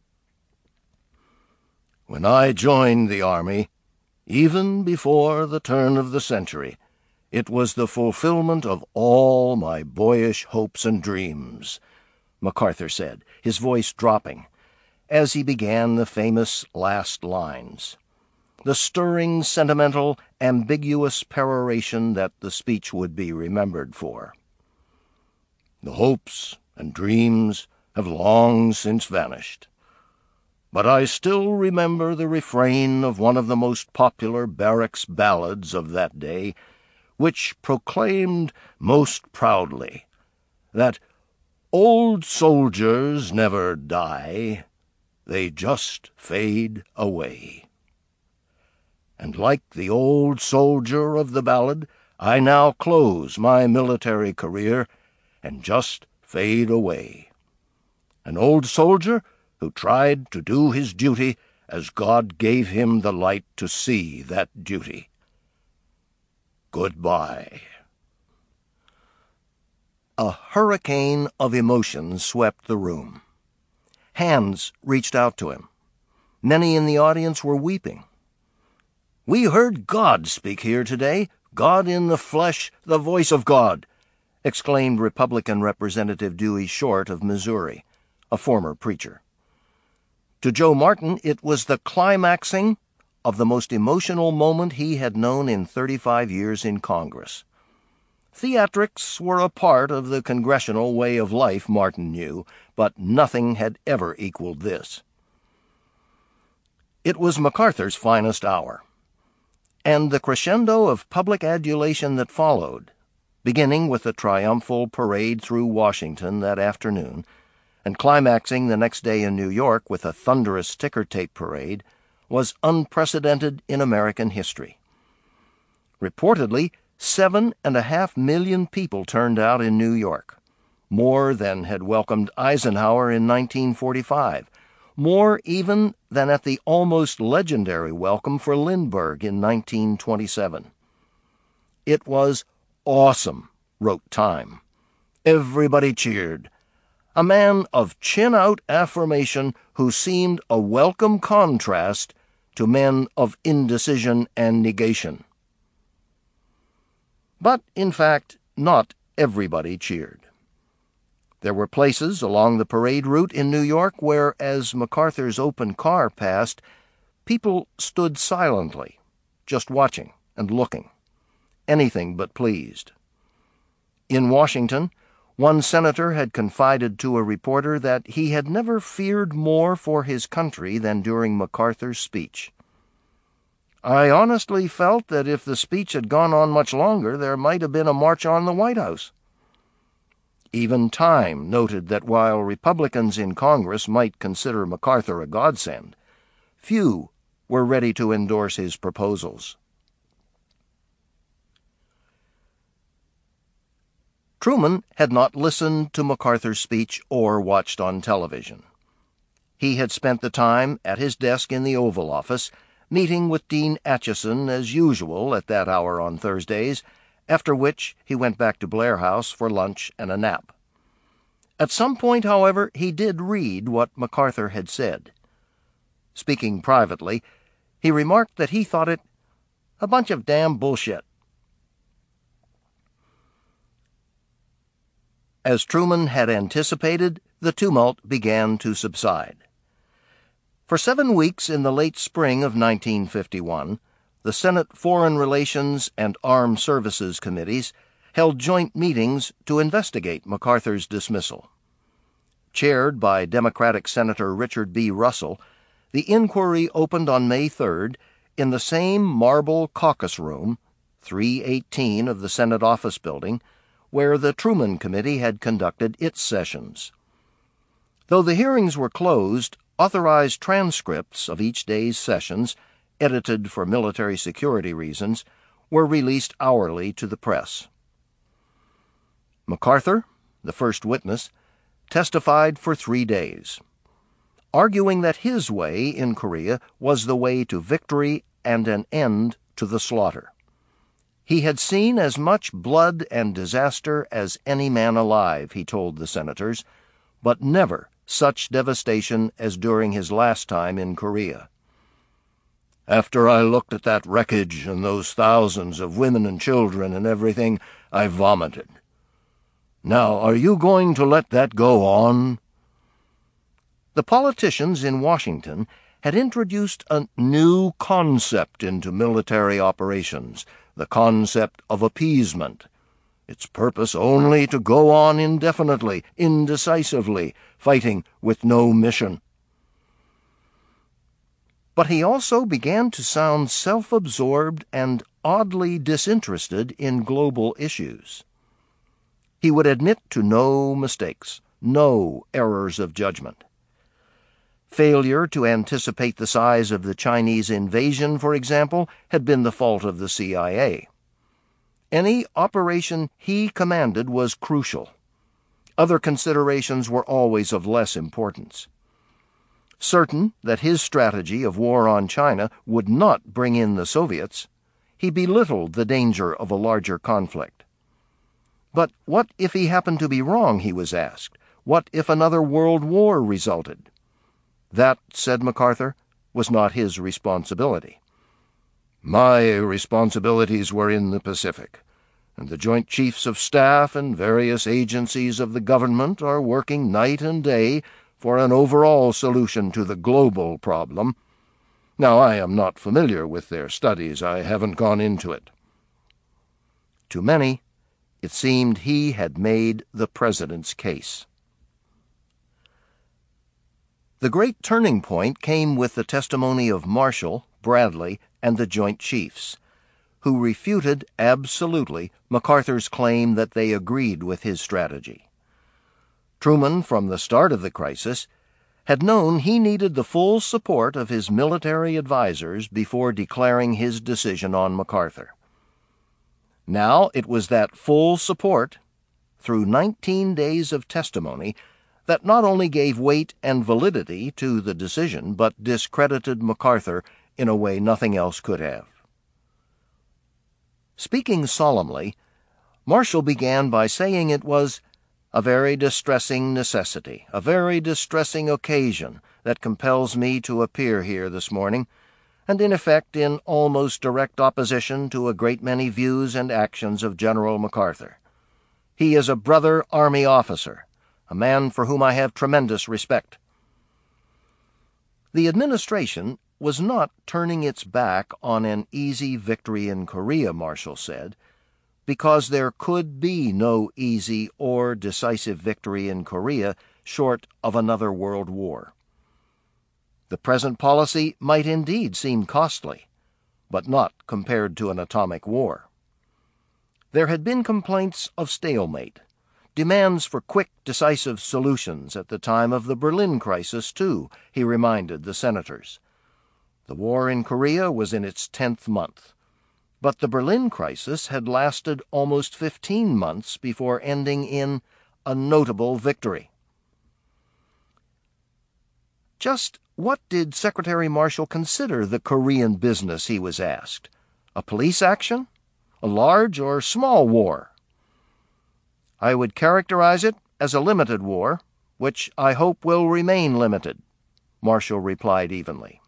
When I joined the Army, even before the turn of the century, it was the fulfillment of all my boyish hopes and dreams, MacArthur said, his voice dropping, as he began the famous last lines, the stirring, sentimental, ambiguous peroration that the speech would be remembered for. The hopes and dreams have long since vanished, but I still remember the refrain of one of the most popular barracks ballads of that day, which proclaimed most proudly that old soldiers never die, they just fade away. And like the old soldier of the ballad, I now close my military career and just fade away. An old soldier who tried to do his duty as God gave him the light to see that duty. Goodbye. A hurricane of emotion swept the room. Hands reached out to him. Many in the audience were weeping. "We heard God speak here today, God in the flesh, the voice of God," exclaimed Republican Representative Dewey Short of Missouri, a former preacher. To Joe Martin, it was the climaxing of the most emotional moment he had known in 35 years in Congress. Theatrics were a part of the congressional way of life, Martin knew, but nothing had ever equaled this. It was MacArthur's finest hour, and the crescendo of public adulation that followed, beginning with the triumphal parade through Washington that afternoon, and climaxing the next day in New York with a thunderous ticker-tape parade, was unprecedented in American history. Reportedly, 7.5 million people turned out in New York, more than had welcomed Eisenhower in 1945, more even than at the almost legendary welcome for Lindbergh in 1927. It was awesome, wrote Time. Everybody cheered. A man of chin-out affirmation who seemed a welcome contrast to men of indecision and negation. But, in fact, not everybody cheered. There were places along the parade route in New York where, as MacArthur's open car passed, people stood silently, just watching and looking, anything but pleased. In Washington, one senator had confided to a reporter that he had never feared more for his country than during MacArthur's speech. "I honestly felt that if the speech had gone on much longer, there might have been a march on the White House." Even Time noted that while Republicans in Congress might consider MacArthur a godsend, few were ready to endorse his proposals. Truman had not listened to MacArthur's speech or watched on television. He had spent the time at his desk in the Oval Office, meeting with Dean Acheson as usual at that hour on Thursdays, after which he went back to Blair House for lunch and a nap. At some point, however, he did read what MacArthur had said. Speaking privately, he remarked that he thought it a bunch of damn bullshit. As Truman had anticipated, the tumult began to subside. For 7 weeks in the late spring of 1951, the Senate Foreign Relations and Armed Services Committees held joint meetings to investigate MacArthur's dismissal. Chaired by Democratic Senator Richard B. Russell, The inquiry opened on May 3rd in the same marble caucus room, 318 of the Senate Office Building, where the Truman Committee had conducted its sessions. Though the hearings were closed, authorized transcripts of each day's sessions, edited for military security reasons, were released hourly to the press. MacArthur, the first witness, testified for 3 days, arguing that his way in Korea was the way to victory and an end to the slaughter. He had seen as much blood and disaster as any man alive, he told the senators, but never such devastation as during his last time in Korea. After I looked at that wreckage and those thousands of women and children and everything, I vomited. Now, are you going to let that go on? The politicians in Washington had introduced a new concept into military operations, the concept of appeasement, its purpose only to go on indefinitely, indecisively, fighting with no mission. But he also began to sound self-absorbed and oddly disinterested in global issues. He would admit to no mistakes, no errors of judgment. Failure to anticipate the size of the Chinese invasion, for example, had been the fault of the CIA. Any operation he commanded was crucial. Other considerations were always of less importance. Certain that his strategy of war on China would not bring in the Soviets, he belittled the danger of a larger conflict. But what if he happened to be wrong, he was asked? What if another world war resulted? That, said MacArthur, was not his responsibility. My responsibilities were in the Pacific, and the Joint Chiefs of Staff and various agencies of the government are working night and day for an overall solution to the global problem. Now, I am not familiar with their studies. I haven't gone into it. To many, it seemed he had made the president's case. The great turning point came with the testimony of Marshall, Bradley, and the Joint Chiefs, who refuted absolutely MacArthur's claim that they agreed with his strategy. Truman, from the start of the crisis, had known he needed the full support of his military advisers before declaring his decision on MacArthur. Now it was that full support, through 19 days of testimony, that not only gave weight and validity to the decision, but discredited MacArthur in a way nothing else could have. Speaking solemnly, Marshall began by saying it was a very distressing necessity, a very distressing occasion that compels me to appear here this morning, and in effect in almost direct opposition to a great many views and actions of General MacArthur. He is a brother Army officer, a man for whom I have tremendous respect. The administration was not turning its back on an easy victory in Korea, Marshall said, because there could be no easy or decisive victory in Korea short of another world war. The present policy might indeed seem costly, but not compared to an atomic war. There had been complaints of stalemate, demands for quick, decisive solutions at the time of the Berlin crisis, too, he reminded the senators. The war in Korea was in its 10th month, but the Berlin crisis had lasted almost 15 months before ending in a notable victory. Just what did Secretary Marshall consider the Korean business, he was asked? A police action? A large or small war? I would characterize it as a limited war, which I hope will remain limited, Marshall replied evenly.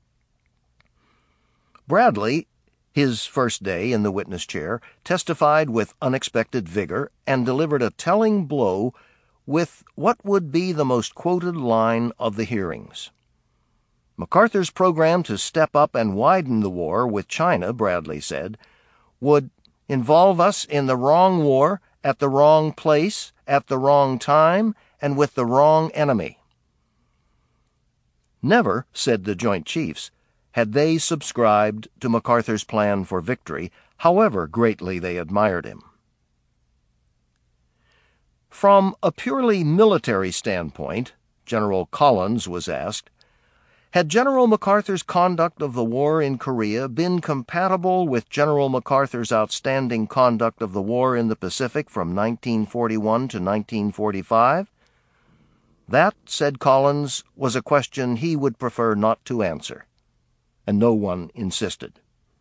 Bradley, his first day in the witness chair, testified with unexpected vigor and delivered a telling blow with what would be the most quoted line of the hearings. MacArthur's program to step up and widen the war with China, Bradley said, would involve us in the wrong war, at the wrong place, at the wrong time, and with the wrong enemy. Never, said the Joint Chiefs, had they subscribed to MacArthur's plan for victory, however greatly they admired him. From a purely military standpoint, General Collins was asked, had General MacArthur's conduct of the war in Korea been compatible with General MacArthur's outstanding conduct of the war in the Pacific from 1941 to 1945? That, said Collins, was a question he would prefer not to answer, and no one insisted.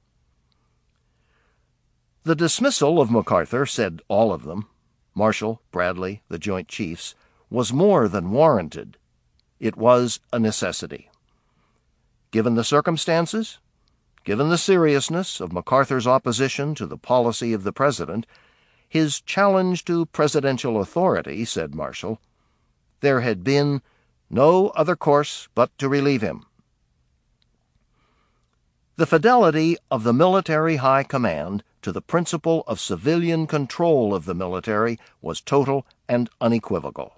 The dismissal of MacArthur, said all of them, Marshall, Bradley, the Joint Chiefs, was more than warranted. It was a necessity. Given the circumstances, given the seriousness of MacArthur's opposition to the policy of the President, his challenge to presidential authority, said Marshall, there had been no other course but to relieve him. The fidelity of the military high command to the principle of civilian control of the military was total and unequivocal.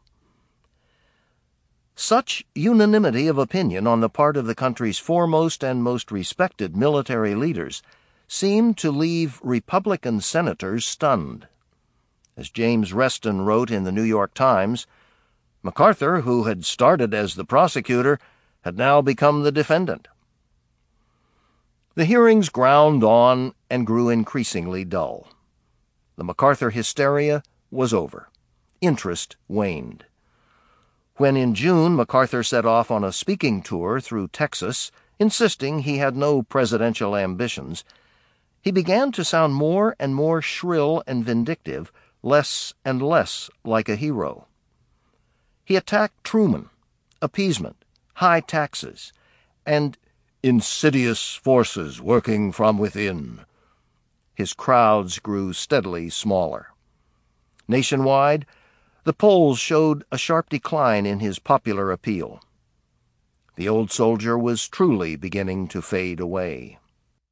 Such unanimity of opinion on the part of the country's foremost and most respected military leaders seemed to leave Republican senators stunned. As James Reston wrote in the New York Times, MacArthur, who had started as the prosecutor, had now become the defendant. The hearings ground on and grew increasingly dull. The MacArthur hysteria was over. Interest waned. When in June MacArthur set off on a speaking tour through Texas, insisting he had no presidential ambitions, he began to sound more and more shrill and vindictive, less and less like a hero. He attacked Truman, appeasement, high taxes, and insidious forces working from within. His crowds grew steadily smaller. Nationwide, the polls showed a sharp decline in his popular appeal. The old soldier was truly beginning to fade away.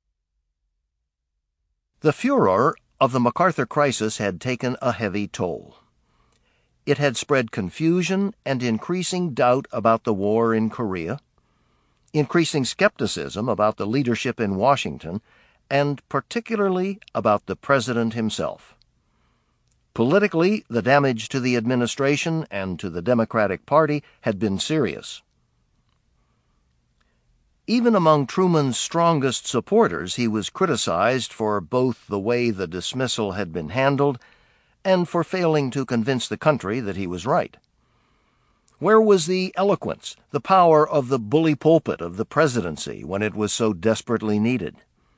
The furor of the MacArthur crisis had taken a heavy toll. It had spread confusion and increasing doubt about the war in Korea, increasing skepticism about the leadership in Washington, and particularly about the President himself. Politically, the damage to the administration and to the Democratic Party had been serious. Even among Truman's strongest supporters, he was criticized for both the way the dismissal had been handled and for failing to convince the country that he was right. Where was the eloquence, the power of the bully pulpit of the presidency when it was so desperately needed?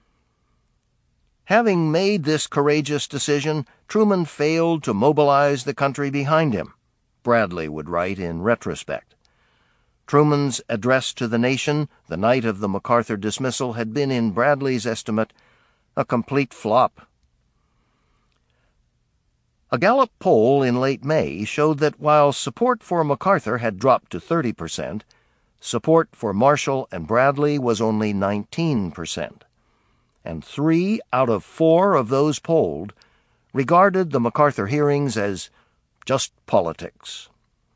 Having made this courageous decision, Truman failed to mobilize the country behind him, Bradley would write in retrospect. Truman's address to the nation the night of the MacArthur dismissal had been, in Bradley's estimate, a complete flop. A Gallup poll in late May showed that while support for MacArthur had dropped to 30%, support for Marshall and Bradley was only 19%. And 3 out of 4 of those polled regarded the MacArthur hearings as just politics.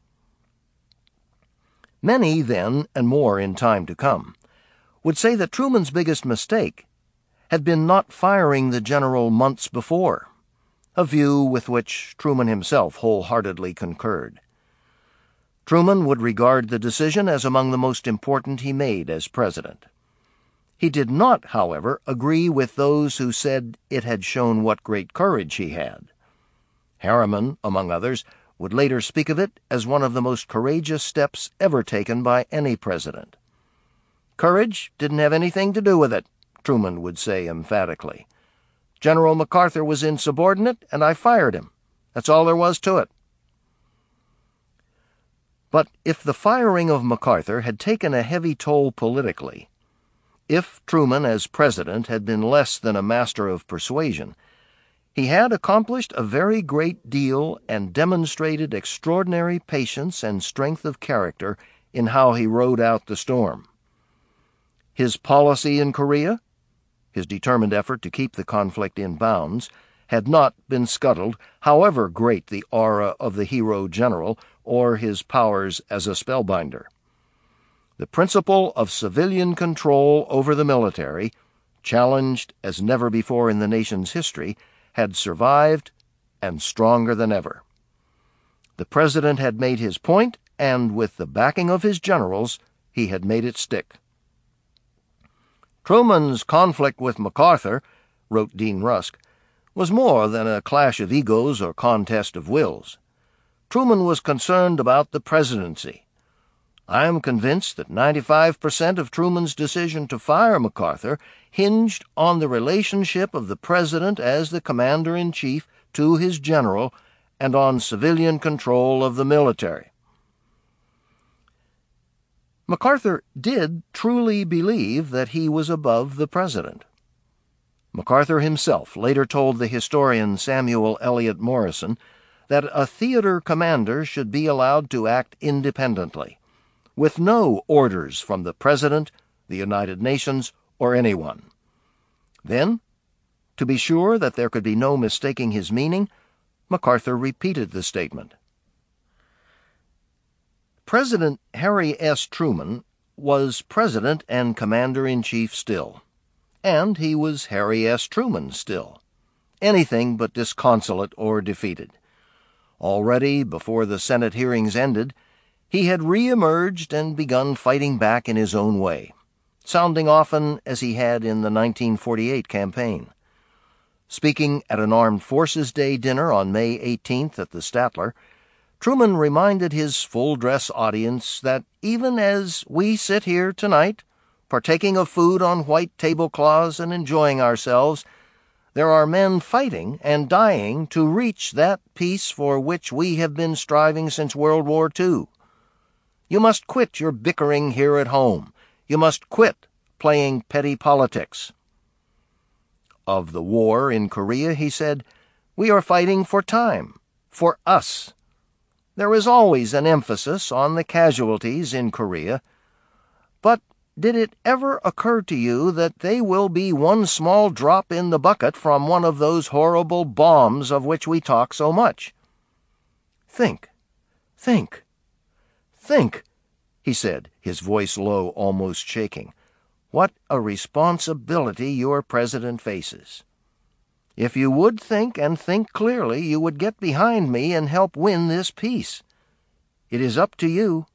Many then, and more in time to come, would say that Truman's biggest mistake had been not firing the general months before, a view with which Truman himself wholeheartedly concurred. Truman would regard the decision as among the most important he made as president. He did not, however, agree with those who said it had shown what great courage he had. Harriman, among others, would later speak of it as one of the most courageous steps ever taken by any president. Courage didn't have anything to do with it, Truman would say emphatically. General MacArthur was insubordinate, and I fired him. That's all there was to it. But if the firing of MacArthur had taken a heavy toll politically, if Truman as president had been less than a master of persuasion, he had accomplished a very great deal and demonstrated extraordinary patience and strength of character in how he rode out the storm. His policy in Korea, his determined effort to keep the conflict in bounds, had not been scuttled, however great the aura of the hero general or his powers as a spellbinder. The principle of civilian control over the military, challenged as never before in the nation's history, had survived and stronger than ever. The President had made his point, and with the backing of his generals, he had made it stick. Truman's conflict with MacArthur, wrote Dean Rusk, was more than a clash of egos or contest of wills. Truman was concerned about the presidency. I am convinced that 95% of Truman's decision to fire MacArthur hinged on the relationship of the President as the commander-in-chief to his general and on civilian control of the military. MacArthur did truly believe that he was above the President. MacArthur himself later told the historian Samuel Eliot Morison that a theater commander should be allowed to act independently, with no orders from the President, the United Nations, or anyone. Then, to be sure that there could be no mistaking his meaning, MacArthur repeated the statement. President Harry S. Truman was President and Commander-in-Chief still, and he was Harry S. Truman still, anything but disconsolate or defeated. Already, before the Senate hearings ended, he had re-emerged and begun fighting back in his own way, sounding often as he had in the 1948 campaign. Speaking at an Armed Forces Day dinner on May 18th at the Statler, Truman reminded his full-dress audience that even as we sit here tonight, partaking of food on white tablecloths and enjoying ourselves, there are men fighting and dying to reach that peace for which we have been striving since World War II. You must quit your bickering here at home. You must quit playing petty politics. Of the war in Korea, he said, we are fighting for time, for us. There is always an emphasis on the casualties in Korea, but did it ever occur to you that they will be one small drop in the bucket from one of those horrible bombs of which we talk so much? Think, think, think, he said, his voice low, almost shaking. What a responsibility your President faces. If you would think and think clearly, you would get behind me and help win this peace. It is up to you.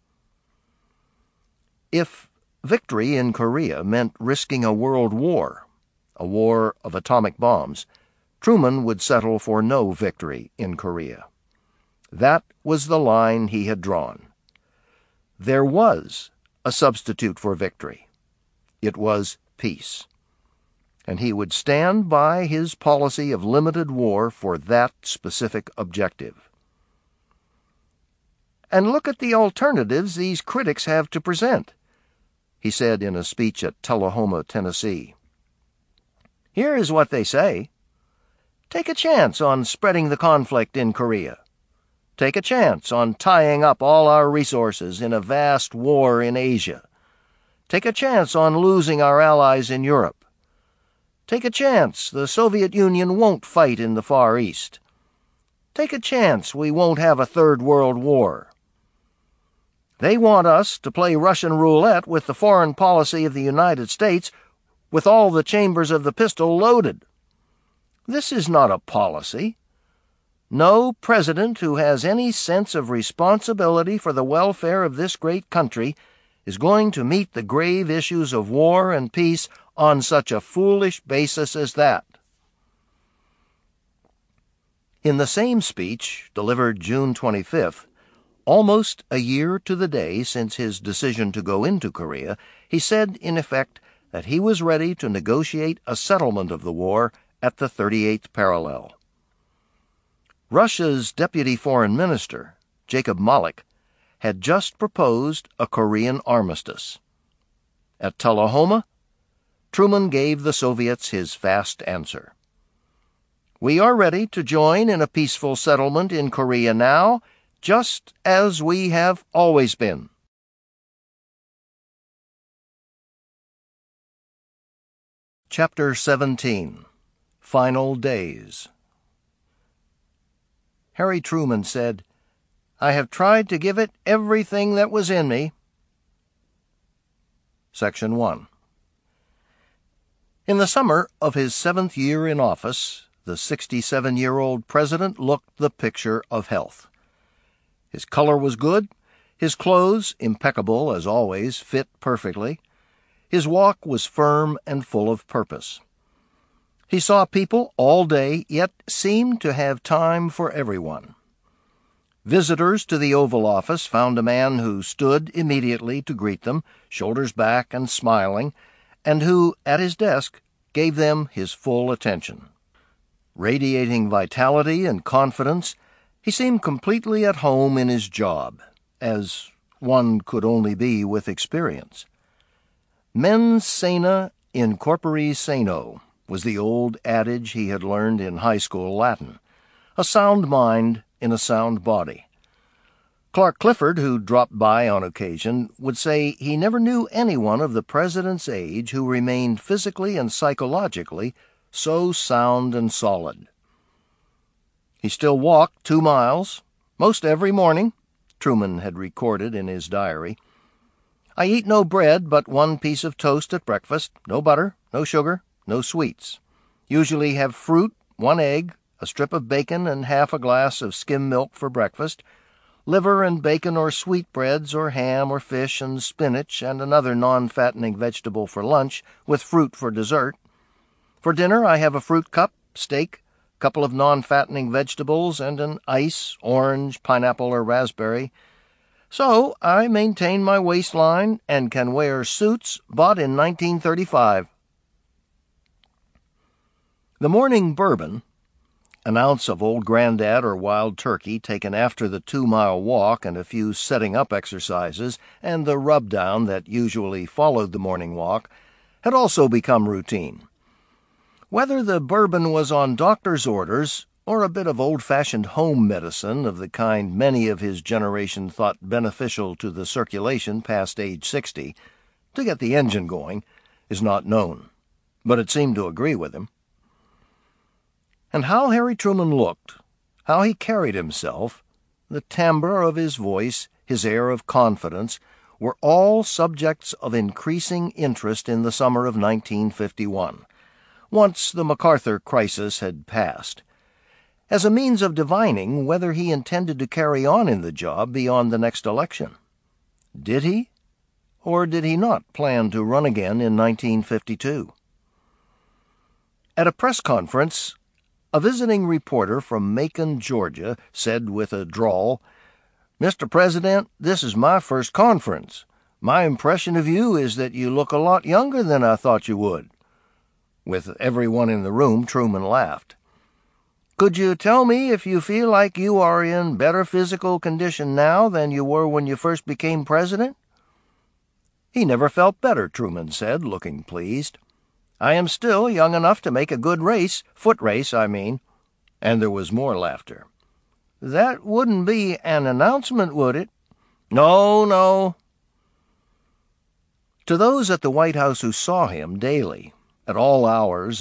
If victory in Korea meant risking a world war, a war of atomic bombs, Truman would settle for no victory in Korea. That was the line he had drawn. There was a substitute for victory. It was peace. And he would stand by his policy of limited war for that specific objective. And look at the alternatives these critics have to present, he said in a speech at Tullahoma, Tennessee. Here is what they say. Take a chance on spreading the conflict in Korea. Take a chance on tying up all our resources in a vast war in Asia. Take a chance on losing our allies in Europe. Take a chance the Soviet Union won't fight in the Far East. Take a chance we won't have a third world war. They want us to play Russian roulette with the foreign policy of the United States with all the chambers of the pistol loaded. This is not a policy. No president who has any sense of responsibility for the welfare of this great country is going to meet the grave issues of war and peace on such a foolish basis as that. In the same speech, delivered June 25th, almost a year to the day since his decision to go into Korea, he said, in effect, that he was ready to negotiate a settlement of the war at the 38th parallel. Russia's deputy foreign minister, Jacob Malik, had just proposed a Korean armistice. At Tullahoma, Truman gave the Soviets his fast answer. We are ready to join in a peaceful settlement in Korea now, just as we have always been. Chapter 17. Final Days. Harry Truman said, I have tried to give it everything that was in me. Section 1. In the summer of his 7th year in office, the 67-year-old president looked the picture of health. His color was good, his clothes, impeccable as always, fit perfectly. His walk was firm and full of purpose. He saw people all day, yet seemed to have time for everyone. Visitors to the Oval Office found a man who stood immediately to greet them, shoulders back and smiling, and who, at his desk, gave them his full attention. Radiating vitality and confidence, he seemed completely at home in his job, as one could only be with experience. Mens sana in corpore sano was the old adage he had learned in high school Latin. A sound mind in a sound body. Clark Clifford, who dropped by on occasion, would say he never knew anyone of the president's age who remained physically and psychologically so sound and solid. He still walked 2 miles, most every morning, Truman had recorded in his diary. I eat no bread but 1 piece of toast at breakfast, no butter, no sugar, no sweets. Usually have fruit, 1 egg, a strip of bacon and half a glass of skim milk for breakfast, liver and bacon or sweetbreads or ham or fish and spinach and another non-fattening vegetable for lunch, with fruit for dessert. For dinner I have a fruit cup, steak, couple of non-fattening vegetables, and an ice, orange, pineapple, or raspberry. So I maintain my waistline and can wear suits bought in 1935. The morning bourbon, an ounce of Old Grandad or wild turkey taken after the 2-mile walk and a few setting-up exercises, and the rub-down that usually followed the morning walk, had also become routine. Whether the bourbon was on doctor's orders or a bit of old-fashioned home medicine of the kind many of his generation thought beneficial to the circulation past age 60, to get the engine going, is not known, but it seemed to agree with him. And how Harry Truman looked, how he carried himself, the timbre of his voice, his air of confidence, were all subjects of increasing interest in the summer of 1951. Once the MacArthur crisis had passed, as a means of divining whether he intended to carry on in the job beyond the next election. Did he, or did he not plan to run again in 1952? At a press conference, a visiting reporter from Macon, Georgia, said with a drawl, "Mr. President, this is my first conference. My impression of you is that you look a lot younger than I thought you would." With everyone in the room, Truman laughed. "Could you tell me if you feel like you are in better physical condition now than you were when you first became president?" "He never felt better," Truman said, looking pleased. "I am still young enough to make a good race, foot race, I mean." And there was more laughter. "That wouldn't be an announcement, would it?" "No, no." To those at the White House who saw him daily, at all hours